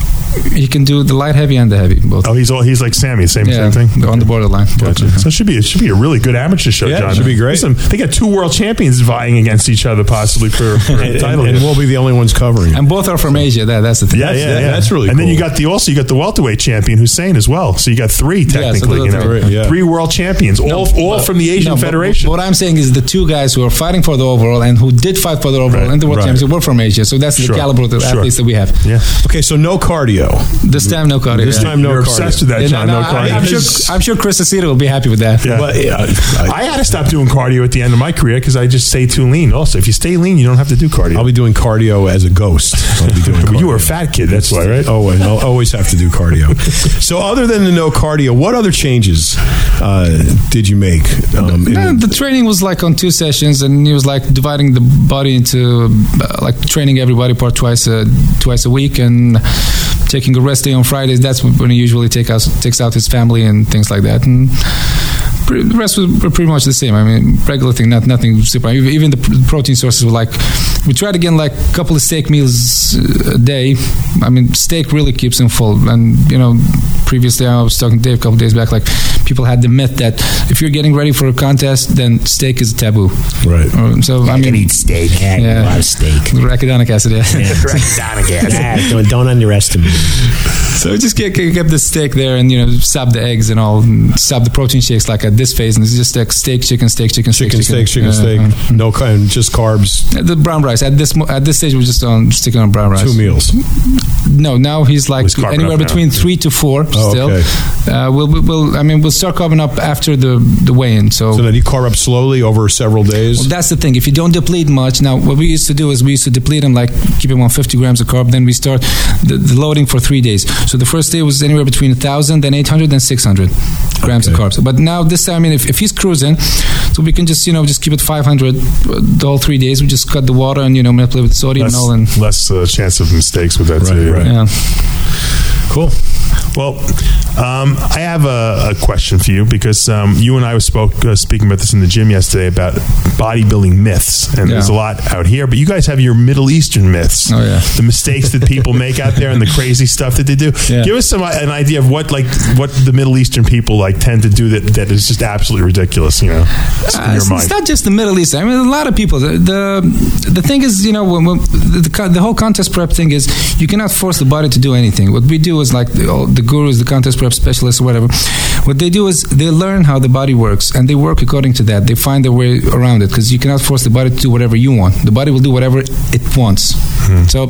L: He can do the light heavy and the heavy both.
E: Oh, he's all he's like Sammy, same
L: yeah,
E: same thing.
L: On the borderline.
E: Gotcha. So it should be it should be a really good amateur show,
C: yeah,
E: John.
C: It should be great.
E: Listen, they got two world champions vying against each other, possibly for, for
C: and,
E: the title,
C: and, and we'll be the only ones covering.
L: And both are from Asia. That that's the thing.
E: Yeah,
C: that's,
E: yeah,
C: that,
E: yeah.
C: That's really.
E: And
C: cool.
E: then you got the also you got the welterweight champion Hussein as well. So you got three technically. Yeah, so you know,
C: three, yeah.
E: three world champions, all no, all from the Asian
L: no,
E: Federation.
L: But, but what I'm saying is the two guys who are fighting for the overall and who did fight for the overall
E: right,
L: and the world
E: right.
L: championship were from Asia. So that's
E: sure,
L: the caliber of the
E: sure.
L: athletes that we have.
E: Yeah.
C: Okay, so no cardio.
L: This time, no cardio.
C: This
L: yeah.
C: time, no
E: You're
C: cardio.
E: obsessed with that,
L: yeah,
E: John.
L: No,
E: No,
L: no,
E: cardio.
L: I'm sure. I'm sure Chris Aceto will be happy with that.
E: Yeah.
C: But, yeah,
E: I, I had to stop doing cardio at the end of my career because I just stay too lean. Also, if you stay lean, you don't have to do cardio.
C: I'll be doing cardio as a ghost. I'll be doing
E: But you were a fat kid, that's why, right?
C: Oh, I'll always have to do cardio. So, other than the no cardio, what other changes uh, did you make? Um,
L: no, the training was like on two sessions, and he was like dividing the body into uh, like training every body part twice a twice a week, and taking a rest day on Fridays. That's when he usually take out, takes out his family and things like that. And the rest was pretty much the same. I mean, regular thing, not nothing super. Even the protein sources were like, we tried to get like a couple of steak meals a day. I mean, steak really keeps him full. And, you know, previously I was talking to Dave a couple of days back, like people had the myth that if you're getting ready for a contest, then steak is taboo.
C: Right.
L: So,
G: I,
L: I mean,
G: can eat steak. Yeah,
L: yeah.
G: a lot of steak.
L: Arachidonic acid, yeah.
G: yeah. Arachidonic acid.
F: Yeah, don't, don't underestimate it.
L: So just kept, kept the steak there, and you know, sub the eggs and all, and sub the protein shakes like at this phase, and it's just like steak, chicken, steak, chicken,
C: chicken, steak, chicken, steak,
L: uh,
C: steak. No kind, just carbs.
L: The brown rice at this mo- at this stage we're just on sticking on brown rice.
C: Two meals.
L: No, now he's like
C: He's carving
L: anywhere
C: up now.
L: between three to four.
C: Oh,
L: still,
C: okay.
L: uh, we'll, we'll I mean we'll start carving up after the the weigh-in. So,
C: So then you carb up slowly over several days.
L: well, that's the thing. If you don't deplete much, now what we used to do is we used to deplete him, like keep him on fifty grams of carb. Then we start the, the loading for three days. So the first day was anywhere between one thousand, then eight hundred, then six hundred grams
C: Okay.
L: of carbs. But now this time, I mean, if, if he's cruising, so we can just you know just keep it five hundred the whole three days. We just cut the water and you know manipulate with sodium
E: Less,
L: and all. And
E: less uh, chance of mistakes with that
C: Right,
E: too.
C: right.
L: yeah.
C: Cool.
E: Well, um, I have a, a question for you because um, you and I spoke uh, speaking about this in the gym yesterday about bodybuilding myths, and
L: Yeah.
E: there's a lot out here. But you guys have your Middle Eastern myths,
L: Oh, yeah.
E: the mistakes that people make out there, and the crazy stuff that they do.
L: Yeah.
E: Give us some an idea of what like what the Middle Eastern people like tend to do that that is just absolutely ridiculous. You know, in
L: Uh,
E: your
L: it's,
E: mind.
L: it's not just the Middle East. I mean, a lot of people. The the, the thing is, you know, when, when the, the the whole contest prep thing is, you cannot force the body to do anything. What we do is like the, all the gurus, the contest prep specialists, or whatever. What they do is they learn how the body works, and they work according to that. They find their way around it because you cannot force the body to do whatever you want. The body will do whatever it wants. So.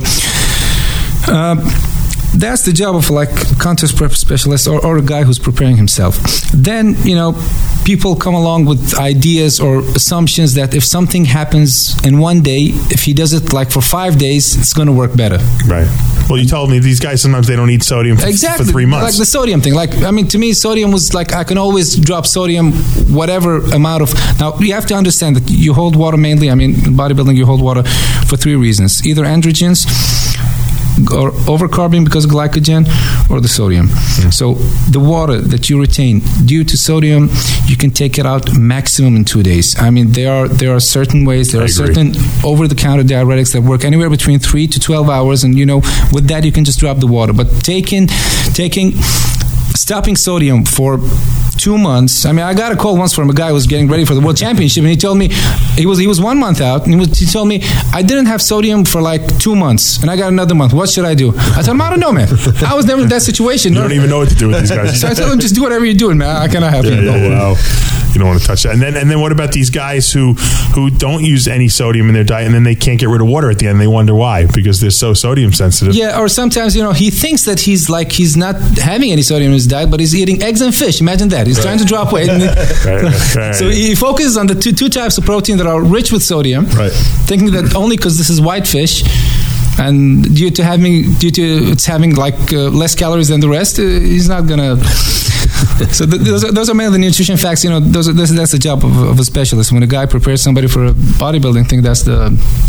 L: Uh, That's the job of like contest prep specialist or, or a guy who's preparing himself. Then, you know, people come along with ideas or assumptions that if something happens in one day, if he does it like for five days, it's going to work better.
E: Right. Well, you told me these guys sometimes they don't eat sodium for,
L: Exactly.
E: for three months.
L: Like the sodium thing. Like, I mean, to me, sodium was like, I can always drop sodium, whatever amount of. Now, you have to understand that you hold water mainly. I mean, in bodybuilding, you hold water for three reasons: either androgens, or overcarbing because of glycogen, or the sodium.
E: Mm.
L: So the water that you retain due to sodium, you can take it out maximum in two days. I mean, there are there are certain ways, there
E: I
L: are
E: agree.
L: certain over-the-counter diuretics that work anywhere between three to twelve hours, and you know, with that you can just drop the water. But taking taking stopping sodium for two months. I mean, I got a call once from a guy who was getting ready for the World Championship, and he told me he was he was one month out, and he, was, he told me I didn't have sodium for like two months, and I got another month. What should I do? I told him, I don't know, man. I was never in that situation.
E: You don't even know what to do with these guys.
L: So I told him, just do whatever you're doing, man. I cannot help
E: Yeah,
L: you.
E: yeah, yeah. Wow. You don't want to touch that. And then, and then, what about these guys who who don't use any sodium in their diet, and then they can't get rid of water at the end? They wonder why, because they're so sodium sensitive.
L: Yeah, or sometimes, you know, he thinks that he's like he's not having any sodium in his diet, but he's eating eggs and fish. Imagine that. He's
E: Right.
L: trying to drop weight. And
E: Right, right, right.
L: So he focuses on the two two types of protein that are rich with sodium,
C: Right.
L: thinking that only because this is white fish, and due to having due to it's having like uh, less calories than the rest, uh, he's not gonna. So th- those, are, those are mainly the nutrition facts. You know, those are, this, that's the job of, of a specialist. When a guy prepares somebody for a bodybuilding thing, that's the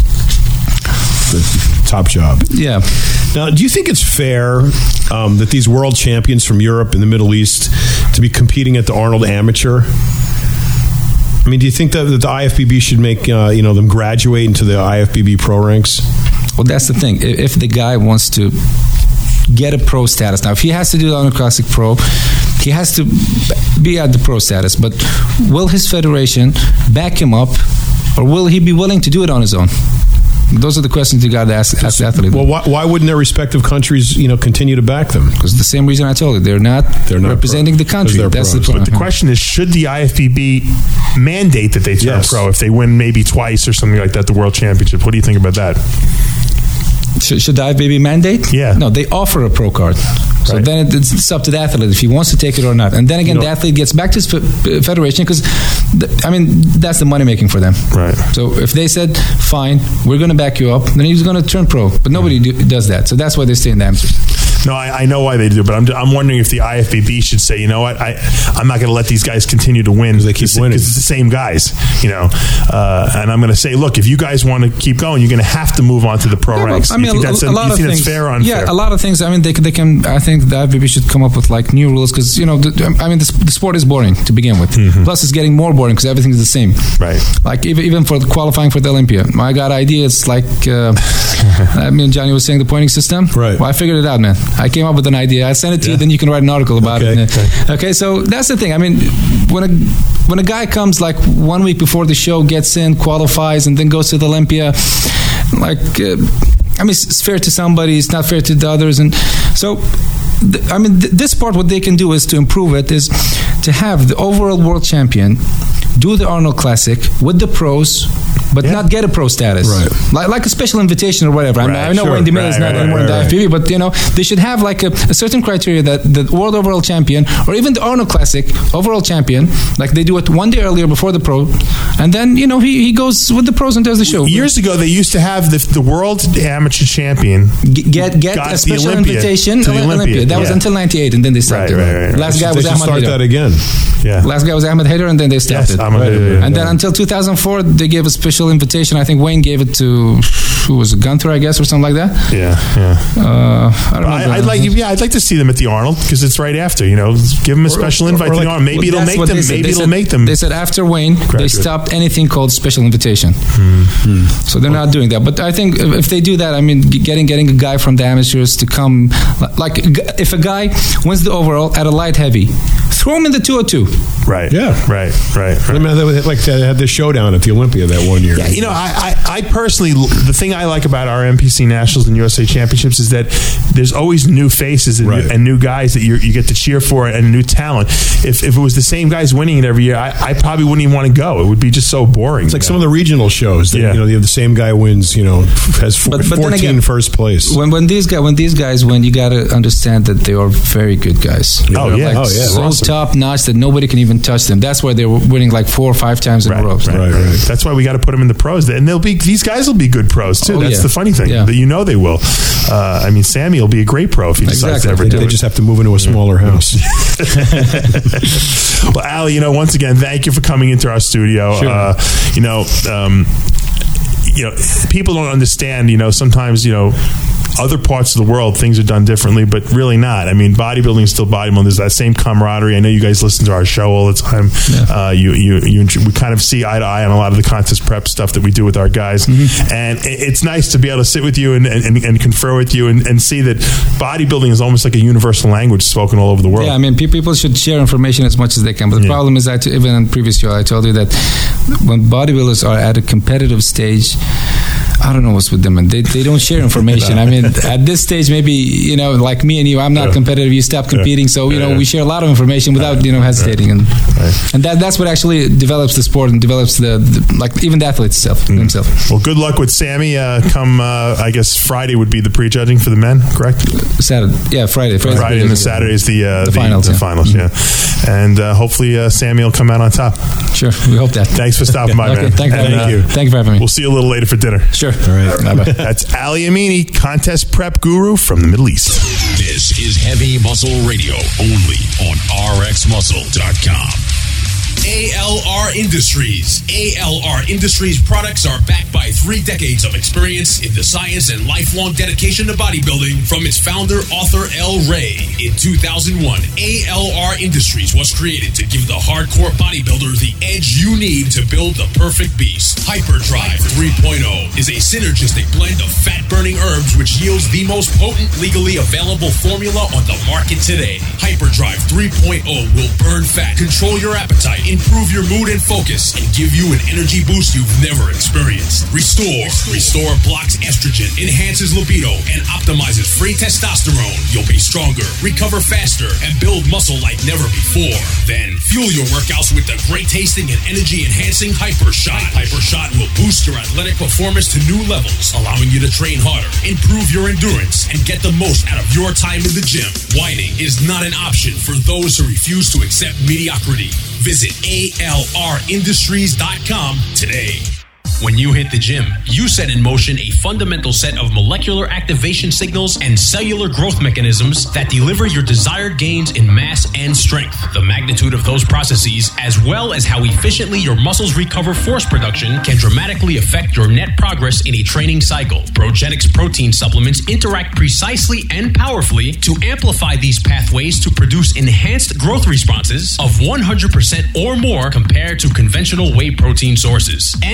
C: The top job.
L: yeah.
C: Now, do you think it's fair um, that these world champions from Europe and the Middle East to be competing at the Arnold Amateur? I mean, do you think that, that the I F B B should make uh, you know them graduate into the I F B B pro ranks?
L: Well, that's the thing. I- If the guy wants to get a pro status, now if he has to do it on a classic pro, he has to be at the pro status. But will his federation back him up, or will he be willing to do it on his own? Those are the questions you got to ask, ask the athlete.
C: Well, why, why wouldn't their respective countries, you know, continue to back them?
L: Because the same reason I told you, they're not,
C: They're not
L: representing
C: pro.
L: the country.
C: 'Cause they're
L: That's
C: pros.
L: the problem.
E: But the question is, should the I F B B mandate that they turn
C: Yes.
E: pro if they win maybe twice or something like that, the World Championship? What do you think about that?
L: Should, should the I F B B mandate?
E: Yeah.
L: No, they offer a pro card. So
E: Right.
L: then it- it's, it's up to the athlete if he wants to take it or not. And then again,
C: You know-
L: the athlete gets back to his fe- federation because, I mean, that's the money making for them.
E: Right.
L: So if they said, fine, we're going to back you up, then he's going to turn pro. But nobody do, does that. So that's why they stay in the amateur.
E: No, I, I know why they do, but I'm, I'm wondering if the I F B B should say, you know what, I, I'm not going to let these guys continue to win.
C: They keep
E: It's-
C: winning.
E: It's the same guys, you know. Uh, and I'm going to say, look, if you guys want to keep going, you're going to have to move on to the pro
L: Yeah, well,
E: ranks.
L: I mean,
E: you think
L: a,
E: that's,
L: a
E: a,
L: lot
E: you
L: of
E: think
L: things.
E: that's fair or unfair?
L: Yeah, a lot of things. I mean, they, can- they can. I think the I F B B should come up with like new rules because you know, the, I mean, the, the sport is boring to begin with.
E: Mm-hmm.
L: Plus, it's getting more boring because everything is the same.
E: Right.
L: Like even even for the qualifying for the Olympia, I got ideas like uh, I mean, Johnny was saying the pointing system.
C: Right.
L: Well, I figured it out, man. I came up with an idea. I sent it to you, then you can write an article about
C: Okay.
L: it. Okay. okay. So that's the thing. I mean, when a when a guy comes like one week before the show, gets in, qualifies, and then goes to the Olympia, like. Uh, I mean, it's fair to somebody, it's not fair to the others. And so th- I mean, th- this part, what they can do is to improve it is to have the overall world champion do the Arnold Classic with the pros, but yeah. not get a pro status,
C: right?
L: Like, like a special invitation or whatever.
C: Right,
L: I, mean, I know
C: sure.
L: Wayne DeMille
C: right,
L: is not
C: right,
L: anymore
C: right,
L: in the
C: right.
L: I F B B, but you know they should have like a, a certain criteria that the world overall champion or even the Arnold Classic overall champion, like they do it one day earlier before the pro, and then you know he, he goes with the pros and does the show.
E: Years ago, they used to have the, the world amateur champion
L: get get a special invitation
E: to the
L: Olympia.
E: Olympia.
L: That was
E: yeah.
L: until ninety-eight, and then they stopped
E: right,
L: it.
E: Right, right, right.
L: Last
C: they
L: guy
C: should,
L: was
C: they should
L: Ahmed
C: start
L: Haider.
C: that again.
E: Yeah.
L: Last guy was Ahmed Haider, and then they stopped
E: yes,
L: it.
E: Ahmed
C: right,
E: Haider,
C: right,
L: and
E: yeah.
L: then until two thousand four, they gave a special invitation. I think Wayne gave it to who was it, Gunther, I guess, or something like that.
E: Yeah, yeah.
L: Uh, I don't know.
E: I, I'd like, yeah, I'd like to see them at the Arnold because it's right after. You know, give them a special
L: or,
E: invite
L: or
E: to
L: like,
E: the Arnold. Maybe
L: well,
E: it'll make them. Maybe it'll
L: said,
E: make them.
L: They said after Wayne,
E: graduate.
L: they stopped anything called special invitation.
E: Mm-hmm.
L: So they're not doing that. But I think if they do that, I mean, getting getting a guy from the amateurs to come, like if a guy wins the overall at a light heavy, throw him in the two oh two.
E: Right.
C: Yeah.
E: Right. Right. right.
C: I mean, they like they had the showdown at the Olympia that one year.
E: Yeah, you know, I, I, I personally, the thing I like about our M P C Nationals and U S A Championships is that there's always new faces and,
C: right.
E: new, and new guys that you you get to cheer for and new talent. If, if it was the same guys winning it every year, I, I probably wouldn't even want to go. It would be just so boring.
C: It's like
E: know?
C: some of the regional shows that,
E: Yeah.
C: you know, the, the same guy wins, you know, has four,
L: But- but then
C: fourteen
L: again,
C: first place.
L: When when these guys when these guys win, you got to understand that they are very good guys.
E: Oh,
L: They're
E: yeah.
L: like
C: Oh, yeah.
L: so
E: Awesome.
L: top notch that nobody can even touch them. That's why they're winning like four or five times in
E: Right,
L: a row.
E: right,
C: Right, right.
E: That's why we got to put them in the pros, and they'll be. These guys will be good pros too.
L: Oh,
E: That's
L: yeah.
E: the funny thing.
L: Yeah.
E: That you know they will. Uh, I mean, Sammy will be a great pro if he decides
L: Exactly.
E: to ever
C: They,
E: do
C: they
E: it.
C: just have to move into a smaller house.
E: Well, Ali, you know, once again, thank you for coming into our studio.
L: Sure.
E: Uh, you know, um, you know, people don't understand. You know, sometimes you know. Other parts of the world, things are done differently, but really not. I mean, bodybuilding is still bodybuilding. There's that same camaraderie. I know you guys listen to our show all the time.
L: Yeah.
E: Uh, you, you, you, we kind of see eye to eye on a lot of the contest prep stuff that we do with our guys,
L: Mm-hmm.
E: and it- it's nice to be able to sit with you and, and, and confer with you and, and see that bodybuilding is almost like a universal language spoken all over the world.
L: Yeah, I mean, pe- people should share information as much as they can. But the
E: Yeah.
L: problem is that even in previous show, I told you that when bodybuilders are at a competitive stage, I don't know what's with them, and they, they don't share information. I mean, at this stage, maybe you know, like me and you, I'm not
E: Yeah.
L: competitive. You stop competing, so you
E: Yeah,
L: know,
E: yeah.
L: we share a lot of information without you know hesitating, and and that that's what actually develops the sport and develops the, the like even the athlete itself
E: Mm.
L: himself.
E: Well, good luck with Sammy. Uh, come, uh, I guess Friday would be the prejudging for the men, correct?
L: Saturday, yeah, Friday, Friday,
E: Friday and the Saturday is the uh,
L: The finals,
E: The
L: yeah.
E: finals, yeah. And uh, hopefully uh, Sammy will come out on top.
L: Sure, we hope that.
E: Thanks for stopping by,
L: Okay,
E: man.
L: thank you.
E: And,
L: Thank you. Thank you for having me.
E: We'll see you a little later for dinner.
L: Sure.
C: All right.
L: Bye-bye.
E: That's Ali Amini, contest prep guru from the Middle East.
A: This is Heavy Muscle Radio, only on R X Muscle dot com. A L R Industries. A L R Industries products are backed by three decades of experience in the science and lifelong dedication to bodybuilding from its founder, author L. Ray. In two thousand one, A L R Industries was created to give the hardcore bodybuilder the edge you need to build the perfect beast. Hyperdrive three point oh is a synergistic blend of fat-burning herbs which yields the most potent legally available formula on the market today. Hyperdrive three point oh will burn fat, control your appetite, improve your mood and focus, and give you an energy boost you've never experienced. Restore. Restore blocks estrogen, enhances libido, and optimizes free testosterone. You'll be stronger, recover faster, and build muscle like never before. Then, fuel your workouts with the great tasting and energy-enhancing Hyper Shot. Hyper Shot will boost your athletic performance to new levels, allowing you to train harder, improve your endurance, and get the most out of your time in the gym. Whining is not an option for those who refuse to accept mediocrity. Visit A L R industries dot com today. When you hit the gym, you set in motion a fundamental set of molecular activation signals and cellular growth mechanisms that deliver your desired gains in mass and strength. The magnitude of those processes, as well as how efficiently your muscles recover force production, can dramatically affect your net progress in a training cycle. Progenics protein supplements interact precisely and powerfully to amplify these pathways to produce enhanced growth responses of one hundred percent or more compared to conventional whey protein sources. And they facilitate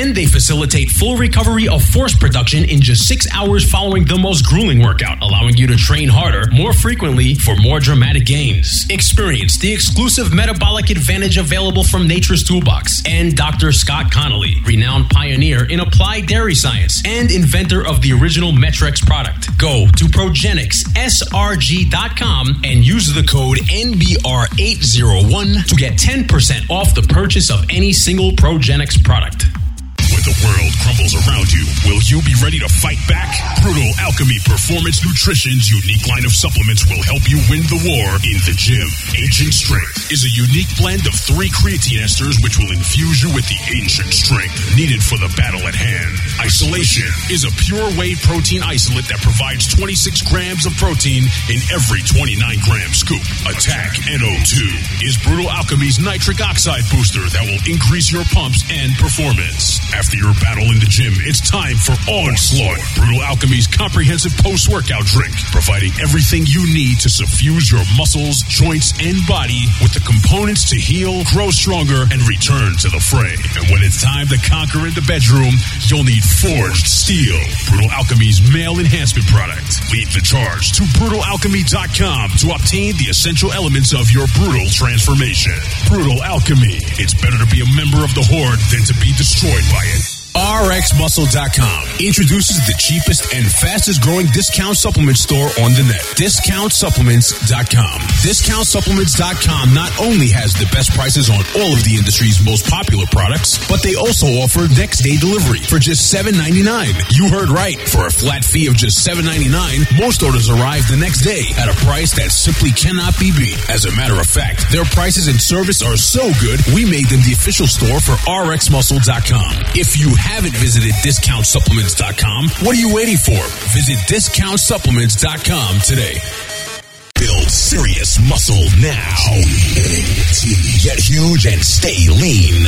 J: Facilitate full recovery of force production in just six hours following the most grueling workout, allowing you to train harder, more frequently, for more dramatic gains. Experience the exclusive metabolic advantage available from Nature's Toolbox and Doctor Scott Connolly, renowned pioneer in applied dairy science and inventor of the original Metrex product. Go to Progenix S R G dot com and use the code N B R eight oh one to get ten percent off the purchase of any single Progenix product.
A: When the world crumbles around you, will you be ready to fight back? Brutal Alchemy Performance Nutrition's unique line of supplements will help you win the war in the gym. Ancient Strength is a unique blend of three creatine esters which will infuse you with the ancient strength needed for the battle at hand. Isolation is a pure whey protein isolate that provides twenty-six grams of protein in every twenty-nine gram scoop. Attack N O two is Brutal Alchemy's nitric oxide booster that will increase your pumps and performance. After your battle in the gym, it's time for Onslaught, Brutal Alchemy's comprehensive post-workout drink, providing everything you need to suffuse your muscles, joints, and body with the components to heal, grow stronger, and return to the fray. And when it's time to conquer in the bedroom, you'll need Forged Steel, Brutal Alchemy's male enhancement product. Lead the charge to brutal alchemy dot com to obtain the essential elements of your brutal transformation. Brutal Alchemy. It's better to be a member of the Horde than to be destroyed by it. R X Muscle dot com introduces the cheapest and fastest growing discount supplement store on the net. Discount Supplements dot com. Discount Supplements dot com not only has the best prices on all of the industry's most popular products, but they also offer next day delivery for just seven ninety-nine. You heard right. For a flat fee of just seven ninety-nine, most orders arrive the next day at a price that simply cannot be beat. As a matter of fact, their prices and service are so good, we made them the official store for R X Muscle dot com. If you haven't visited Discount Supplements dot com, what are you waiting for? Visit Discount Supplements dot com today. Build serious muscle now. Get huge and stay lean.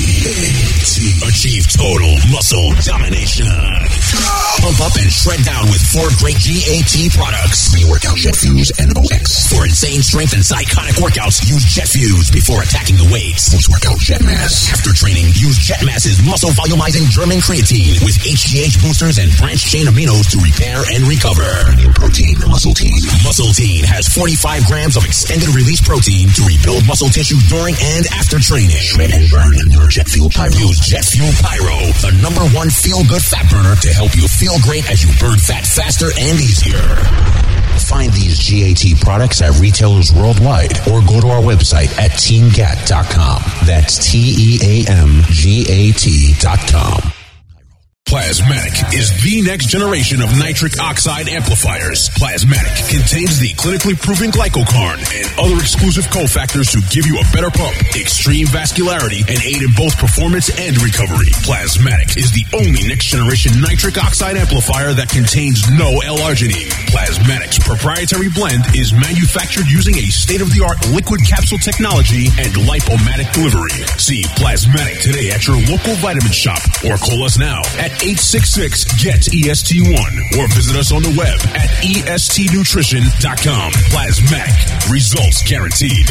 A: Achieve total muscle domination. Pump up and shred down with four great G A T products. Pre-workout JetFuse and O X. For insane strength and psychotic workouts, use JetFuse before attacking the weights. Post-workout JetMass. After training, use JetMass's muscle volumizing German creatine with H G H boosters and branched chain aminos to repair and recover. New protein, Muscle Teen. Muscle Teen has forty-five grams of extended release protein to rebuild muscle tissue during and after training. Shred and burn in your Jet Fuel Pyro. Use Jet Fuel Pyro, the number one feel-good fat burner to help you feel great as you burn fat faster and easier. Find these G A T products at retailers worldwide or go to our website at team gat dot com. That's T E A M G A T dot com. Plasmatic is the next generation of nitric oxide amplifiers. Plasmatic contains the clinically proven glycocarn and other exclusive cofactors to give you a better pump, extreme vascularity, and aid in both performance and recovery. Plasmatic is the only next generation nitric oxide amplifier that contains no L-arginine. Plasmatic's proprietary blend is manufactured using a state-of-the-art liquid capsule technology and lipomatic delivery. See Plasmatic today at your local vitamin shop or call us now at eight six six, G E T, E S T one or visit us on the web at E S T nutrition dot com. Plasmatic. Results guaranteed.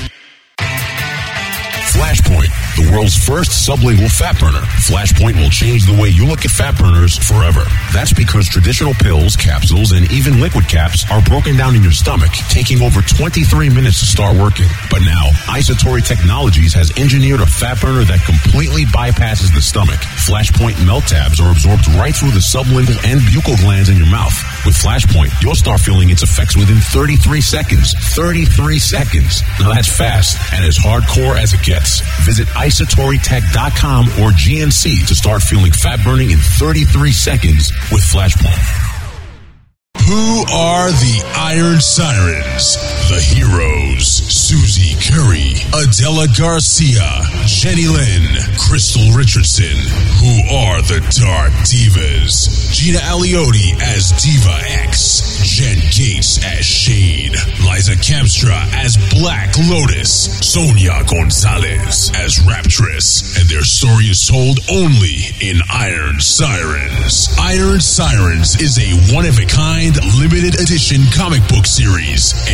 A: Flashpoint, the world's first sublingual fat burner. Flashpoint will change the way you look at fat burners forever. That's because traditional pills, capsules, and even liquid caps are broken down in your stomach, taking over twenty-three minutes to start working. But now, Isotori Technologies has engineered a fat burner that completely bypasses the stomach. Flashpoint melt tabs are absorbed right through the sublingual and buccal glands in your mouth. With Flashpoint, you'll start feeling its effects within thirty-three seconds. thirty-three seconds. Now that's fast and as hardcore as it gets. Visit isotori tech dot com or G N C to start feeling fat burning in thirty-three seconds with Flashpoint. Who are the Iron Sirens? The Heroes. Susie Curry, Adela Garcia, Jenny Lynn, Crystal Richardson. Who are the Dark Divas? Gina Aliotti as Diva X, Jen Gates as Shade, Liza Kamstra as Black Lotus, Sonia Gonzalez as Raptress, and their story is told only in Iron Sirens. Iron Sirens is a one-of-a-kind limited edition comic book series and is the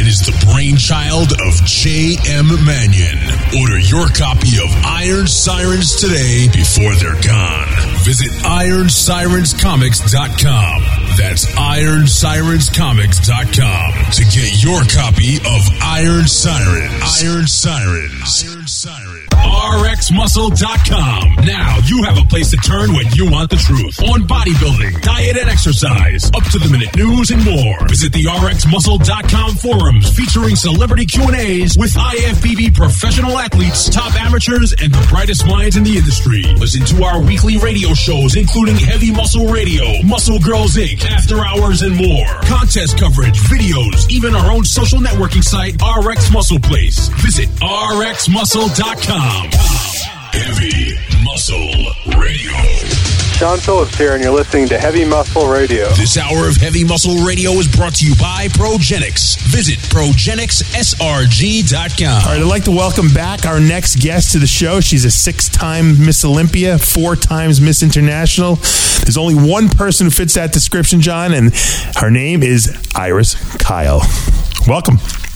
A: brainchild of J M Mannion. Order your copy of Iron Sirens today before they're gone. Visit iron sirens comics dot com. That's iron sirens comics dot com to get your copy of Iron Sirens. Iron Sirens. Iron Sirens. R X muscle dot com. Now you have a place to turn when you want the truth on bodybuilding, diet, and exercise, up to the minute news and more. Visit the R X muscle dot com forums featuring celebrity Q and A's with I F B B professional athletes, top amateurs, and the brightest minds in the industry. Listen to our weekly radio shows, including Heavy Muscle Radio, Muscle Girls Incorporated, After Hours, and more. Contest coverage, videos, even our own social networking site, R X Muscle Place. Visit R X muscle dot com. Heavy Muscle Radio.
M: Sean Phillips here, and you're listening to Heavy Muscle Radio.
A: This hour of Heavy Muscle Radio is brought to you by Progenics. Visit progenics s r g dot com.
E: All right, I'd like to welcome back our next guest to the show. She's a six-time Miss Olympia, four times Miss International. There's only one person who fits that description, John, and her name is Iris Kyle. Welcome.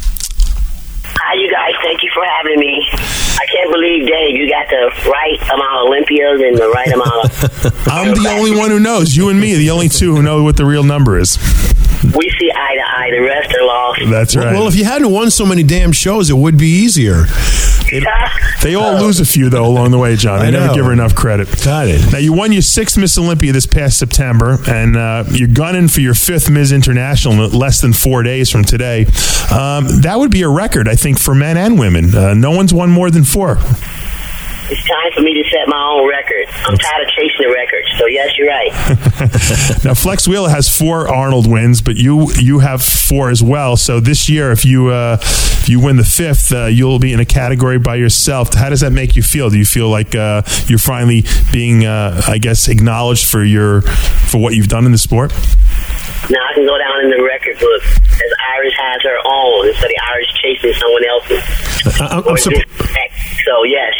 N: Hi, you guys. Thank you for having me. I can't believe, Dave, you got the right amount of Olympias and the right amount of...
E: I'm the only one who knows. You and me are the only two who know what the real number is.
N: We see eye to eye. The rest are lost.
E: That's right.
C: Well, if you hadn't won so many damn shows, it would be easier.
E: It, they all lose a few, though, along the way, John. They
C: I
E: never
C: know.
E: give her enough credit.
C: Got it.
E: Now, you won your sixth Miss Olympia this past September, and uh, you're gunning for your fifth Miss International in less than four days from today. Um, that would be a record, I think, for men and women. Uh, no one's won more than four.
N: It's time for me to set my own record. I'm tired of chasing the records. So, yes, you're right.
E: Now, Flex Wheeler has four Arnold wins, but you you have four as well. So this year, if you uh, if you win the fifth, uh, you'll be in a category by yourself. How does that make you feel? Do you feel like uh, you're finally being, uh, I guess, acknowledged for your for what you've done in the sport?
N: Now I can go down in the record book as Iris has her own instead of Iris chasing someone else's.
C: I- I'm
N: Or
C: surp-
N: this- so, yes.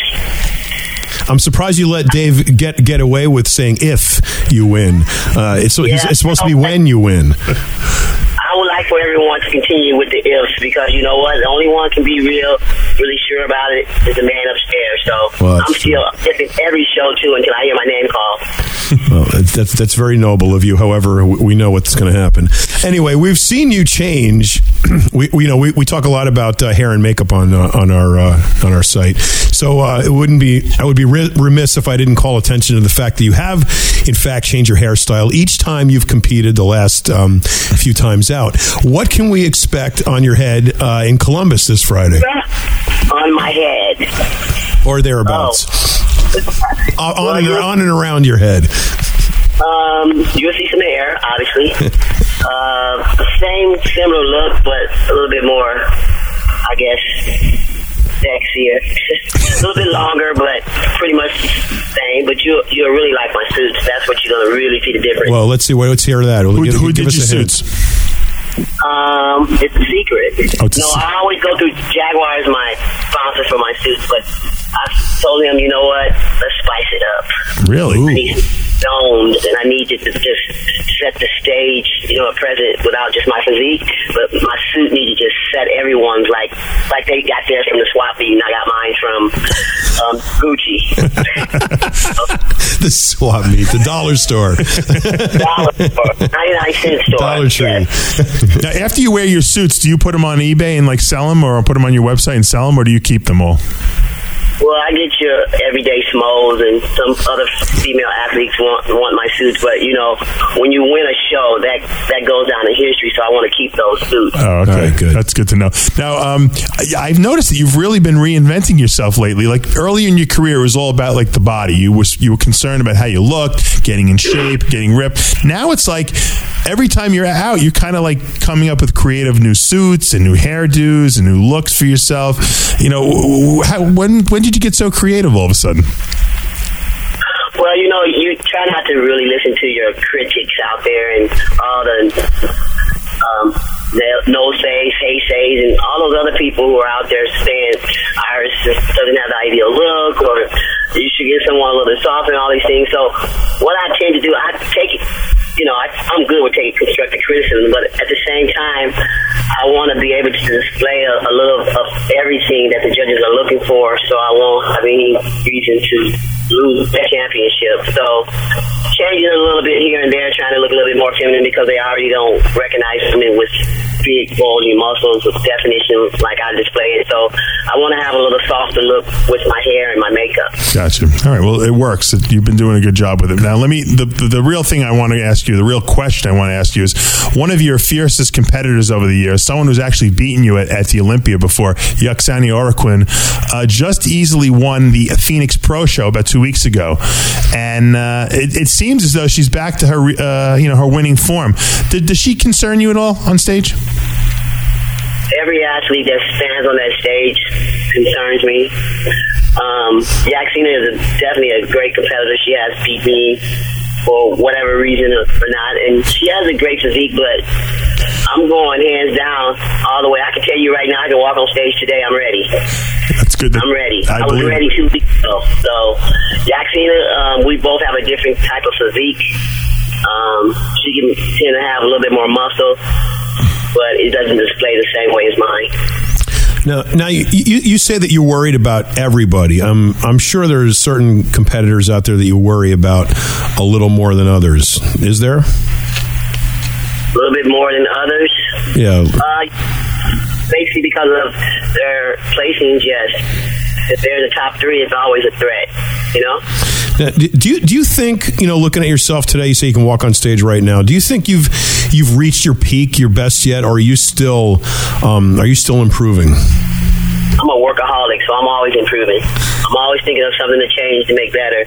C: I'm surprised you let Dave get get away with saying if you win. Uh, it's,
N: Yeah.
C: it's supposed to be when you win.
N: I would like for everyone to continue with the ifs because you know what? The only one can be real, really sure about it is the man upstairs. So
C: Well,
N: I'm
C: that's
N: still ifing every show too until I hear my name called.
C: Well, that's, that's that's very noble of you. However, we know what's going to happen. Anyway, we've seen you change. We, we you know we, we talk a lot about uh, hair and makeup on uh, on our uh, on our site. So uh, it wouldn't be I would be re- remiss if I didn't call attention to the fact that you have, in fact, changed your hairstyle each time you've competed the last um, few times out. What can we expect on your head uh, in Columbus this Friday?
N: On my head.
C: Or thereabouts. Uh, on, and, on and around your head.
N: Um, you'll see some hair, obviously. uh, same, similar look, but a little bit more, I guess, sexier. a little bit longer, but pretty much the same. But you, you'll really like my suits. That's what you're going to really see the difference.
C: Well, let's see. Let's hear that.
E: Who,
C: give,
E: who
C: give
E: did
C: us
E: your
C: a hint.
E: suits?
N: Um, it's a secret.
C: Oh, it's a
N: no,
C: se-
N: I always go through Jaguar as my sponsor for my suits, but I told him, you know what, let's spice it up.
E: Really?
N: I need some stones, and I need to just set the stage, you know, a present without just my physique, but my suit need to just set everyone's, like, like they got theirs from the swap meet, and I got mine from um, Gucci.
C: The swap meet, the dollar store.
N: Dollar store, ninety-nine cent store.
C: Dollar Tree.
E: Now, after you wear your suits, do you put them on eBay and like sell them, or put them on your website and sell them, or do you keep them all?
N: Well, I get your everyday Smoles, and some other female athletes want want my suits, but you know, when you win a show, that that goes down in history. So I want to keep those suits.
E: Oh, okay,
C: All right, good.
E: That's good to know. Now, um, I- I've noticed that you've really been reinventing yourself lately. Like earlier in your career, it was all about like the body. You was you were concerned about how you looked, getting in shape, getting ripped. Now it's like every time you're out, you're kind of like coming up with creative new suits and new hairdos and new looks for yourself. You know, how, when when did you get so creative all of a sudden?
N: Well, you know, you try not to really listen to your critics out there and all the um, no says, hey says, and all those other people who are out there saying Iris just doesn't have the ideal look, or you should get someone a little bit softer, and all these things. So what I tend to do, I take it. You know, I, I'm good with taking constructive criticism, but at the same time, I want to be able to display a, a little of everything that the judges are looking for, so I won't have any reason to lose the championship. So changing a little bit here and there, trying to look a little bit more feminine because they already don't recognize women with big, bulgy muscles with definition like I display it. So I want to have a little softer look with my hair and my makeup.
E: Gotcha. All right. Well, it works. You've been doing a good job with it. Now, let me, the, the real thing I want to ask you, the real question I want to ask you is, one of your fiercest competitors over the years, someone who's actually beaten you at, at the Olympia before, Yoxani Oroquin, uh, just easily won the Phoenix Pro Show about two weeks ago. And uh, it, it seems as though she's back to her, uh, you know, her winning form. Did, does she concern you at all on stage?
N: Every athlete that stands on that stage concerns me. Um, Yoxina is a, definitely a great competitor. She has beat me for whatever reason or not, and she has a great physique, but I'm going hands down all the way. I can tell you right now, I can walk on stage today. I'm ready.
E: That's good.
N: I'm ready.
E: I,
N: I was
E: believe.
N: ready two weeks ago. So, Yoxina, um, we both have a different type of physique. Um, she can tend to have a little bit more muscle, but it doesn't display the same way as mine.
C: Now, now you, you, you say that you're worried about everybody. I'm I'm sure there's certain competitors out there that you worry about a little more than others. Is there?
N: A little bit more than others.
C: Yeah.
N: Uh, basically, because of their placings, yes. If they're in the top three, it's always a threat. You know.
C: Now, do you do you think, you know, looking at yourself today, you say you can walk on stage right now. Do you think you've you've reached your peak, your best yet, or are you still um, are you still improving?
N: I'm a workaholic, so I'm always improving. I'm always thinking of something to change to make better.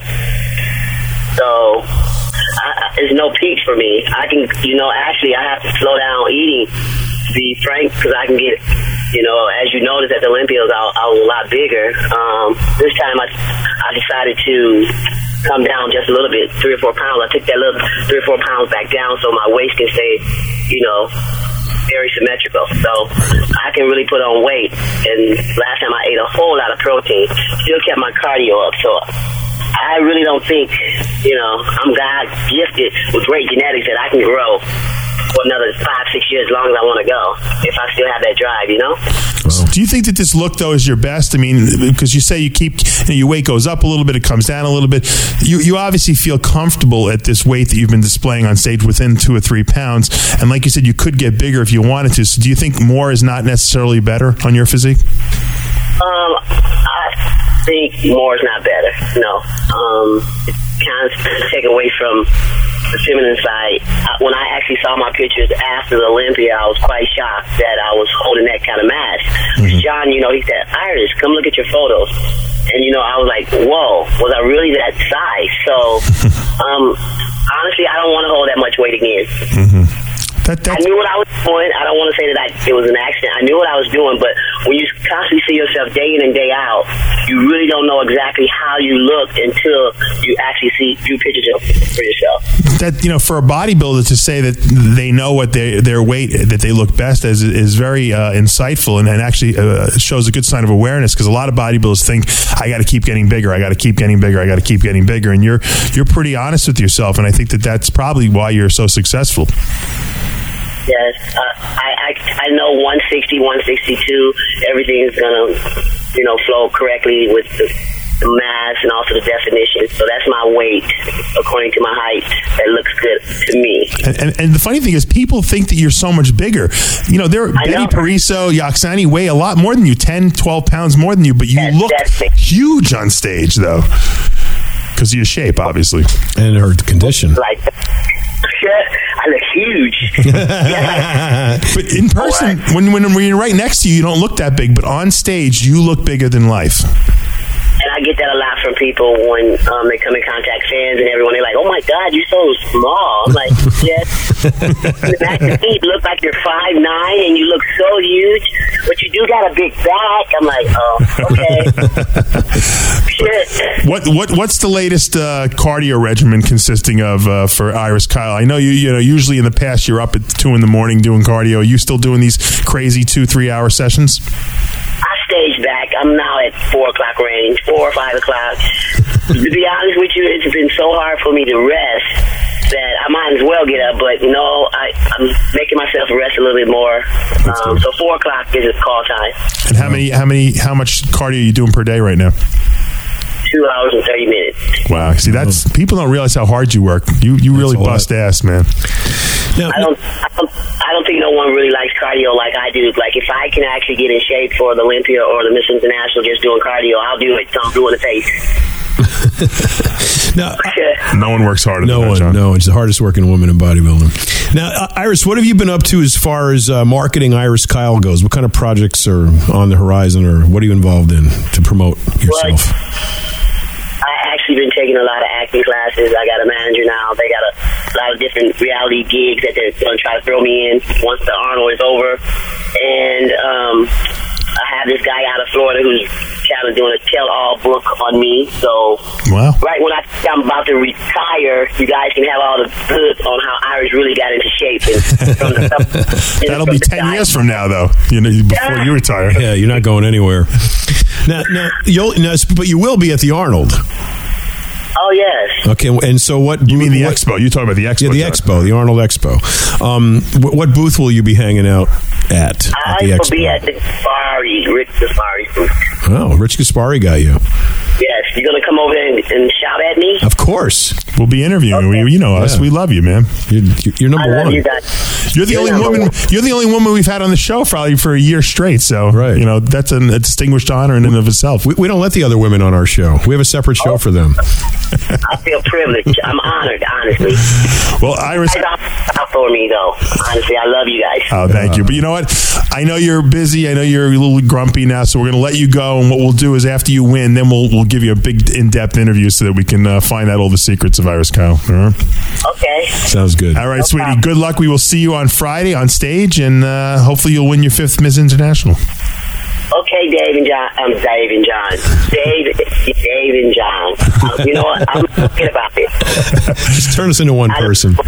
N: So I, there's no peaks for me. I can, you know, actually I have to slow down eating, to be frank, because I can get, you know, as you noticed at the Olympics, I, I was a lot bigger. Um, this time I, I decided to come down just a little bit, three or four pounds. I took that little three or four pounds back down so my waist can stay, you know, very symmetrical. So I can really put on weight. And last time I ate a whole lot of protein, still kept my cardio up. So I really don't think, you know, I'm God gifted with great genetics that I can grow for another five, six years, as long as I want to go, if I still have that drive, you know?
E: Do you think that this look, though, is your best? I mean, because you say you keep, you know, your weight goes up a little bit, it comes down a little bit. You you obviously feel comfortable at this weight that you've been displaying on stage within two or three pounds. And like you said, you could get bigger if you wanted to. So do you think more is not necessarily better on your physique?
N: Um, I think more is not better, no. Um, it kind of take away from the feminine side. When I actually saw my pictures after the Olympia, I was quite shocked that I was holding that kind of mass. Mm-hmm. John, you know, he said, Iris, come look at your photos. And, you know, I was like, whoa, was I really that size? So, um, honestly, I don't want to hold that much weight again.
E: Mm-hmm. That,
N: I knew what I was doing. I don't want to say that I, it was an accident. I knew what I was doing, but when you constantly see yourself day in and day out, you really don't know exactly how you look until you actually see view pictures for yourself.
E: That, you know, for a bodybuilder to say that they know what they, their weight, that they look best as, is very uh, insightful and, and actually uh, shows a good sign of awareness, because a lot of bodybuilders think, I got to keep getting bigger, I got to keep getting bigger, I got to keep getting bigger, and you're you're pretty honest with yourself, and I think that that's probably why you're so successful.
N: Yes, uh, I, I I know one sixty, one sixty-two, everything is going to, you know, flow correctly with the, the mass and also the definition. So that's my weight, according to my height, that looks good to me.
E: And, and, and the funny thing is, people think that you're so much bigger. You know, there Betty know. Pariso, Yoxani weigh a lot more than you, ten, twelve pounds more than you, but you that's, look that's huge on stage, though, because of your shape, obviously.
C: And her condition.
N: Like I look huge.
E: Yeah. But in person, right. when, when when you're right next to you, you don't look that big. But on stage, you look bigger than life.
N: And I get that a lot from people when um, they come in contact, fans and everyone. They're like, "Oh my God, you're so small." I'm like, "Yes." In the back of me, you look like you're five nine and you look so huge, but you do got a big back. I'm like, "Oh, okay." Shit.
E: What what what's the latest uh, cardio regimen consisting of uh, for Iris Kyle? I know you you know usually in the past you're up at two in the morning doing cardio. Are you still doing these crazy two three hour sessions?
N: I stage back. I'm now at four o'clock range, four or five o'clock. To be honest with you, it's been so hard for me to rest that I might as well get up. But you know, I, I'm making myself rest a little bit more. Um, so four o'clock is his call time.
E: And how many, how many, how much cardio are you doing per day right now?
N: Two hours and thirty minutes.
E: Wow. See, that's people don't realize how hard you work. You you really bust ass, man.
N: Now, I don't, I don't, I don't think no one really likes cardio like I do. Like if I can actually get in shape for the Olympia or the Miss International just doing cardio, I'll do it. So I'm doing the face.
C: Now,
E: no one works harder
C: no
E: than
C: one,
E: that, John.
C: No, it's the hardest working woman in bodybuilding. Now, uh, Iris, what have you been up to as far as uh, marketing Iris Kyle goes? What kind of projects are on the horizon, or what are you involved in to promote yourself?
N: Well, I actually been taking a lot of acting classes. I got a manager now. They got a lot of different reality gigs that they're going to try to throw me in once the Arnold is over. And um, I have this guy out of Florida who's kind of doing a tell-all book on me. So
E: wow.
N: right when I think I'm about to retire, you guys can have all the goods on how Iris really got into shape. And from the stuff,
E: That'll be ten years from now, though. You know, before you retire.
C: Yeah, you're not going anywhere. Now, now, you'll, now, but you will be at the Arnold.
N: Oh, yes.
C: Okay, and so what...
E: You mean the
C: what,
E: expo? You talking about the expo?
C: Yeah, the
E: John.
C: expo, the Arnold Expo. Um, what, what booth will you be hanging out at, at
N: I
C: the
N: will
C: expo?
N: be at the Gaspari, Rick Gaspari booth.
C: Oh, Rich Gaspari got you.
N: Yes, you're going to come over and, and shout at me?
C: Of course.
E: We'll be interviewing you. You know us.
C: Yeah.
E: We love you, man.
C: You're, you're number
N: I love
C: one.
N: you guys.
E: You're the
N: You're
E: only
N: number
E: woman.
N: one.
E: You're the only woman we've had on the show probably for a year straight. So,
C: Right.
E: you know, that's an, a distinguished honor in and of itself.
C: We, we don't let the other women on our show. We have a separate show
N: Oh.
C: for them.
N: I feel privileged. I'm honored, honestly.
E: Well, Iris.
N: You guys are out for me, though. Honestly, I love you guys.
E: Oh, thank you. But you know what? I know you're busy. I know you're a little grumpy now, so we're going to let you go. And what we'll do is after you win, then we'll we'll give you a big in-depth interview so that we can uh, find out all the secrets of Iris Kyle. All right?
N: Okay.
C: Sounds good.
E: All right, sweetie. Good luck. We will see you on Friday on stage, and uh, hopefully you'll win your fifth Miss International.
N: Okay, Dave and John. Um, Dave and John. Dave, Dave and John. Uh, you know what? I'm thinking about it.
C: Just turn us into one
N: I-
C: person.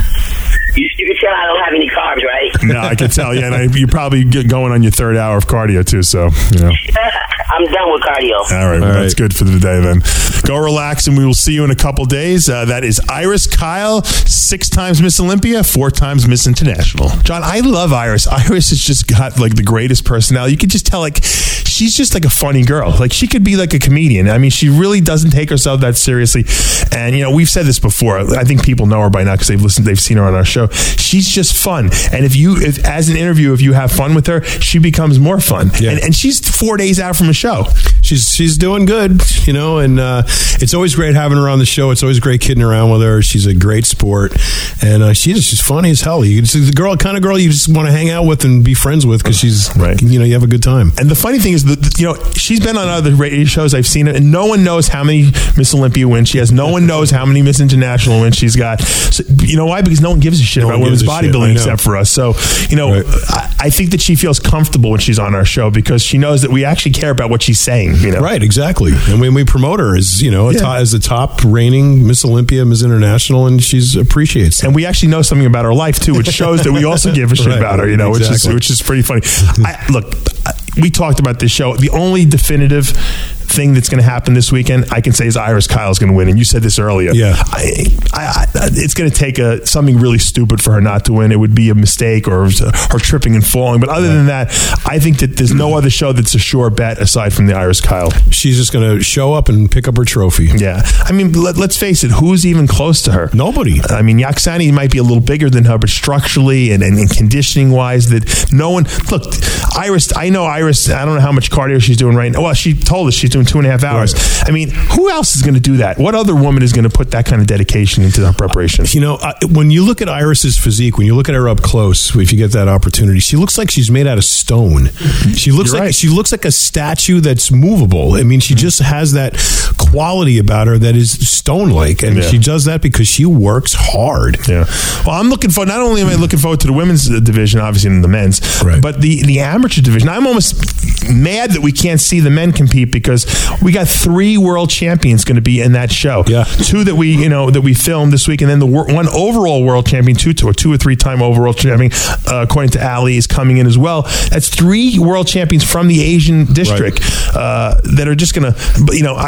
N: You, you can tell I don't have any carbs, right?
E: No, I can tell you. And I, you're probably get going on your third hour of cardio, too. So, you know.
N: I'm done with cardio.
E: All right, well,
C: All
E: that's
C: right.
E: good for the day then. Go relax, and we will see you in a couple days. Uh, that is Iris Kyle, six times Miss Olympia, four times Miss International. John, I love Iris. Iris has just got like the greatest personality. You could just tell, like, she's just like a funny girl. Like, she could be like a comedian. I mean, she really doesn't take herself that seriously. And, you know, we've said this before. I think people know her by now because they've listened, they've seen her on our show. She's just fun. And if you, if, as an interview, if you have fun with her, she becomes more fun.
C: Yeah.
E: And, and she's four days out from a show.
C: She's she's doing good, you know, and uh, it's always great having her on the show. It's always great kidding around with her. She's a great sport, and uh, she's she's funny as hell. You, she's the girl, kind of girl you just want to hang out with and be friends with because she's
E: Right.
C: You know, you have a good time.
E: And the funny thing is that, you know, she's been on other radio shows. I've seen it, and no one knows how many Miss Olympia wins she has. No one knows how many Miss International wins she's got. So, you know why? Because no one gives a shit
C: No
E: about
C: one
E: women's
C: gives a shit. I
E: bodybuilding
C: know.
E: except for us. So, you know,
C: Right.
E: I, I think that she feels comfortable when she's on our show because she knows that we actually care about what she's saying. You know,
C: Right, exactly. And when we promote her as, you know, a
E: Yeah.
C: to- as the top reigning Miss Olympia, Miss International, and she's appreciates it.
E: And we actually know something about her life too, which shows that we also give a shit
C: Right,
E: about her. You know,
C: exactly.
E: which is which is pretty funny. I, look, I- we talked about this show. The only definitive thing that's going to happen this weekend, I can say, is Iris Kyle is going to win. And you said this earlier.
C: Yeah.
E: I, I, I, it's going to take a something really stupid for her not to win. It would be a mistake or her tripping and falling. But other than that, I think that there's no other show that's a sure bet aside from the Iris Kyle.
C: She's just going to show up and pick up her trophy.
E: Yeah. I mean, let, let's face it. Who's even close to her?
C: Nobody.
E: I mean, Yaksani might be a little bigger than her, but structurally and, and, and conditioning wise, that no one. Look, Iris. I know Iris. I don't know how much cardio she's doing right now. Well, she told us she's doing two and a half hours.
C: Right.
E: I mean, who else is going to do that? What other woman is going to put that kind of dedication into her preparation?
C: You know, uh, when you look at Iris's physique, when you look at her up close, if you get that opportunity, she looks like she's made out of stone. She looks
E: You're
C: like
E: right.
C: she looks like a statue that's movable. I mean, she just has that quality about her that is stone-like, and
E: Yeah.
C: she does that because she works hard.
E: Yeah. Well, I'm looking for. Not only am I looking forward to the women's uh, division, obviously, and the men's,
C: Right.
E: but the the amateur division. I'm almost mad that we can't see the men compete because we got three world champions going to be in that show.
C: Yeah.
E: Two that we you know that we filmed this week, and then the wor- one overall world champion, two to a two or three time overall champion, uh, according to Ali, is coming in as well. That's three world champions from the Asian district uh, that are just going to. You know, I feel bad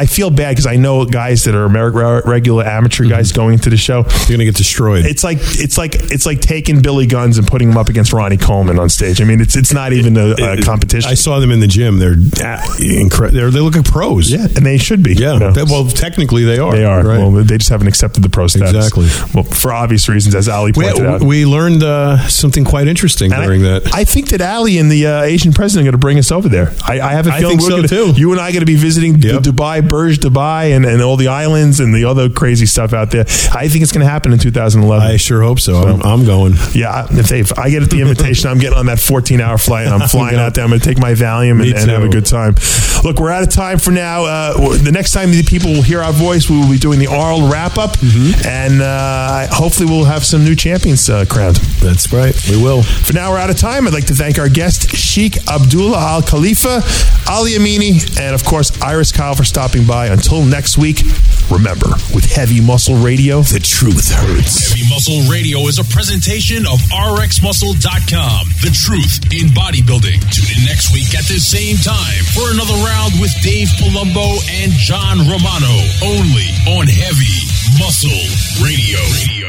E: bad because I know guys that are Amer- regular amateur guys
C: Mm-hmm.
E: going into the show.
C: You're gonna get destroyed.
E: It's like it's like it's like taking Billy Guns and putting him up against Ronnie Coleman on stage. I mean, it's it's not even a, a competition.
C: I saw them in the gym. They're incredible. They're, they look like pros.
E: Yeah, and they should be.
C: Yeah.
E: You know.
C: They- well, technically they are.
E: They are.
C: Right.
E: Well, they just haven't accepted the pro status.
C: Exactly.
E: Well, for obvious reasons, as Ali
C: we,
E: pointed out.
C: we learned uh, something quite interesting
E: And
C: during
E: I,
C: that.
E: I think that Ali and the uh, Asian president are going to bring us over there. I, I have a
C: I
E: feeling
C: think
E: we're
C: so,
E: gonna,
C: too.
E: You and I are going to be visiting
C: Yep.
E: the Dubai, Burj Dubai, and, and all the islands and the other crazy stuff out there. I think it's going to happen in two thousand eleven.
C: I sure hope so. I'm, I'm going.
E: Yeah, if, they, if I get the invitation, I'm getting on that fourteen-hour flight, and I'm flying out there. I'm going to take my Valium
C: Me
E: and, and have a
C: too.
E: good time. Look, we're out of time for now. Uh, the next time the people will hear our voice, we will be doing the Arnold wrap-up,
C: Mm-hmm.
E: and uh, hopefully we'll have some new champions uh, crowned.
C: That's right. We will.
E: For now, we're out of time. I'd like to thank our guest, Sheikh Abdullah Al Khalifa, Ali Amini, and of course, Iris Kyle for stopping by. Until next week, remember, with Heavy Muscle Radio, the truth hurts.
A: Heavy Muscle Radio is a presentation of R X Muscle dot com. The truth in bodybuilding. Tune in next week at the same time for another round with Dave Palumbo and John Romano. Only on Heavy Muscle Radio. Radio.